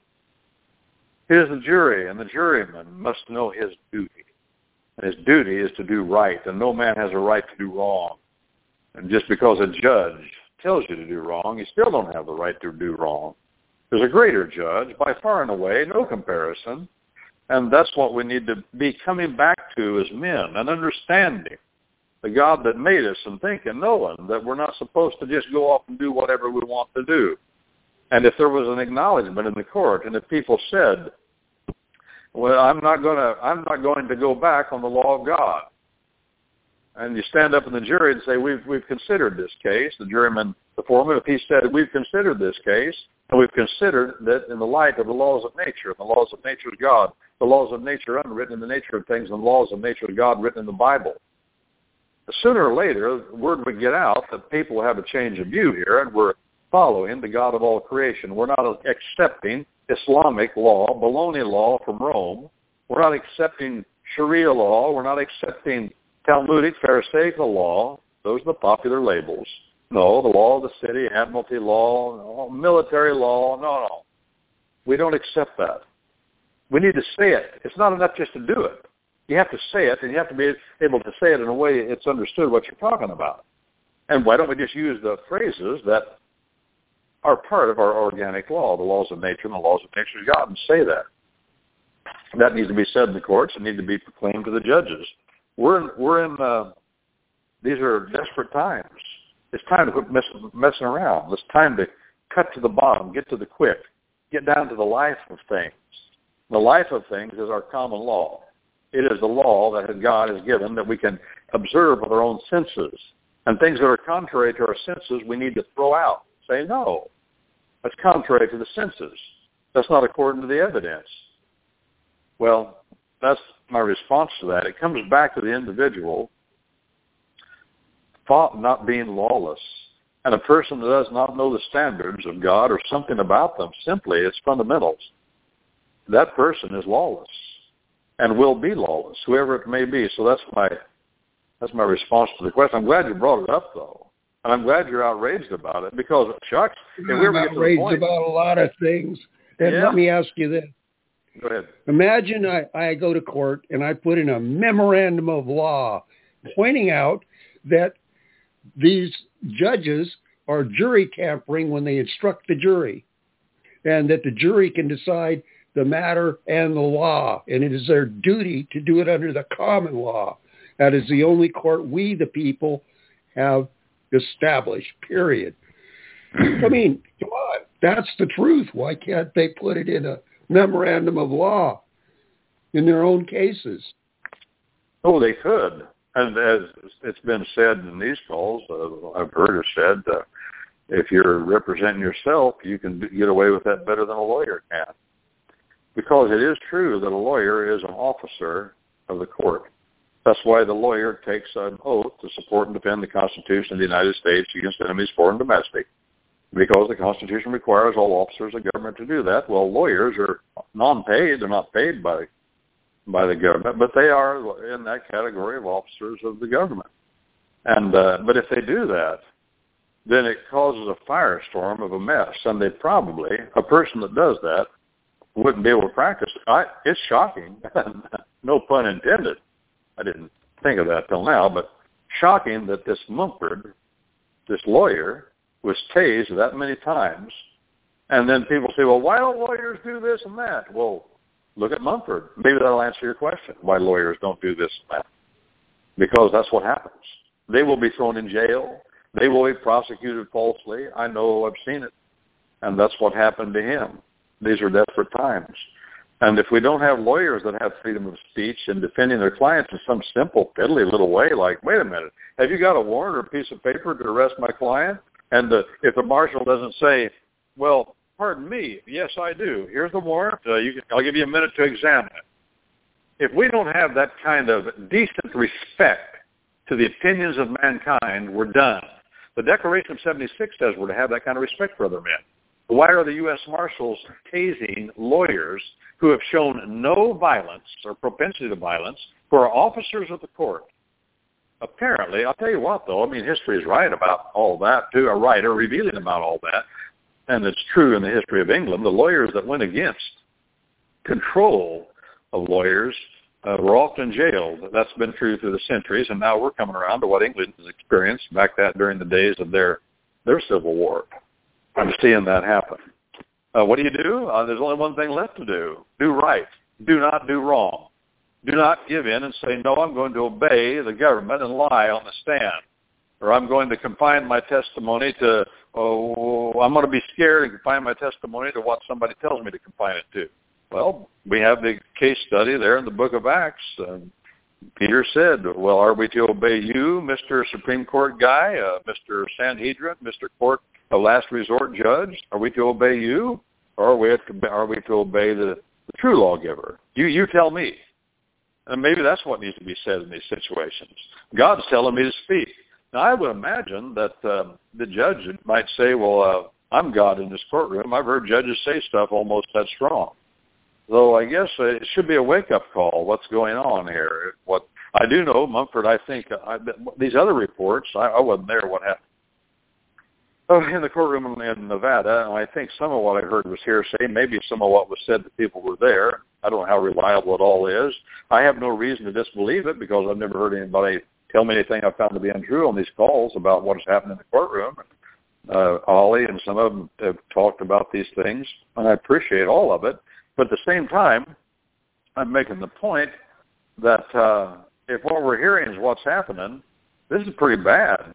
is the jury, and the juryman must know his duty. And his duty is to do right, and no man has a right to do wrong. And just because a judge tells you to do wrong, you still don't have the right to do wrong. There's a greater judge, by far and away, no comparison. And that's what we need to be coming back to as men, and understanding the God that made us, and thinking, knowing that we're not supposed to just go off and do whatever we want to do. And if there was an acknowledgement in the court, and if people said, well, I'm not going to go back on the law of God, and you stand up in the jury and say, we've considered this case, the juryman, the foreman, if he said, we've considered this case, and we've considered that in the light of the laws of nature, and the laws of nature of God, the laws of nature unwritten in the nature of things, and the laws of nature of God written in the Bible. Sooner or later, the word would get out that people have a change of view here, and we're following the God of all creation. We're not accepting Islamic law, baloney law from Rome. We're not accepting Sharia law. We're not accepting Talmudic, Pharisaical law. Those are the popular labels. No, the law of the city, admiralty law, military law. No. We don't accept that. We need to say it. It's not enough just to do it. You have to say it, and you have to be able to say it in a way it's understood what you're talking about. And why don't we just use the phrases that are part of our organic law, the laws of nature and the laws of nature of God, and say that. That needs to be said in the courts and need to be proclaimed to the judges. We're in these are desperate times. It's time to quit messing around. It's time to cut to the bottom, get to the quick, get down to the life of things. The life of things is our common law. It is the law that God has given that we can observe with our own senses. And things that are contrary to our senses, we need to throw out. Say, no, that's contrary to the senses. That's not according to the evidence. Well, that's my response to that. It comes back to the individual not being lawless. And a person that does not know the standards of God or something about them, simply its fundamentals, that person is lawless and will be lawless, whoever it may be. So that's my response to the question. I'm glad you brought it up, though. And I'm glad you're outraged about it, because, shucks, if we ever get to the point... I'm outraged about a lot of things. And let me ask you this. Go ahead. Imagine I go to court and I put in a memorandum of law pointing out that these judges are jury tampering when they instruct the jury, and that the jury can decide the matter and the law, and it is their duty to do it under the common law. That is the only court we, the people, have established, period. I mean, come on, that's the truth. Why can't they put it in a memorandum of law in their own cases? Oh, they could. And as it's been said in these calls, I've heard it said, if you're representing yourself, you can get away with that better than a lawyer can. Because it is true that a lawyer is an officer of the court. That's why the lawyer takes an oath to support and defend the Constitution of the United States against enemies, foreign and domestic, because the Constitution requires all officers of government to do that. Well, lawyers are non-paid. They're not paid by the government, but they are in that category of officers of the government. And but if they do that, then it causes a firestorm of a mess, and they probably, a person that does that, wouldn't be able to practice. It's shocking, no pun intended. I didn't think of that till now, but shocking that this Mumford, this lawyer, was tased that many times, and then people say, well, why don't lawyers do this and that? Well, look at Mumford. Maybe that'll answer your question, why lawyers don't do this and that. Because that's what happens. They will be thrown in jail. They will be prosecuted falsely. I know, I've seen it. And that's what happened to him. These are desperate times. And if we don't have lawyers that have freedom of speech and defending their clients in some simple, fiddly little way, like, wait a minute, have you got a warrant or a piece of paper to arrest my client? And if the marshal doesn't say, well, pardon me, yes, I do. Here's the warrant. I'll give you a minute to examine it. If we don't have that kind of decent respect to the opinions of mankind, we're done. The Declaration of 76 says we're to have that kind of respect for other men. Why are the U.S. Marshals tasing lawyers who have shown no violence or propensity to violence, who are officers of the court? Apparently, I'll tell you what, though, I mean, history is right about all that, too, a writer revealing about all that, and it's true in the history of England. The lawyers that went against control of lawyers were often jailed. That's been true through the centuries, and now we're coming around to what England has experienced back during the days of their Civil War. I'm seeing that happen. What do? There's only one thing left to do. Do right. Do not do wrong. Do not give in and say, no, I'm going to obey the government and lie on the stand. Or I'm going to confine my testimony to, I'm going to be scared and confine my testimony to what somebody tells me to confine it to. Well, we have the case study there in the book of Acts. Peter said, well, are we to obey you, Mr. Supreme Court guy, Mr. Sanhedrin, Mr. Court of Last Resort judge? Are we to obey you, or are we to obey the true lawgiver? You tell me. And maybe that's what needs to be said in these situations. God's telling me to speak. Now, I would imagine that the judge might say, well, I'm God in this courtroom. I've heard judges say stuff almost that strong. Though I guess it should be a wake-up call, what's going on here. What I do know, Mumford, I think, these other reports, I wasn't there, what happened. In the courtroom in Nevada, and I think some of what I heard was hearsay. Maybe some of what was said that people were there. I don't know how reliable it all is. I have no reason to disbelieve it because I've never heard anybody tell me anything I found to be untrue on these calls about what has happened in the courtroom. Ollie and some of them have talked about these things, and I appreciate all of it. But at the same time, I'm making the point that if what we're hearing is what's happening, this is pretty bad.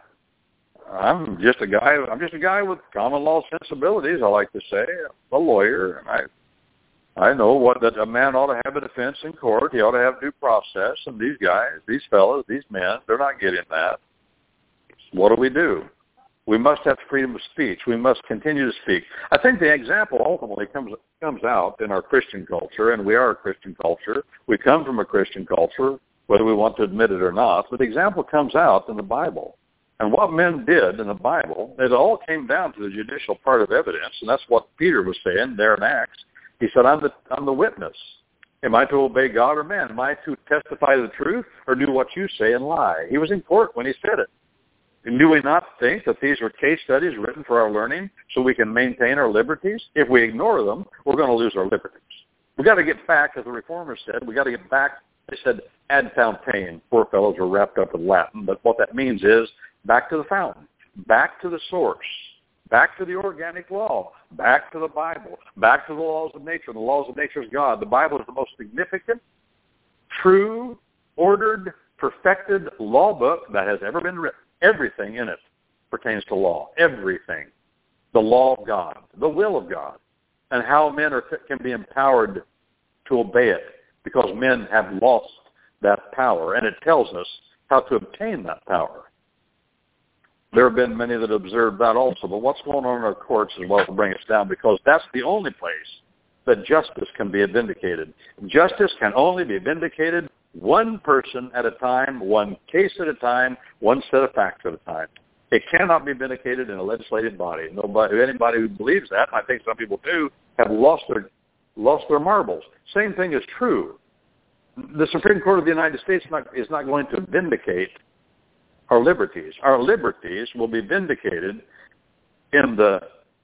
I'm just a guy with common law sensibilities, I like to say, a lawyer, and I know what that a man ought to have a defense in court. He ought to have due process, and these guys, these fellows, these men, they're not getting that. What do? We must have freedom of speech. We must continue to speak. I think the example ultimately comes out in our Christian culture, and we are a Christian culture. We come from a Christian culture, whether we want to admit it or not, but the example comes out in the Bible. And what men did in the Bible, it all came down to the judicial part of evidence, and that's what Peter was saying there in Acts. He said, I'm the witness. Am I to obey God or man? Am I to testify to the truth or do what you say and lie? He was in court when he said it. And do we not think that these are case studies written for our learning so we can maintain our liberties? If we ignore them, we're going to lose our liberties. We've got to get back, as the Reformers said, we've got to get back. They said ad fountain. Poor fellows were wrapped up in Latin, but what that means is back to the fountain, back to the source, back to the organic law, back to the Bible, back to the laws of nature. The laws of nature is God. The Bible is the most significant, true, ordered, perfected law book that has ever been written. Everything in it pertains to law. Everything. The law of God, the will of God, and how men can be empowered to obey it because men have lost that power, and it tells us how to obtain that power. There have been many that observed that also, but what's going on in our courts is what will bring us down because that's the only place that justice can be vindicated. Justice can only be vindicated one person at a time, one case at a time, one set of facts at a time. It cannot be vindicated in a legislative body. Anybody who believes that, and I think some people do, have lost their marbles. Same thing is true. The Supreme Court of the United States is not going to vindicate our liberties. Our liberties will be vindicated in the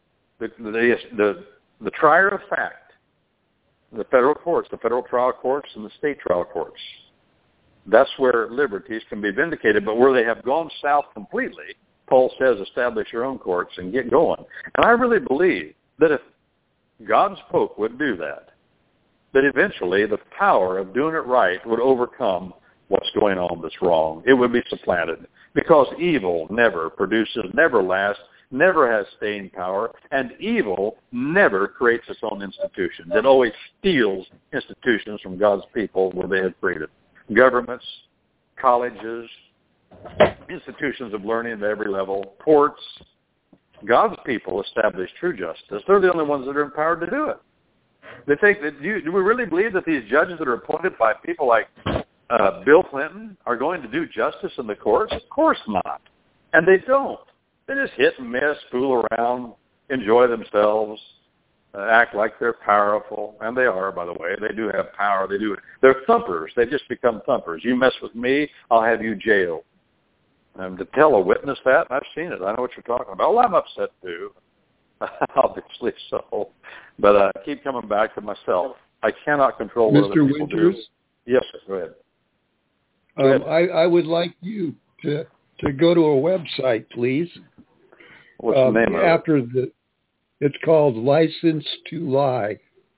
trier of fact, the federal courts, the federal trial courts, and the state trial courts. That's where liberties can be vindicated. But where they have gone south completely, Paul says, establish your own courts and get going. And I really believe that if God's folk would do that, that eventually the power of doing it right would overcome what's going on that's wrong. It would be supplanted, because evil never produces, never lasts, never has staying power, and evil never creates its own institutions. It always steals institutions from God's people where they have created. Governments, colleges, institutions of learning at every level, courts. God's people establish true justice. They're the only ones that are empowered to do it. They think that do we really believe that these judges that are appointed by people like Bill Clinton are going to do justice in the courts? Of course not. And they don't. They just hit and miss, fool around, enjoy themselves, act like they're powerful. And they are, by the way. They do have power. They're thumpers. They just become thumpers. You mess with me, I'll have you jailed. And to tell a witness that, I've seen it. I know what you're talking about. Well, I'm upset too. Obviously so. But I keep coming back to myself. I cannot control what other people do. Yes, sir. Go ahead. I would like you to go to a website, please. What's the name of it? It's called License to Lie.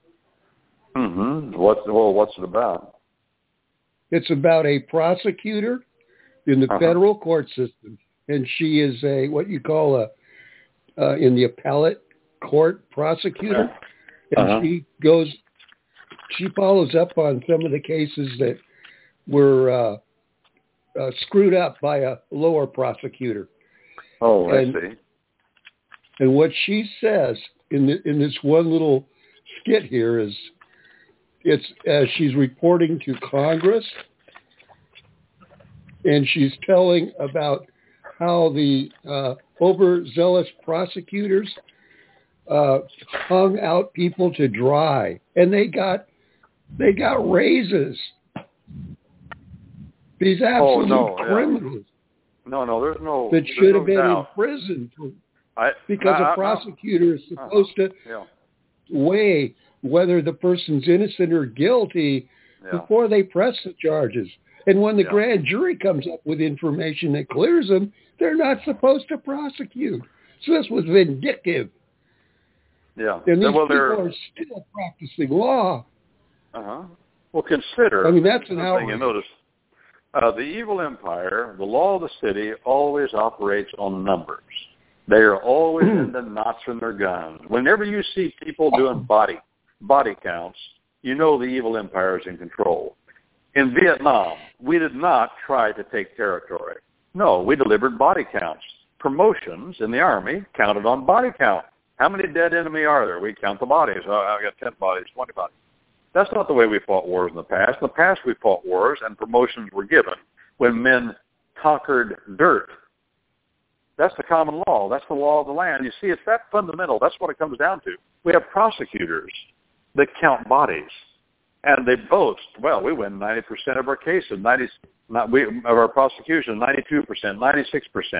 Mm-hmm. What's it about? It's about a prosecutor in the federal court system, and she is what you call in the appellate court prosecutor, and she follows up on some of the cases that were screwed up by a lower prosecutor. Oh, I see. And what she says in this one little skit here is, she's reporting to Congress, and she's telling about how the overzealous prosecutors hung out people to dry, and they got raises. These absolute criminals. No, there's no. That should have been in prison because a prosecutor is supposed to weigh whether the person's innocent or guilty before they press the charges. And when the grand jury comes up with information that clears them, they're not supposed to prosecute. So this was vindictive. Yeah. And these people are still practicing law. Well, consider. I mean, that's an outrage. You notice, the evil empire, the law of the city, always operates on numbers. They are always in the knots in their guns. Whenever you see people doing body counts, you know the evil empire is in control. In Vietnam, we did not try to take territory. No, we delivered body counts. Promotions in the Army counted on body count. How many dead enemy are there? We count the bodies. I got 10 bodies, 20 bodies. That's not the way we fought wars in the past. In the past, we fought wars and promotions were given when men conquered dirt. That's the common law. That's the law of the land. You see, it's that fundamental. That's what it comes down to. We have prosecutors that count bodies. And they boast, well, we win 90% of our cases, of our prosecution, 92%, 96%.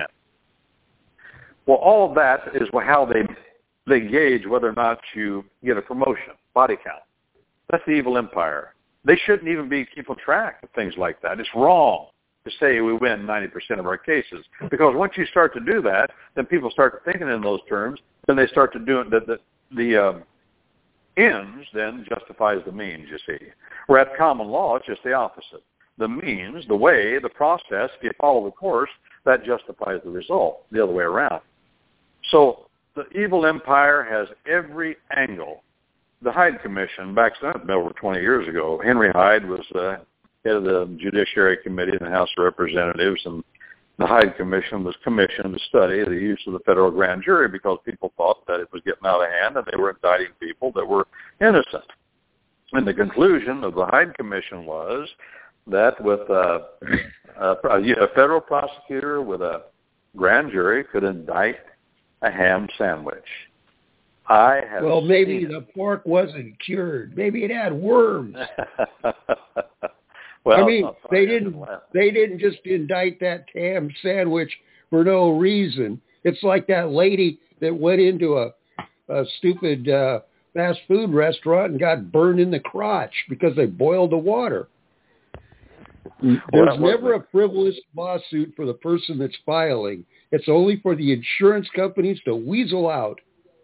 Well, all of that is how they gauge whether or not you get a promotion, body count. That's the evil empire. They shouldn't even be keeping track of things like that. It's wrong to say we win 90% of our cases, because once you start to do that, then people start thinking in those terms. Then they start to do it. The ends then justifies the means, you see. Where at common law, it's just the opposite. The means, the way, the process, if you follow the course, that justifies the result, the other way around. So the evil empire has every angle. The Hyde Commission, back then, over 20 years ago, Henry Hyde was head of the Judiciary Committee in the House of Representatives, and the Hyde Commission was commissioned to study the use of the federal grand jury because people thought that it was getting out of hand and they were indicting people that were innocent. And the conclusion of the Hyde Commission was that with a federal prosecutor with a grand jury could indict a ham sandwich. Well, maybe the pork wasn't cured. Maybe it had worms. Well, I mean, they didn't just indict that ham sandwich for no reason. It's like that lady that went into a stupid fast food restaurant and got burned in the crotch because they boiled the water. There's never a frivolous lawsuit for the person that's filing. It's only for the insurance companies to weasel out.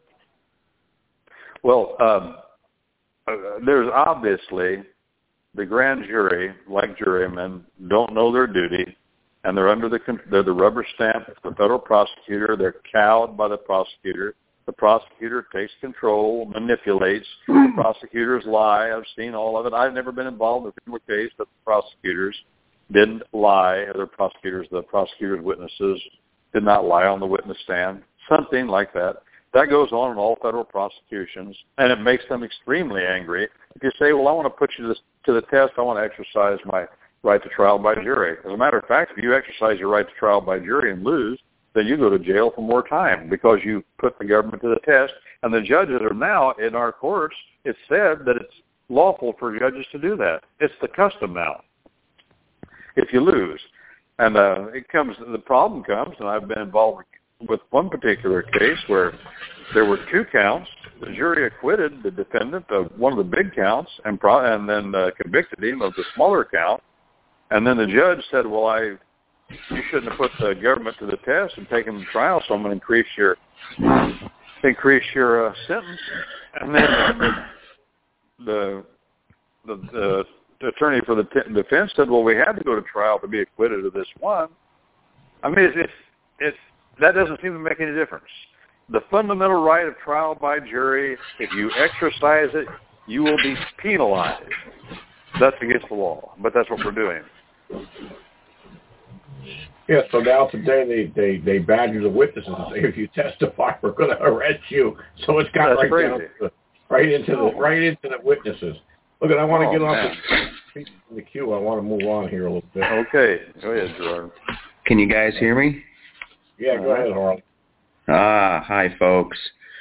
Well, there's obviously the grand jury, like jurymen, don't know their duty, and they're they're the rubber stamp of the federal prosecutor. They're cowed by the prosecutor. The prosecutor takes control, manipulates. The prosecutors lie. I've seen all of it. I've never been involved in a criminal case that the prosecutors didn't lie. The prosecutor's witnesses did not lie on the witness stand. Something like that. That goes on in all federal prosecutions, and it makes them extremely angry. If you say, well, I want to put you to the test, I want to exercise my right to trial by jury. As a matter of fact, if you exercise your right to trial by jury and lose, then you go to jail for more time because you put the government to the test. And the judges are now, in our courts, it's said that it's lawful for judges to do that. It's the custom now if you lose. And the problem comes, and I've been involved with one particular case where there were 2 counts. The jury acquitted the defendant of one of the big counts and then convicted him of the smaller count. And then the judge said, well, you shouldn't have put the government to the test and taken them to trial, so I'm going to increase your sentence. And then the attorney for the defense said, well, we had to go to trial to be acquitted of this one. I mean, that doesn't seem to make any difference. The fundamental right of trial by jury, if you exercise it, you will be penalized. That's against the law, but that's what we're doing. Yeah, so now today they badger the witnesses and say, if you testify, we're going to arrest you. So it's got right into the witnesses. Look, I want to get off the queue. I want to move on here a little bit. Okay, go ahead, Gerard. Can you guys hear me? Yeah, go ahead, Harl. Hi, folks.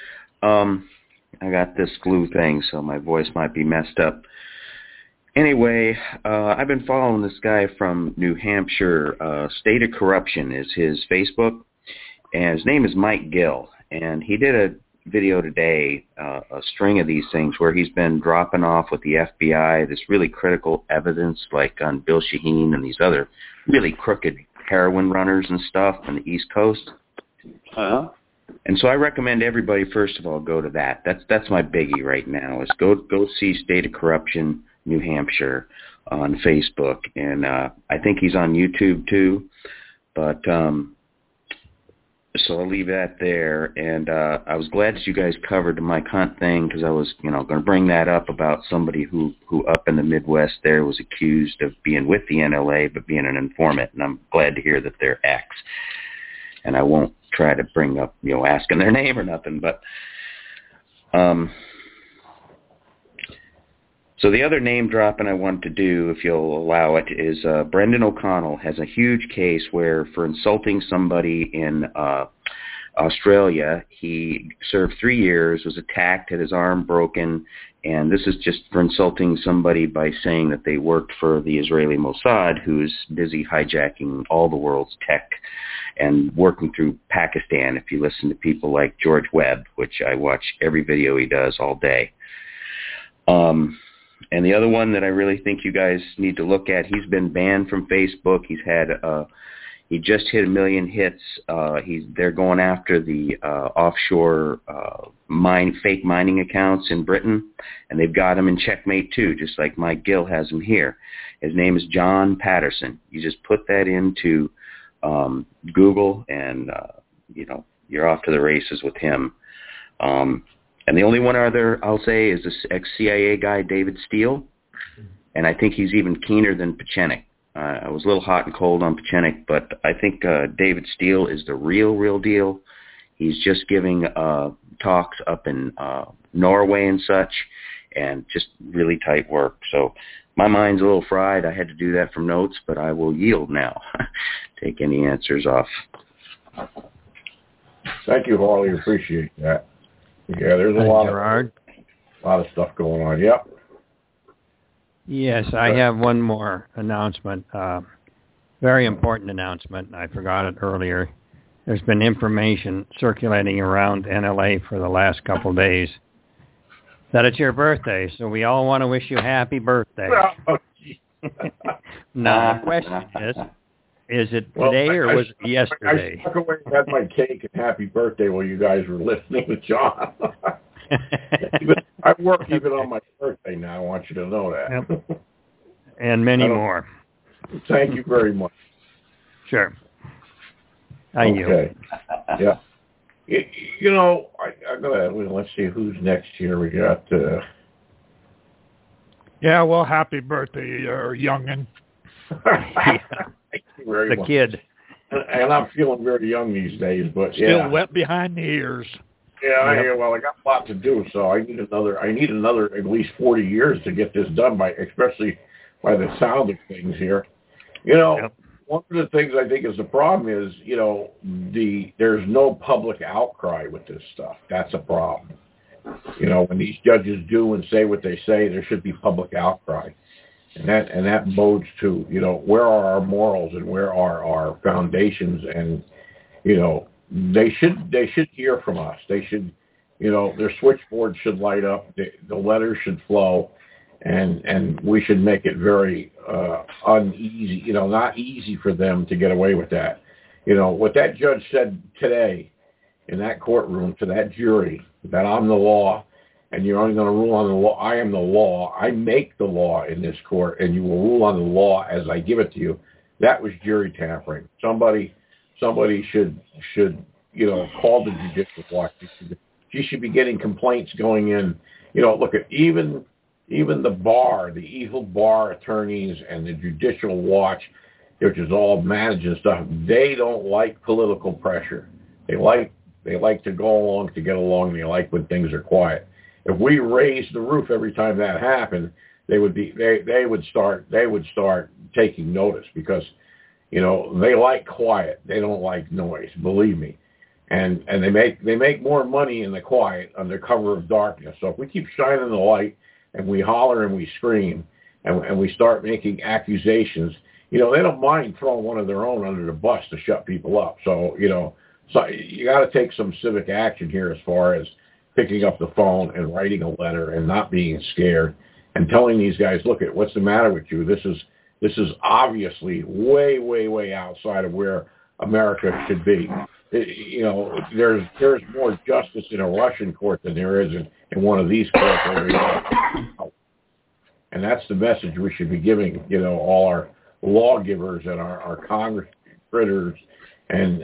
I got this flu thing, so my voice might be messed up. Anyway, I've been following this guy from New Hampshire. State of Corruption is his Facebook, and his name is Mike Gill. And he did a video today, a string of these things where he's been dropping off with the FBI this really critical evidence, like on Bill Shaheen and these other really crooked heroin runners and stuff on the East Coast. Uh-huh. And so I recommend everybody, first of all, go to that. That's my biggie right now, is go see State of Corruption, New Hampshire on Facebook. And I think he's on YouTube too. But so I'll leave that there. And I was glad that you guys covered the Mike Hunt thing, because I was going to bring that up about somebody who up in the Midwest there was accused of being with the NLA but being an informant. And I'm glad to hear that they're ex. And I won't try to bring up, asking their name or nothing. But so the other name dropping I want to do, if you'll allow it, is Brendan O'Connell has a huge case where for insulting somebody in Australia, he served 3 years, was attacked, had his arm broken, and this is just for insulting somebody by saying that they worked for the Israeli Mossad, who's busy hijacking all the world's tech and working through Pakistan, if you listen to people like George Webb, which I watch every video he does all day. And the other one that I really think you guys need to look at, he's been banned from Facebook. He just hit 1 million hits. They're going after the offshore fake mining accounts in Britain, and they've got him in checkmate too, just like Mike Gill has him here. His name is John Patterson. You just put that into Google, and you're off to the races with him. And the only one other I'll say is this ex-CIA guy, David Steele, and I think he's even keener than Pachenik. I was a little hot and cold on Pachenik, but I think David Steele is the real deal. He's just giving talks up in Norway and such, and just really tight work. So my mind's a little fried. I had to do that from notes, but I will yield now. Take any answers off. Thank you, Harley. Appreciate that. Yeah, there's a lot of stuff going on. Yep. Yes, I have one more announcement. Very important announcement. I forgot it earlier. There's been information circulating around NLA for the last couple of days that it's your birthday, so we all want to wish you happy birthday. Now, the question is it today or was it yesterday? I stuck away and had my cake and happy birthday while you guys were listening to John. I work even on my birthday now. I want you to know that. Yep. And many more. Thank you very much. Sure. Okay. Yeah. You know, I'm gonna let's see who's next here. We got. Yeah. Well, happy birthday, youngin. Thank you very much. Kid. And I'm feeling very young these days, but still wet behind the ears. Yeah, yep. Well, I got a lot to do, so I need another at least 40 years to get this done especially by the sound of things here. You know, yep. One of the things I think is the problem is, you know, there's no public outcry with this stuff. That's a problem. You know, when these judges do and say what they say, there should be public outcry. And that bodes to, you know, where are our morals and where are our foundations, and, you know, they should hear from us. They should, you know, their switchboard should light up. The letters should flow, and we should make it very uneasy. You know, not easy for them to get away with that. You know what that judge said today in that courtroom to that jury, that I'm the law, and you're only going to rule on the law. I am the law. I make the law in this court, and you will rule on the law as I give it to you. That was jury tampering. Somebody should you know, call the judicial watch. She should be getting complaints going in. You know, look at even the bar, the evil bar attorneys and the judicial watch, which is all managing stuff. They don't like political pressure. They like to go along to get along. They like when things are quiet. If we raised the roof every time that happened, they would start taking notice, because, you know, they like quiet. They don't like noise, believe me. And they make more money in the quiet under cover of darkness. So if we keep shining the light and we holler and we scream and we start making accusations, you know, they don't mind throwing one of their own under the bus to shut people up. So, you know, so you got to take some civic action here as far as picking up the phone and writing a letter and not being scared and telling these guys, look, what's the matter with you? This is obviously way, way, way outside of where America should be. You know, there's more justice in a Russian court than there is in one of these courts over here. And that's the message we should be giving, you know, all our lawgivers and our Congress critters and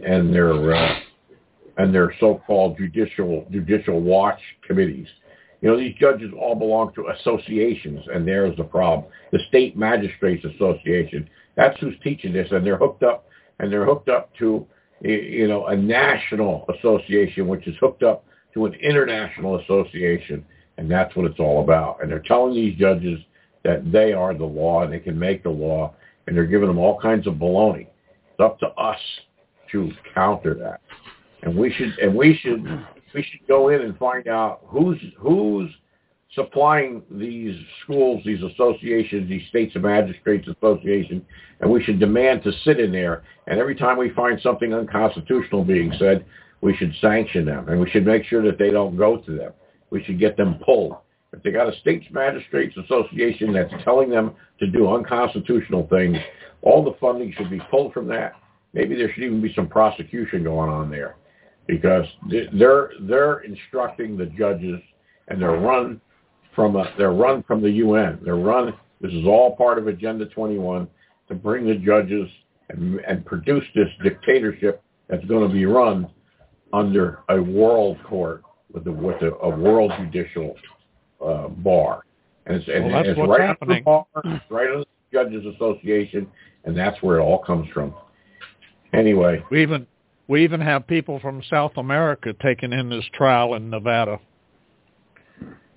their so-called judicial watch committees. You know, these judges all belong to associations, and there's the problem. The State Magistrates Association, that's who's teaching this, and they're hooked up to, you know, a national association, which is hooked up to an international association, and that's what it's all about. And they're telling these judges that they are the law and they can make the law, and they're giving them all kinds of baloney. It's up to us to counter that, and we should go in and find out who's supplying these schools, these associations, these States of Magistrates Association, and we should demand to sit in there. And every time we find something unconstitutional being said, we should sanction them, and we should make sure that they don't go to them. We should get them pulled. If they got a States Magistrates Association that's telling them to do unconstitutional things, all the funding should be pulled from that. Maybe there should even be some prosecution going on there, because they're instructing the judges, and they're run from the UN. This is all part of Agenda 21 to bring the judges and produce this dictatorship that's going to be run under a world court with a world judicial bar. And it's what's right happening. Under the bar, right under the Judges Association, and that's where it all comes from. Anyway, we even have people from South America taking in this trial in Nevada.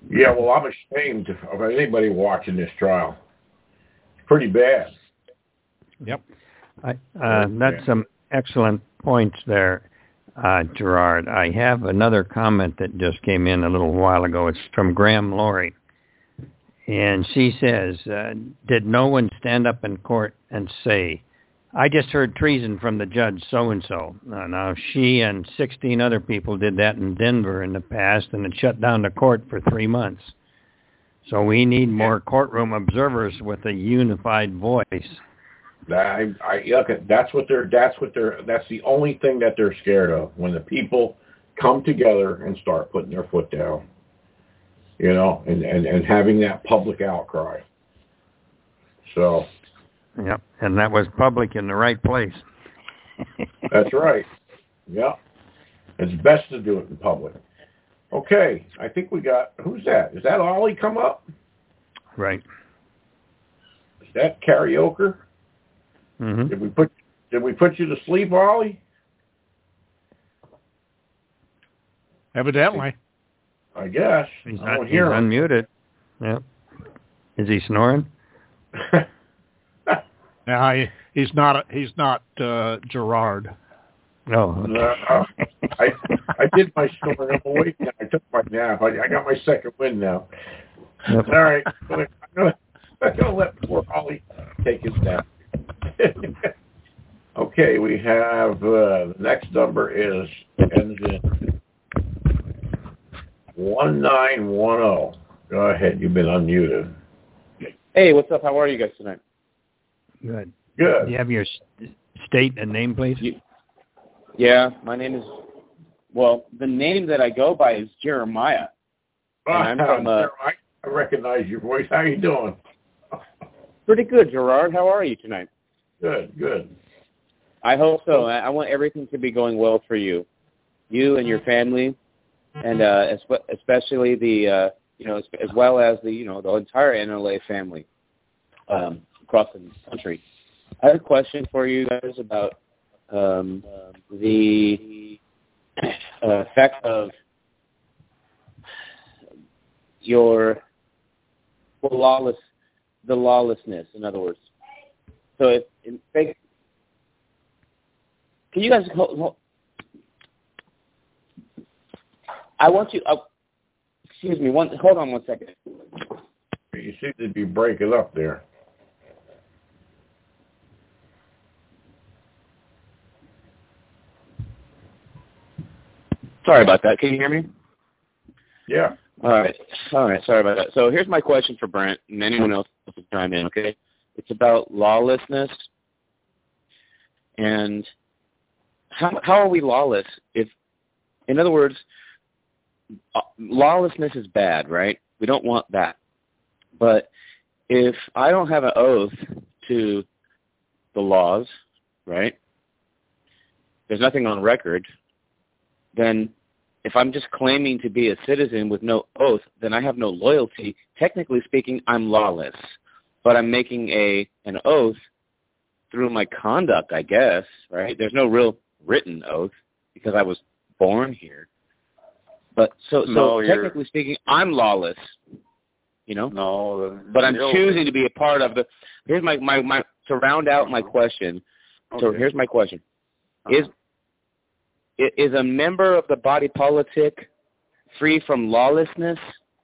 Yeah, well, I'm ashamed of anybody watching this trial. It's pretty bad. Yep. That's some excellent points there, Gerard. I have another comment that just came in a little while ago. It's from Graham Laurie. And she says, did no one stand up in court and say, I just heard treason from the judge so-and-so. Now, she and 16 other people did that in Denver in the past, and it shut down the court for 3 months. So we need more courtroom observers with a unified voice. That's the only thing that they're scared of, when the people come together and start putting their foot down, and having that public outcry. So. Yep, and that was public in the right place. That's right. Yep. It's best to do it in public. Okay, I think we got, who's that? Is that Ollie come up? Right. Is that karaoke? Mm-hmm. Did we put you to sleep, Ollie? Evidently. I guess. He's unmuted. Yep. Is he snoring? No, he's not Gerard. No. I did my snoring. I'm awake now. I took my nap. I got my second win now. Yep. All right. I'm gonna let poor Ollie take his nap. Okay, we have the next number ends in 1910. Go ahead. You've been unmuted. Hey, what's up? How are you guys tonight? Good. Good. Do you have your state and name, please? Yeah, my name is, the name that I go by is Jeremiah. And I'm from, Jeremiah, I recognize your voice. How you doing? Pretty good, Gerard. How are you tonight? Good. I hope so. I want everything to be going well for you and your family, and especially the, as well as the, the entire NLA family across the country. I have a question for you guys about the effect of the lawlessness, in other words. So can you guys hold, I want you, excuse me, hold on one second. You seem to be breaking up there. Sorry about that. Can you hear me? Yeah. All right. Sorry about that. So here's my question for Brent and anyone else to chime in, okay? It's about lawlessness. And how are we lawless? In other words, lawlessness is bad, right? We don't want that. But if I don't have an oath to the laws, right? There's nothing on record. Then if I'm just claiming to be a citizen with no oath, then I have no loyalty. Technically speaking, I'm lawless. But I'm making an oath through my conduct, I guess, right? There's no real written oath because I was born here. But so technically speaking, I'm lawless, No. But I'm choosing to be a part of the. Here's my to round out my question. Okay. So here's my question: Is a member of the body politic free from lawlessness?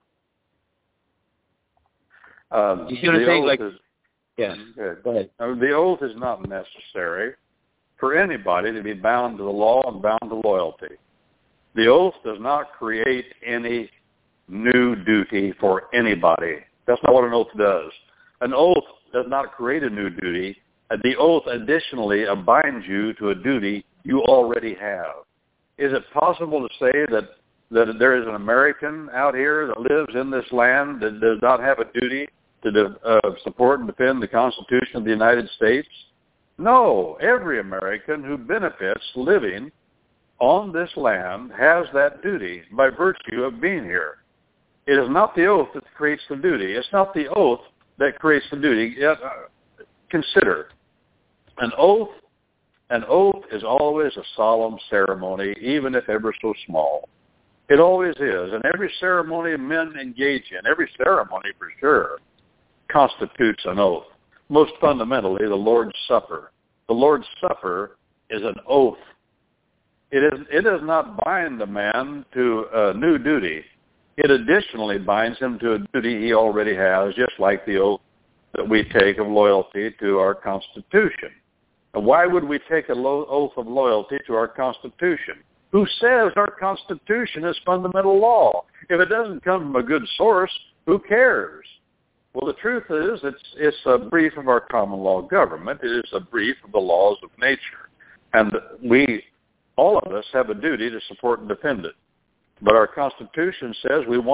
You see what I'm saying? Yes. Go ahead. The oath is not necessary for anybody to be bound to the law and bound to loyalty. The oath does not create any new duty for anybody. That's not what an oath does. An oath does not create a new duty. The oath additionally binds you to a duty you already have. Is it possible to say that there is an American out here that lives in this land that does not have a duty to support and defend the Constitution of the United States? No. Every American who benefits living on this land has that duty by virtue of being here. It is not the oath that creates the duty. It's not the oath that creates the duty. Yet, consider, an oath is always a solemn ceremony, even if ever so small. It always is. And every ceremony men engage in, every ceremony for sure, constitutes an oath. Most fundamentally, the Lord's Supper. The Lord's Supper is an oath. It does not bind a man to a new duty. It additionally binds him to a duty he already has, just like the oath that we take of loyalty to our Constitution. And why would we take an oath of loyalty to our Constitution? Who says our Constitution is fundamental law? If it doesn't come from a good source, who cares? Well, the truth is it's a brief of our common law government. It is a brief of the laws of nature. And all of us have a duty to support and defend it. But our Constitution says we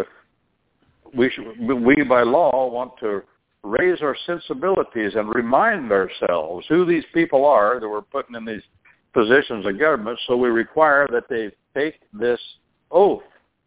by law want to raise our sensibilities and remind ourselves who these people are that we're putting in these positions of government, so we require that they take this oath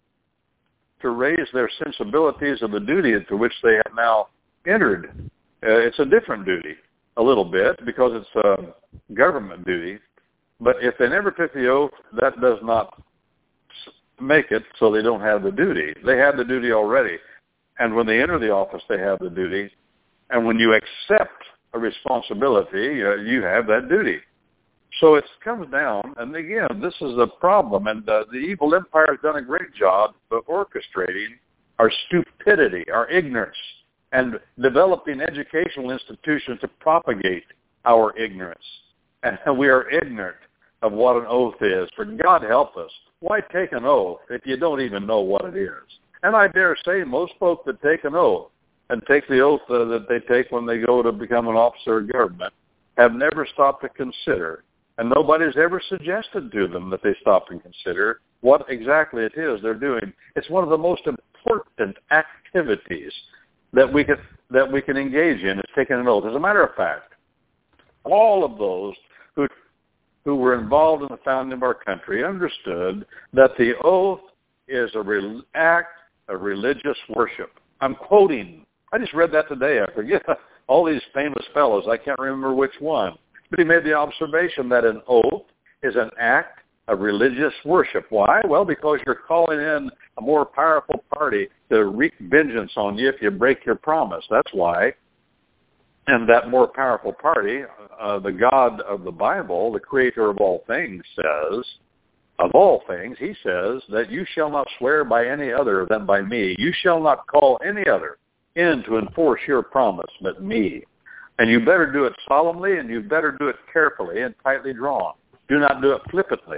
to raise their sensibilities of the duty into which they have now entered. It's a different duty, a little bit, because it's a government duty. But if they never took the oath, that does not make it so they don't have the duty. They have the duty already. And when they enter the office, they have the duty. And when you accept a responsibility, you have that duty. So it comes down, and again, this is a problem, and the evil empire has done a great job of orchestrating our stupidity, our ignorance, and developing educational institutions to propagate our ignorance. And we are ignorant of what an oath is. For God help us. Why take an oath if you don't even know what it is? And I dare say most folk that take an oath and take the oath that they take when they go to become an officer of government have never stopped to consider. And nobody's ever suggested to them that they stop and consider what exactly it is they're doing. It's one of the most important activities that we can engage in is taking an oath. As a matter of fact, all of those who were involved in the founding of our country understood that the oath is an act of religious worship. I'm quoting. I just read that today. I forget all these famous fellows. I can't remember which one. But he made the observation that an oath is an act of religious worship. Why? Well, because you're calling in a more powerful party to wreak vengeance on you if you break your promise. That's why. And that more powerful party, the God of the Bible, the creator of all things, says, of all things, he says that you shall not swear by any other than by me. You shall not call any other in to enforce your promise but me. And you better do it solemnly, and you better do it carefully and tightly drawn. Do not do it flippantly.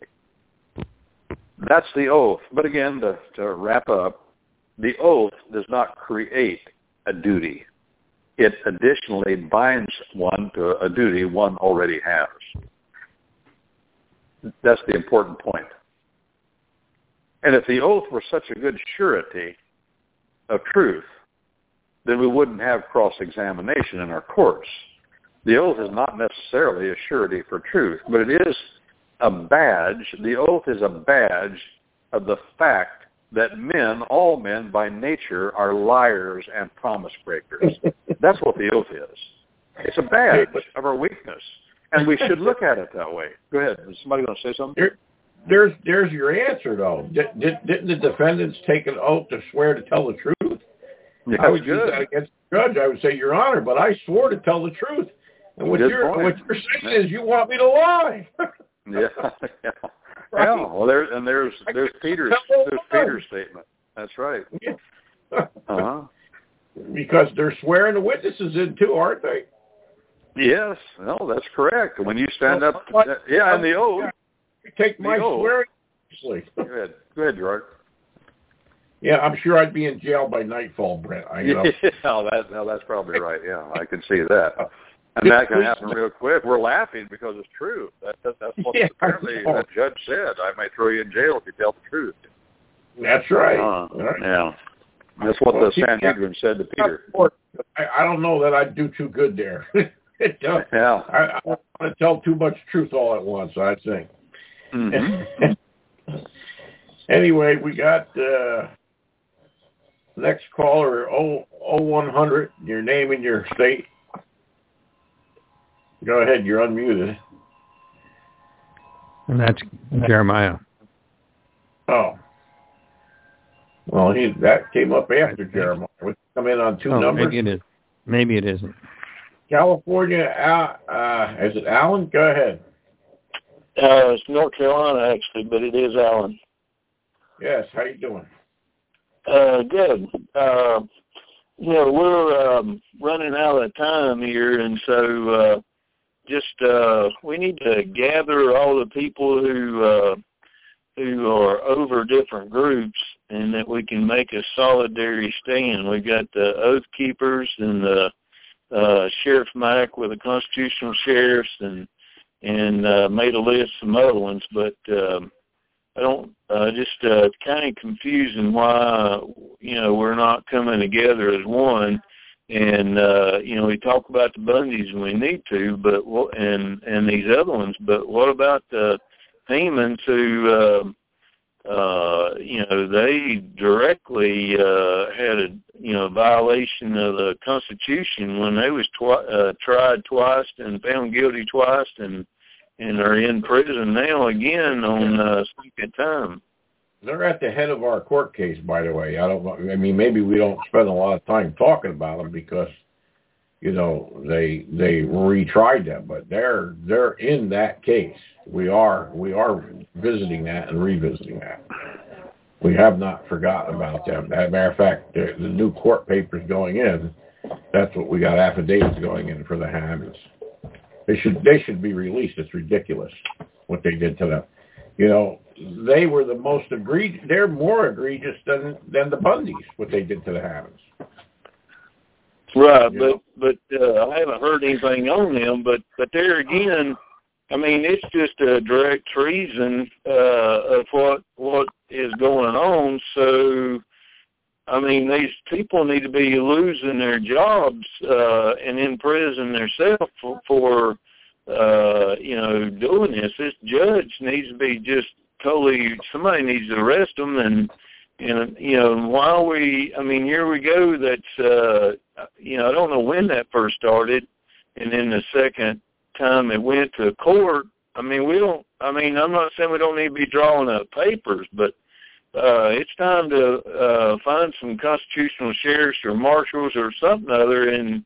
That's the oath. But again, to wrap up, the oath does not create a duty. It additionally binds one to a duty one already has. That's the important point. And if the oath were such a good surety of truth, then we wouldn't have cross-examination in our courts. The oath is not necessarily a surety for truth, but it is a badge. The oath is a badge of the fact that men, all men by nature, are liars and promise breakers. That's what the oath is. It's a badge of our weakness, and we should look at it that way. Go ahead. Is somebody going to say something? There's your answer, though. Didn't the defendants take an oath to swear to tell the truth? Yeah, I would use that against the judge. I would say, Your Honor, but I swore to tell the truth. And what you're saying is you want me to lie. Yeah. Right. Yeah. Well, there's Peter's statement. That's right. Yeah. Uh-huh. Because they're swearing the witnesses in too, aren't they? Yes. No, that's correct. When you stand up, and the oath. You take my swearing seriously. Go ahead, Gerard. Yeah, I'm sure I'd be in jail by nightfall, Brent. That's probably right. Yeah, I can see that. And that can happen real quick. We're laughing because it's true. That's what apparently the judge said. I might throw you in jail if you tell the truth. That's right. Yeah. That's what the Sanhedrin said to Peter. I don't know that I'd do too good there. Yeah. I don't want to tell too much truth all at once, I think. Mm-hmm. Anyway, we got next caller, 0100, your name and your state. Go ahead, you're unmuted. And that's Jeremiah. Oh. Well, that came up after Jeremiah. We come in on two numbers. Maybe it is. Maybe it isn't. California, is it Alan? Go ahead. It's North Carolina, actually, but it is Alan. Yes, how you doing? Good. We're running out of time here, and so we need to gather all the people who are over different groups, and that we can make a solidary stand. We've got the Oath Keepers and the Sheriff Mack with the Constitutional Sheriffs, and made a list of some other ones, but I don't, kind of confusing why, we're not coming together as one. And, we talk about the Bundys and we need to, but and these other ones, but what about the Hemans who, they directly had a violation of the Constitution when they was tried twice and found guilty twice, and are in prison now again on second time. They're at the head of our court case, by the way. I don't know. I mean, maybe we don't spend a lot of time talking about them because, they retried them, but they're in that case. We are visiting that and revisiting that. We have not forgotten about them. As a matter of fact, the new court papers going in, that's what we got, affidavits going in for the Hammonds. They should be released. It's ridiculous what they did to them. They were the most egregious. They're more egregious than the Bundys, what they did to the Hammonds. Right, but I haven't heard anything on them. But there again, I mean, it's just a direct treason of what is going on. So, I mean, these people need to be losing their jobs and in prison themselves for doing this. This judge needs to be just totally, somebody needs to arrest them. And while here we go, that's, I don't know when that first started. And then the second time it went to court, I'm not saying we don't need to be drawing up papers, but it's time to find some constitutional sheriffs or marshals or something other and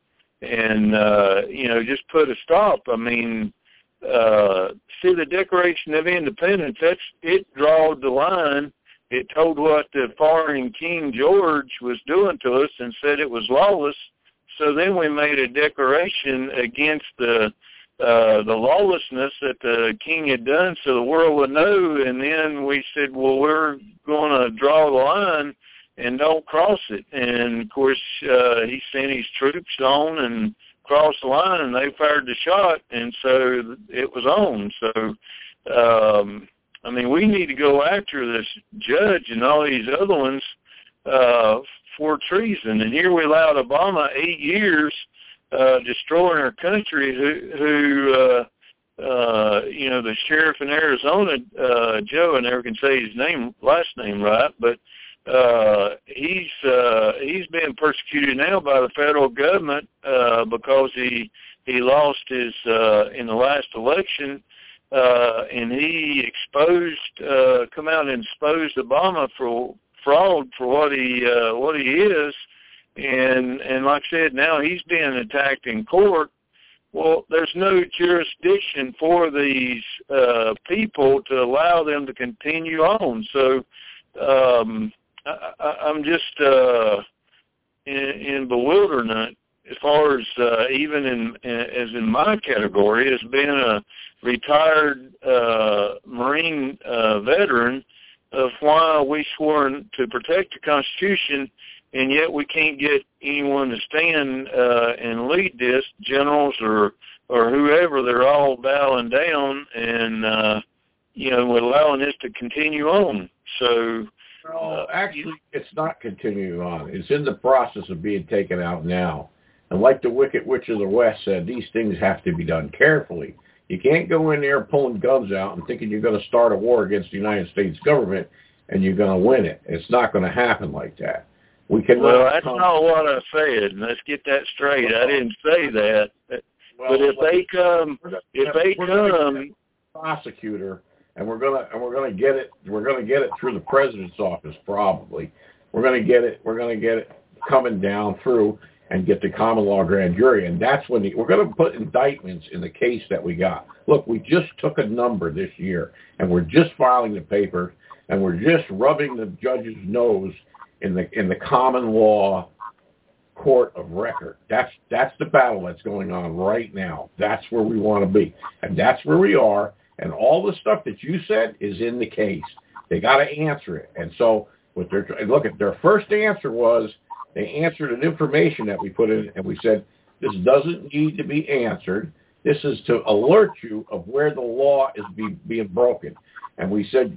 just put a stop. I mean, see the Declaration of Independence, it drawed the line. It told what the foreign King George was doing to us and said it was lawless. So then we made a declaration against the lawlessness that the king had done so the world would know, and then we said, well, we're going to draw the line and don't cross it. And, of course, he sent his troops on and crossed the line, and they fired the shot, and so it was on. So, we need to go after this judge and all these other ones for treason. And here we allowed Obama 8 years destroying our country, who the sheriff in Arizona, Joe, I never can say his last name right, but he's being persecuted now by the federal government because he lost his in the last election, and he come out and exposed Obama for fraud for what he is. And like I said, now he's being attacked in court. Well, there's no jurisdiction for these people to allow them to continue on. So I'm just in bewilderment as far as even as in my category as being a retired Marine veteran, of why we swore to protect the Constitution, and yet we can't get anyone to stand and lead this, generals or whoever. They're all bowing down and, allowing this to continue on. So, actually, it's not continuing on. It's in the process of being taken out now. And like the Wicked Witch of the West said, these things have to be done carefully. You can't go in there pulling guns out and thinking you're going to start a war against the United States government and you're going to win it. It's not going to happen like that. Well, that's not what I said. Let's get that straight. I didn't say that. But if they come, prosecutor, and we're gonna get it through the president's office probably, we're going to get it coming down through and get the common law grand jury. And that's when we're going to put indictments in the case that we got. Look, we just took a number this year, and we're just filing the paper, and we're just rubbing the judge's nose in the common law court of record. That's the battle that's going on right now. That's where we want to be, and that's where we are. And all the stuff that you said is in the case. They got to answer it. And so their first answer was they answered an information that we put in, and we said, this doesn't need to be answered. This is to alert you of where the law is being broken. And we said,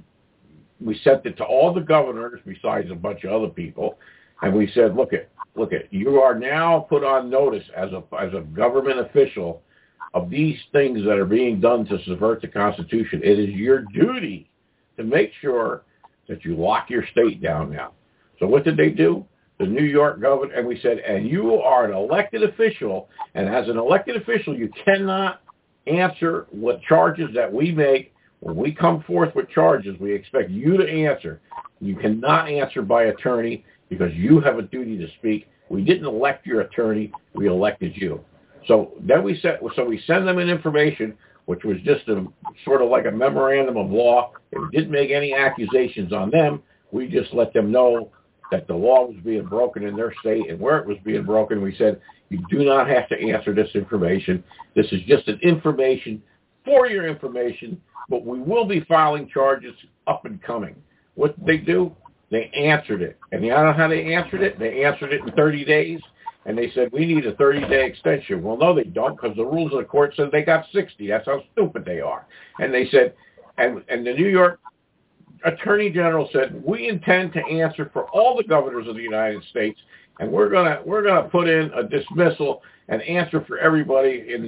we sent it to all the governors besides a bunch of other people, and we said, look at, you are now put on notice as a government official of these things that are being done to subvert the Constitution. It is your duty to make sure that you lock your state down now. So what did they do? The New York governor, and we said, and you are an elected official, and as an elected official, you cannot answer what charges that we make. When we come forth with charges, we expect you to answer. You cannot answer by attorney because you have a duty to speak. We didn't elect your attorney. We elected you. So then we send them an information, which was just a sort of like a memorandum of law. We didn't make any accusations on them. We just let them know that the law was being broken in their state and where it was being broken. We said, you do not have to answer this information. This is just an information for your information, but we will be filing charges up and coming. What did they do? They answered it. And you know how they answered it? They answered it in 30 days. And they said, we need a 30-day extension. Well, no, they don't, because the rules of the court said they got 60. That's how stupid they are. And they said, and the New York Attorney General said, we intend to answer for all the governors of the United States, and we're gonna put in a dismissal and answer for everybody in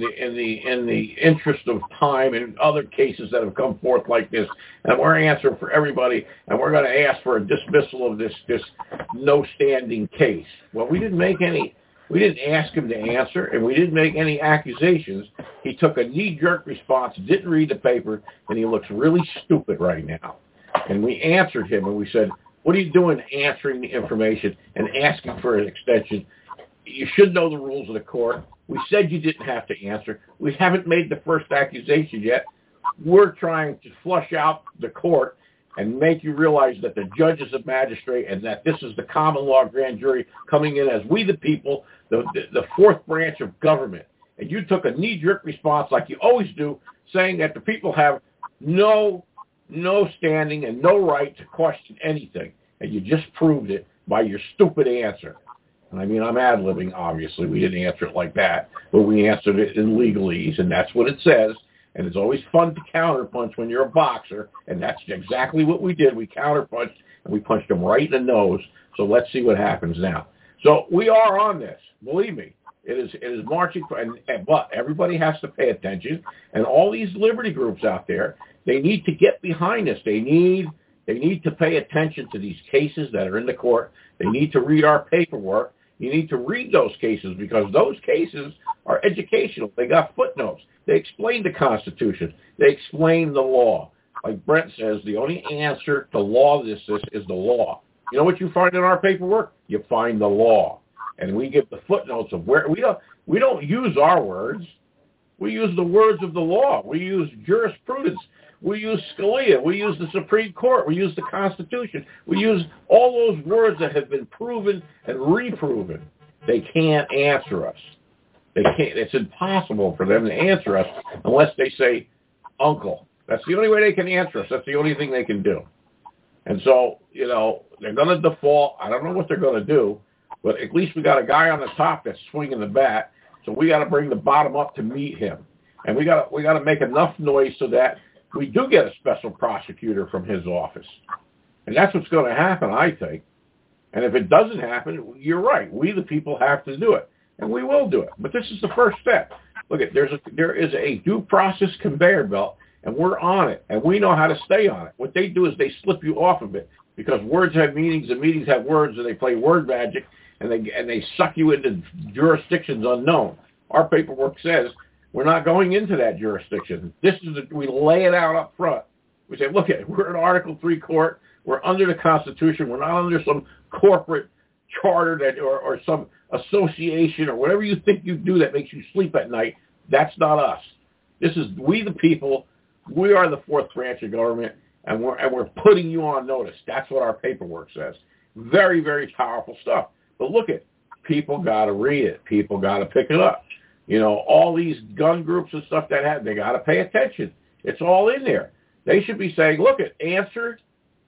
the interest of time in other cases that have come forth like this. And we're answering for everybody, and we're going to ask for a dismissal of this no standing case. Well, we didn't ask him to answer, and we didn't make any accusations. He took a knee-jerk response, didn't read the paper, and he looks really stupid right now. And we answered him, and we said, what are you doing answering the information and asking for an extension? You should know the rules of the court. We said you didn't have to answer. We haven't made the first accusation yet. We're trying to flush out the court and make you realize that the judge is a magistrate and that this is the common law grand jury coming in as we the people, the fourth branch of government. And you took a knee-jerk response like you always do, saying that the people have no standing and no right to question anything. And you just proved it by your stupid answer. And I mean, I'm ad-libbing, obviously. We didn't answer it like that, but we answered it in legalese, and that's what it says. And it's always fun to counterpunch when you're a boxer, and that's exactly what we did. We counterpunched, and we punched him right in the nose. So let's see what happens now. So we are on this. Believe me. It is marching, but everybody has to pay attention. And all these liberty groups out there, they need to get behind us. They need to pay attention to these cases that are in the court. They need to read our paperwork. You need to read those cases because those cases are educational. They got footnotes. They explain the Constitution. They explain the law. Like Brent says, the only answer to lawlessness is the law. You know what you find in our paperwork? You find the law. And we give the footnotes of where we don't use our words. We use the words of the law. We use jurisprudence. We use Scalia. We use the Supreme Court. We use the Constitution. We use all those words that have been proven and reproven. They can't answer us. They can't. It's impossible for them to answer us unless they say, uncle. That's the only way they can answer us. That's the only thing they can do. And so, they're going to default. I don't know what they're going to do, but at least we got a guy on the top that's swinging the bat. So we got to bring the bottom up to meet him. And we got to make enough noise so that we do get a special prosecutor from his office. And that's what's going to happen, I think. And if it doesn't happen, you're right. We, the people, have to do it. And we will do it. But this is the first step. Look, there is a due process conveyor belt, and we're on it. And we know how to stay on it. What they do is they slip you off of it because words have meanings and meanings have words, and they play word magic, and they suck you into jurisdictions unknown. Our paperwork says we're not going into that jurisdiction. We lay it out up front. We say, look, we're an Article 3 court. We're under the Constitution. We're not under some corporate charter that or some association or whatever you think you do that makes you sleep at night. That's not us. This is we the people. We are the fourth branch of government, and we're putting you on notice. That's what our paperwork says. Very, very powerful stuff. But look at people got to read it. People got to pick it up. You know, all these gun groups and stuff that have, they got to pay attention. It's all in there. They should be saying, look at answer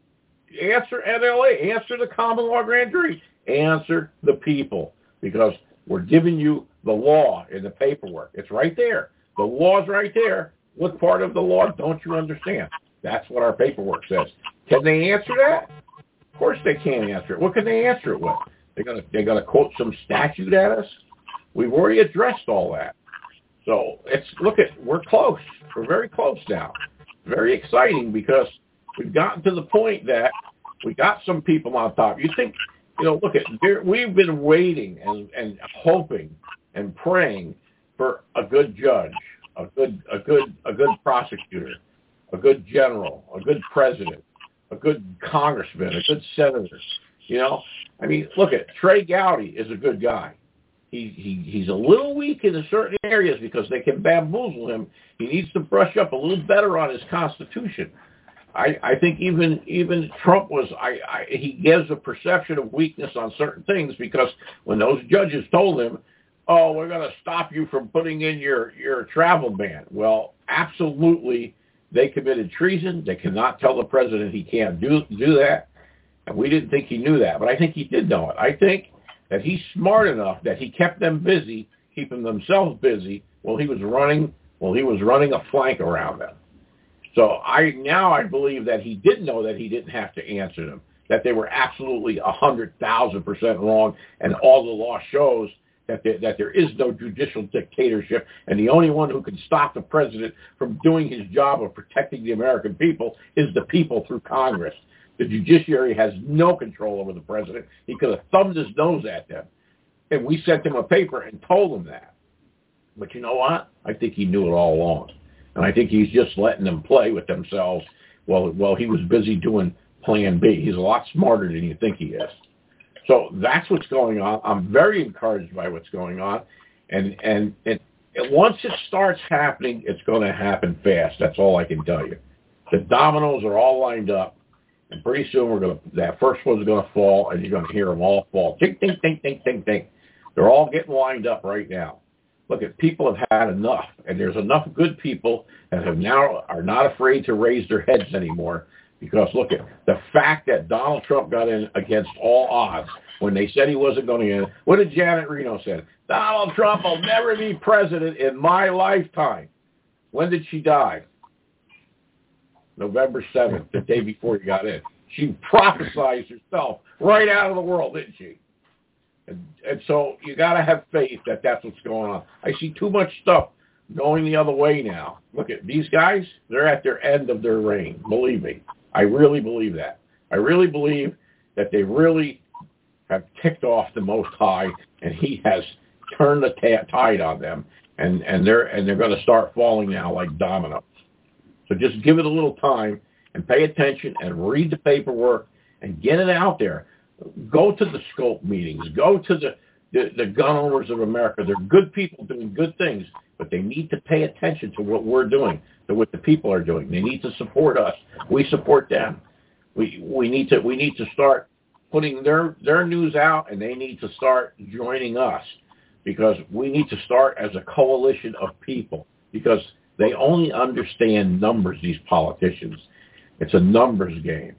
NLA, answer the common law grand jury, answer the people, because we're giving you the law in the paperwork. It's right there. The law's right there. What part of the law don't you understand? That's what our paperwork says. Can they answer that? Of course they can't answer it. What can they answer it with? They're gonna quote some statute at us? We've already addressed all that. So we're close. We're very close now. Very exciting because we've gotten to the point that we got some people on top. You think, we've been waiting and hoping and praying for a good judge, a good prosecutor, a good general, a good president, a good congressman, a good senator. Look at Trey Gowdy is a good guy. He's a little weak in certain areas because they can bamboozle him. He needs to brush up a little better on his Constitution. I think even Trump he gives a perception of weakness on certain things because when those judges told him, oh, we're going to stop you from putting in your travel ban. Well, absolutely, they committed treason. They cannot tell the president he can't do that. And we didn't think he knew that, but I think he did know it. I think that he's smart enough that he kept them busy, keeping themselves busy while he was running a flank around them. So I believe that he did know that he didn't have to answer them, that they were absolutely 100,000% wrong, and all the law shows that there is no judicial dictatorship, and the only one who can stop the president from doing his job of protecting the American people is the people through Congress. The judiciary has no control over the president. He could have thumbed his nose at them. And we sent him a paper and told him that. But you know what? I think he knew it all along. And I think he's just letting them play with themselves while he was busy doing Plan B. He's a lot smarter than you think he is. So that's what's going on. I'm very encouraged by what's going on. And once it starts happening, it's going to happen fast. That's all I can tell you. The dominoes are all lined up. And pretty soon that first one's going to fall, and you're going to hear them all fall. Tink, tink, tink, tink, tink, tink. They're all getting lined up right now. Look, people have had enough, and there's enough good people that are not afraid to raise their heads anymore. Because look at the fact that Donald Trump got in against all odds when they said he wasn't going to get in. What did Janet Reno say? Donald Trump will never be president in my lifetime. When did she die? November 7th, the day before he got in. She prophesied herself right out of the world, didn't she? And so you got to have faith that that's what's going on. I see too much stuff going the other way now. Look at these guys. They're at their end of their reign. Believe me. I really believe that. I really believe that they really have ticked off the Most High, and he has turned the tide on them, and they're going to start falling now like dominoes. So just give it a little time and pay attention and read the paperwork and get it out there. Go to the scope meetings. Go to the gun owners of America. They're good people doing good things, but they need to pay attention to what we're doing, to what the people are doing. They need to support us. We support them. We need to start putting their news out, and they need to start joining us, because we need to start as a coalition of people, because they only understand numbers, these politicians. It's a numbers game.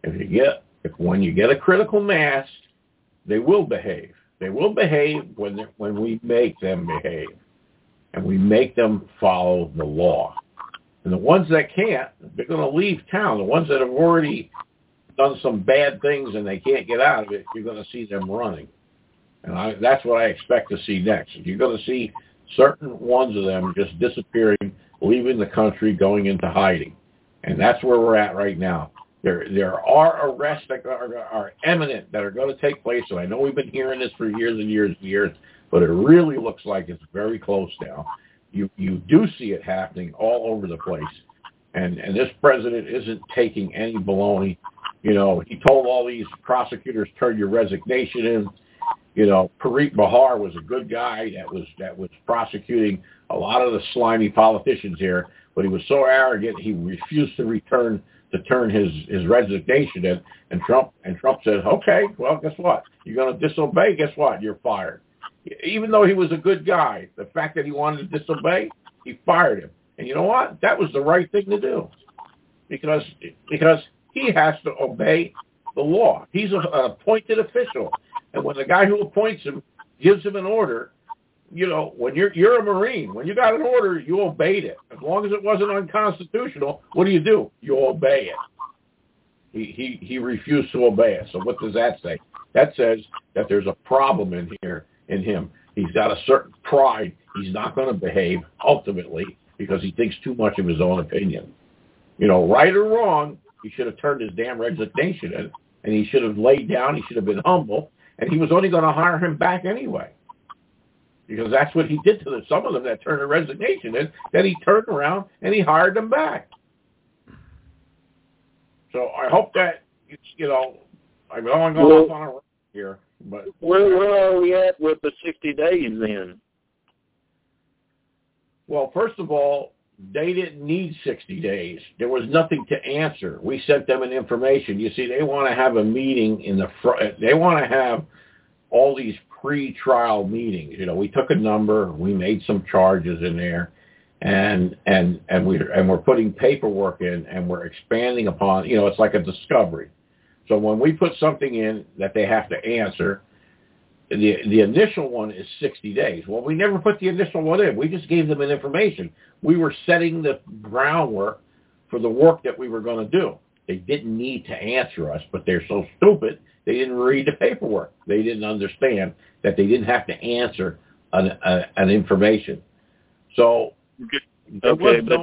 When you get a critical mass, they will behave. They will behave when we make them behave, and we make them follow the law. And the ones that can't, they're going to leave town. The ones that have already done some bad things and they can't get out of it, you're going to see them running. And that's what I expect to see next. You're going to see certain ones of them just disappearing, leaving the country, going into hiding. And that's where we're at right now. There are arrests that are imminent that are going to take place. And I know we've been hearing this for years and years and years, but it really looks like it's very close now. You do see it happening all over the place. And this president isn't taking any baloney. You know, he told all these prosecutors, turn your resignation in. You know, Parikh Bahar was a good guy that was prosecuting a lot of the slimy politicians here, but he was so arrogant he refused to turn his resignation in. And Trump said, okay, well, guess what? You're going to disobey. Guess what? You're fired. Even though he was a good guy, the fact that he wanted to disobey, he fired him. And you know what? That was the right thing to do, because he has to obey the law. He's an appointed official, and when the guy who appoints him gives him an order, you know, when you're a Marine, when you got an order, you obeyed it. As long as it wasn't unconstitutional, what do? You obey it. He refused to obey it. So what does that say? That says that there's a problem in him. He's got a certain pride. He's not going to behave ultimately because he thinks too much of his own opinion. You know, right or wrong, he should have turned his damn resignation in, and he should have laid down. He should have been humble, and he was only going to hire him back anyway, because that's what he did to some of them that turned their resignation in. Then he turned around and he hired them back. So I hope that, you know, I'm going off on a run here. But where are we at with the 60 days then? Well, first of all, they didn't need 60 days. There was nothing to answer. We sent them an information. You see, they want to have a meeting in the front. They want to have all these pre-trial meetings. You know, we took a number, we made some charges in there, and we're putting paperwork in, and we're expanding upon. You know, it's like a discovery. So when we put something in that they have to answer, the initial one is 60 days. Well, we never put the initial one in. We just gave them an information. We were setting the groundwork for the work that we were going to do. They didn't need to answer us, but they're so stupid, they didn't read the paperwork. They didn't understand that they didn't have to answer an information. So, okay, but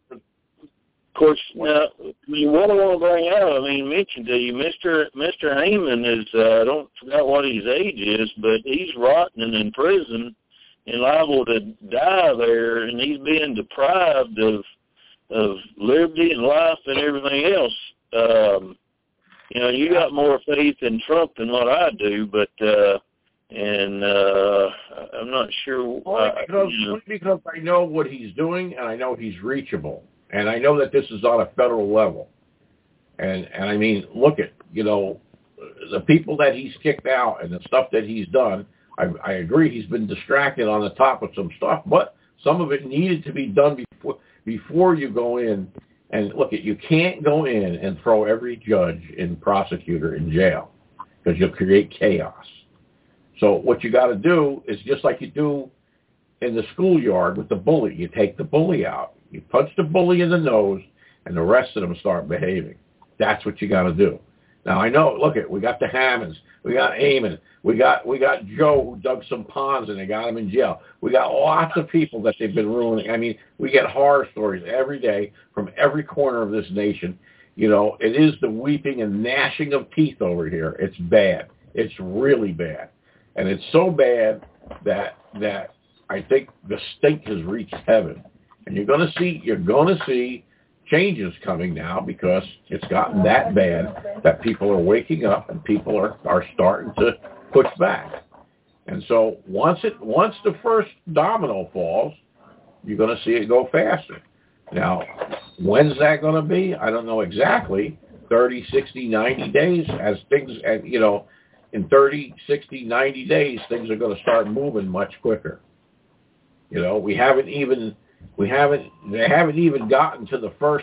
of course, now, I mean, what I want to bring out, I mean, mention to you, Mr. Heyman is, I don't forget what his age is, but he's rotting in prison and liable to die there, and he's being deprived of liberty and life and everything else. You know, you got more faith in Trump than what I do, but I'm not sure. Because I know what he's doing, and I know he's reachable. And I know that this is on a federal level. And I mean, look at, you know, the people that he's kicked out and the stuff that he's done. I agree he's been distracted on the top of some stuff, but some of it needed to be done before you go in. And look, you can't go in and throw every judge and prosecutor in jail because you'll create chaos. So what you got to do is just like you do in the schoolyard with the bully. You take the bully out. You punch the bully in the nose, and the rest of them start behaving. That's what you got to do. Now, I know, look at, we got the Hammonds, we got Eamon, we got Joe who dug some ponds and they got him in jail. We got lots of people that they've been ruining. I mean, we get horror stories every day from every corner of this nation. You know, it is the weeping and gnashing of teeth over here. It's bad. It's really bad. And it's so bad that I think the stink has reached heaven. And you're going to see changes coming now because it's gotten that bad that people are waking up and people are starting to push back. And so once the first domino falls, you're going to see it go faster. Now, when's that going to be? I don't know exactly. 30, 60, 90 days as things, you know, in 30, 60, 90 days, things are going to start moving much quicker. You know, they haven't even gotten to the first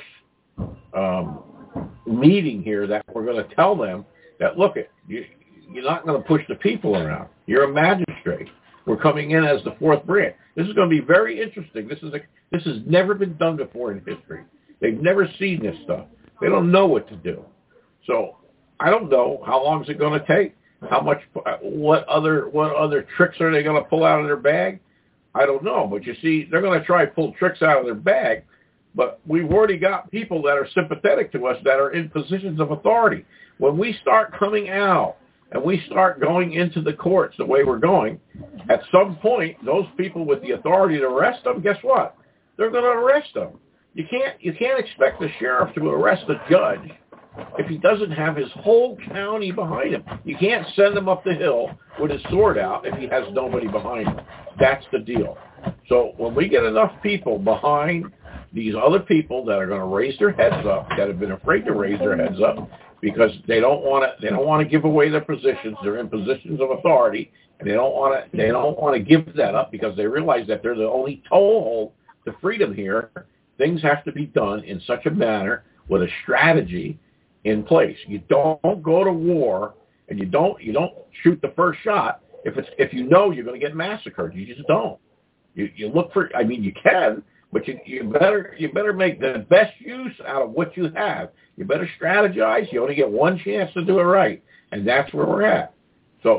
meeting here that we're going to tell them that, look, you're not going to push the people around. You're a magistrate. We're coming in as the fourth branch. This is going to be very interesting. This has never been done before in history. They've never seen this stuff. They don't know what to do. So I don't know how long is it going to take. What other tricks are they going to pull out of their bag? I don't know, but you see, they're going to try to pull tricks out of their bag, but we've already got people that are sympathetic to us that are in positions of authority. When we start coming out and we start going into the courts the way we're going, at some point, those people with the authority to arrest them, guess what? They're going to arrest them. You can't expect the sheriff to arrest a judge if he doesn't have his whole county behind him? You can't send him up the hill with his sword out if he has nobody behind him. That's the deal. So when we get enough people behind these other people that are going to raise their heads up, that have been afraid to raise their heads up because they don't want to give away their positions. They're in positions of authority, and they don't want to give that up because they realize that they're the only toehold to freedom here. Things have to be done in such a manner with a strategy in place. You don't go to war and you don't shoot the first shot if you know you're going to get massacred. You just don't. You look for. I mean, you can, but you better make the best use out of what you have. You better strategize. You only get one chance to do it right, and that's where we're at. So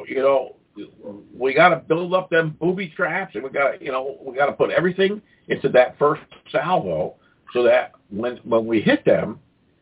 we got to build up them booby traps, and we got to put everything into that first salvo, so that when we hit them,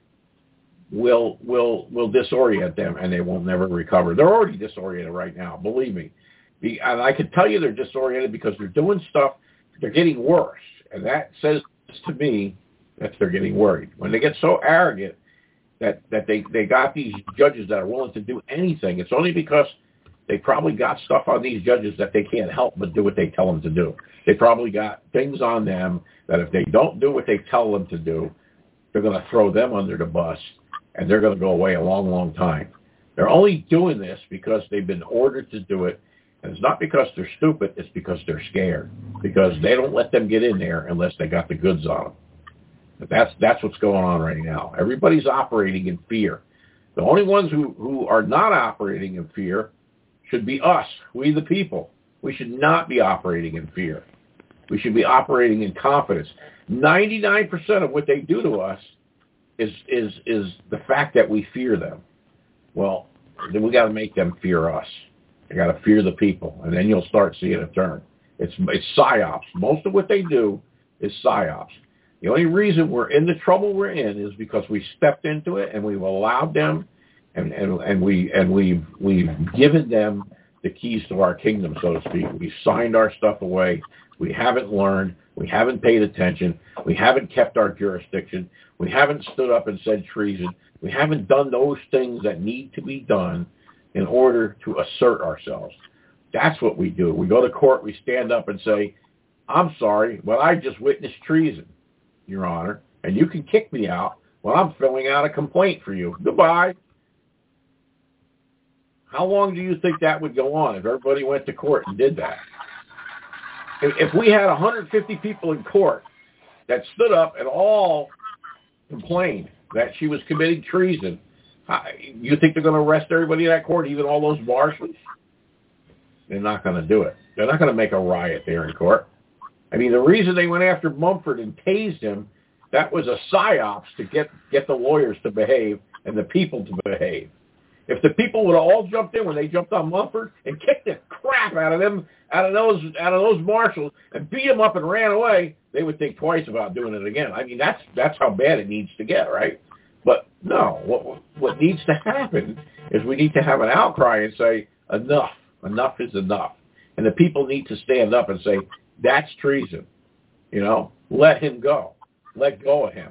we'll disorient them, and they will never recover. They're already disoriented right now, believe me. And I can tell you they're disoriented because they're doing stuff. They're getting worse, and that says to me that they're getting worried. When they get so arrogant that they got these judges that are willing to do anything, it's only because they probably got stuff on these judges that they can't help but do what they tell them to do. They probably got things on them that if they don't do what they tell them to do, they're going to throw them under the bus, and they're going to go away a long, long time. They're only doing this because they've been ordered to do it, and it's not because they're stupid. It's because they're scared, because they don't let them get in there unless they got the goods on them. But that's what's going on right now. Everybody's operating in fear. The only ones who are not operating in fear should be us, we the people. We should not be operating in fear. We should be operating in confidence. 99% of what they do to us is the fact that we fear them. Well, then we got to make them fear us. They got to fear the people, and then you'll start seeing a turn. It's psyops. Most of what they do is psyops. The only reason we're in the trouble we're in is because we stepped into it and we've allowed them, and we've given them the keys to our kingdom, so to speak. We've signed our stuff away. We haven't learned. We haven't paid attention. We haven't kept our jurisdiction. We haven't stood up and said treason. We haven't done those things that need to be done in order to assert ourselves. That's what we do. We go to court, we stand up and say, I'm sorry, but I just witnessed treason, Your Honor, and you can kick me out when I'm filling out a complaint for you. Goodbye. How long do you think that would go on if everybody went to court and did that? If we had 150 people in court that stood up and all complained that she was committing treason, you think they're going to arrest everybody in that court, even all those marshals? They're not going to do it. They're not going to make a riot there in court. I mean, the reason they went after Mumford and tased him, that was a psyops to get the lawyers to behave and the people to behave. If the people would have all jumped in when they jumped on Mumford and kicked the crap out of those marshals and beat them up and ran away, they would think twice about doing it again. I mean, that's how bad it needs to get, right? But no, what needs to happen is we need to have an outcry and say, enough is enough. And the people need to stand up and say, that's treason. Let him go. Let go of him.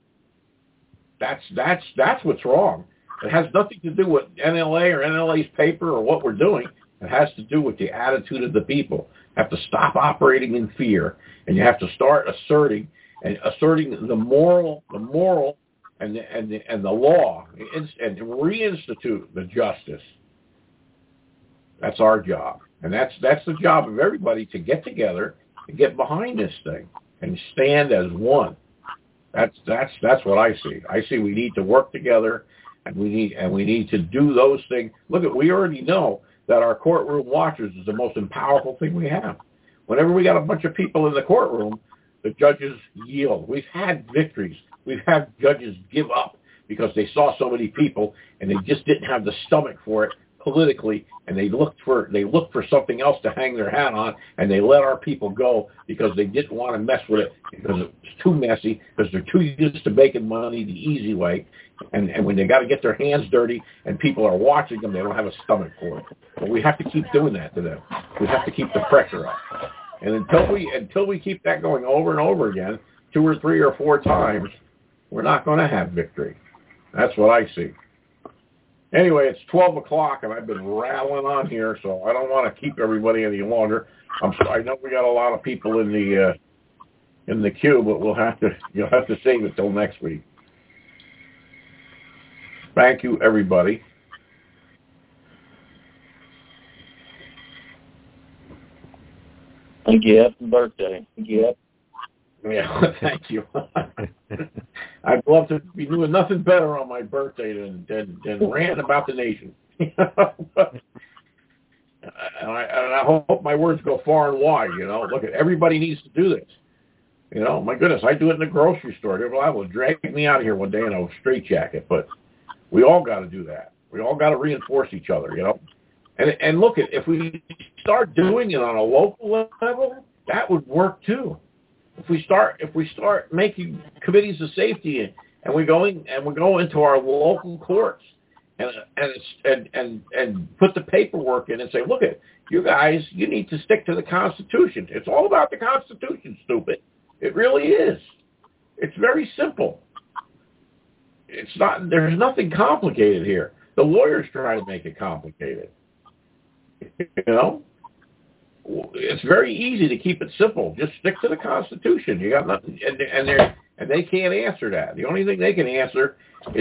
That's what's wrong. It has nothing to do with NLA or NLA's paper or what we're doing. It has to do with the attitude of the people. You have to stop operating in fear, and you have to start asserting the moral and the law, and reinstitute the justice. That's our job, and that's the job of everybody, to get together and get behind this thing and stand as one. That's what I see. I see we need to work together, and we need to do those things. Look, we already know that our courtroom watchers is the most powerful thing we have. Whenever we got a bunch of people in the courtroom, the judges yield. We've had victories. We've had judges give up because they saw so many people and they just didn't have the stomach for it politically, and they looked for something else to hang their hat on, and they let our people go because they didn't want to mess with it because it was too messy, because they're too used to making money the easy way, and when they got to get their hands dirty and people are watching them, they don't have a stomach for it. But we have to keep doing that to them. We have to keep the pressure up, and until we keep that going over and over again, 2 or 3 or 4 times, we're not going to have victory. That's what I see. Anyway, it's 12 o'clock, and I've been rattling on here, so I don't want to keep everybody any longer. I know we got a lot of people in the queue, but you'll have to save it till next week. Thank you, everybody. Thank you. Happy birthday. Yeah, thank you. I'd love to be doing nothing better on my birthday than rant about the nation. And I hope my words go far and wide. Look, everybody needs to do this. My goodness, I do it in the grocery store. They're liable to drag me out of here one day in a straitjacket, but we all got to do that. We all got to reinforce each other, And look, if we start doing it on a local level, that would work too. If we start making committees of safety and we go into our local courts and put the paperwork in and say, look, you guys, you need to stick to the Constitution. It's all about the Constitution, stupid. It really is. It's very simple. It's not. There's nothing complicated here. The lawyers try to make it complicated. It's very easy to keep it simple. Just stick to the Constitution. You got nothing, and they can't answer that. The only thing they can answer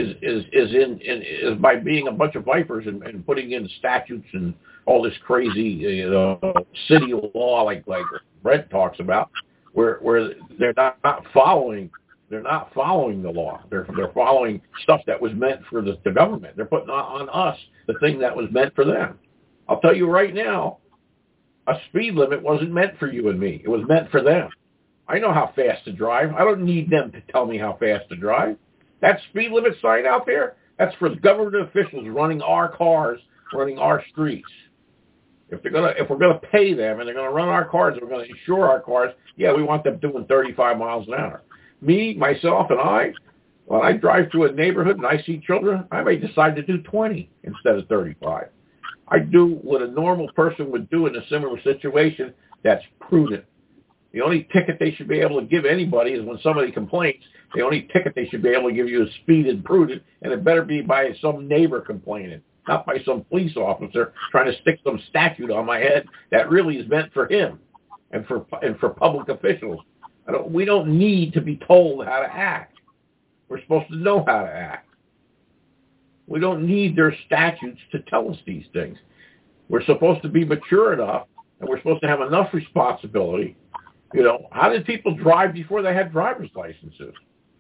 is by being a bunch of vipers and putting in statutes and all this crazy city law like Brett talks about, where they're not following. They're not following the law. They're following stuff that was meant for the government. They're putting on us the thing that was meant for them. I'll tell you right now, a speed limit wasn't meant for you and me. It was meant for them. I know how fast to drive. I don't need them to tell me how fast to drive. That speed limit sign out there, that's for government officials running our cars, running our streets. If we're gonna pay them and they're gonna run our cars, and we're gonna insure our cars, yeah, we want them doing 35 miles an hour. Me, myself, and when I drive through a neighborhood and I see children, I may decide to do 20 instead of 35. I do what a normal person would do in a similar situation that's prudent. The only ticket they should be able to give anybody is when somebody complains. The only ticket they should be able to give you is speed and prudent, and it better be by some neighbor complaining, not by some police officer trying to stick some statute on my head that really is meant for him and for public officials. We don't need to be told how to act. We're supposed to know how to act. We don't need their statutes to tell us these things. We're supposed to be mature enough, and we're supposed to have enough responsibility. How did people drive before they had driver's licenses?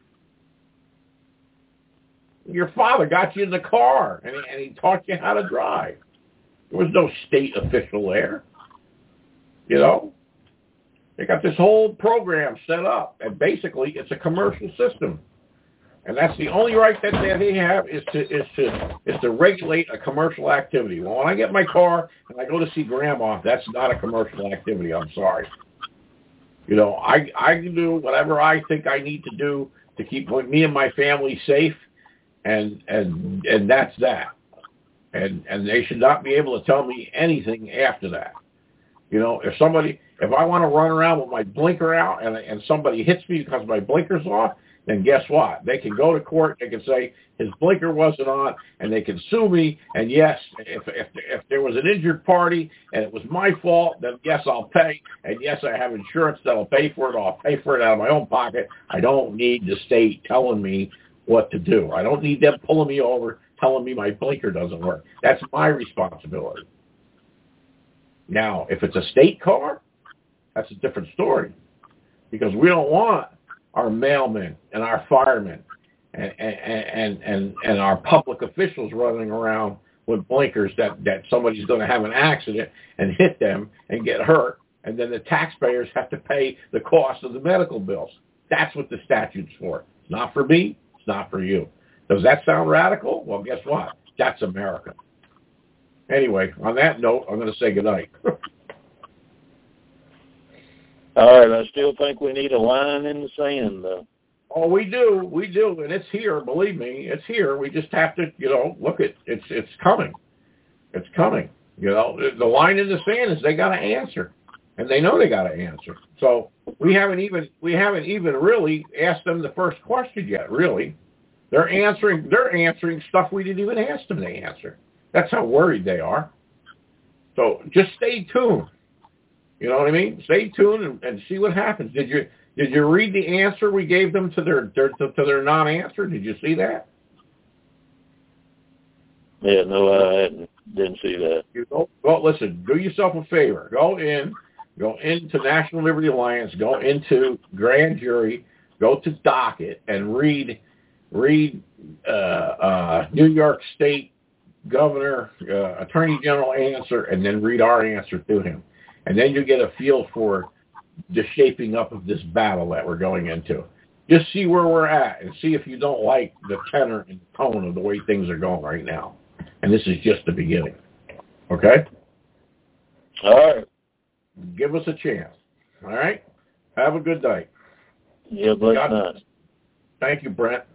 Your father got you in the car, and he taught you how to drive. There was no state official there. They got this whole program set up, and basically it's a commercial system. And that's the only right that they have is to regulate a commercial activity. Well, when I get my car and I go to see Grandma, that's not a commercial activity. I'm sorry. I can do whatever I think I need to do to keep me and my family safe, and that's that. And they should not be able to tell me anything after that. If I want to run around with my blinker out and somebody hits me because my blinker's off, then guess what? They can go to court. They can say his blinker wasn't on, and they can sue me. And yes, if there was an injured party and it was my fault, then yes, I'll pay. And yes, I have insurance that'll pay for it. I'll pay for it out of my own pocket. I don't need the state telling me what to do. I don't need them pulling me over, telling me my blinker doesn't work. That's my responsibility. Now, if it's a state car, that's a different story, because we don't want our mailmen and our firemen and our public officials running around with blinkers that somebody's going to have an accident and hit them and get hurt, and then the taxpayers have to pay the cost of the medical bills. That's what the statute's for. It's not for me. It's not for you. Does that sound radical? Well, guess what? That's America. Anyway, on that note, I'm going to say goodnight. All right, I still think we need a line in the sand, though. Oh, we do, and it's here. Believe me, it's here. We just have to, look at it's coming. It's coming. The line in the sand is they got to answer, and they know they got to answer. So we haven't even really asked them the first question yet. Really, They're answering stuff we didn't even ask them to answer. That's how worried they are. So just stay tuned. You know what I mean? Stay tuned and see what happens. Did you read the answer we gave them to their non-answer? Did you see that? Yeah, no, I didn't see that. Well, listen, do yourself a favor. Go into National Liberty Alliance, go into grand jury, go to docket, and read New York State Governor, Attorney General answer, and then read our answer to him. And then you get a feel for the shaping up of this battle that we're going into. Just see where we're at and see if you don't like the tenor and tone of the way things are going right now. And this is just the beginning. Okay? All right. Give us a chance. All right? Have a good night. Yeah, bless night. Thank you, Brent.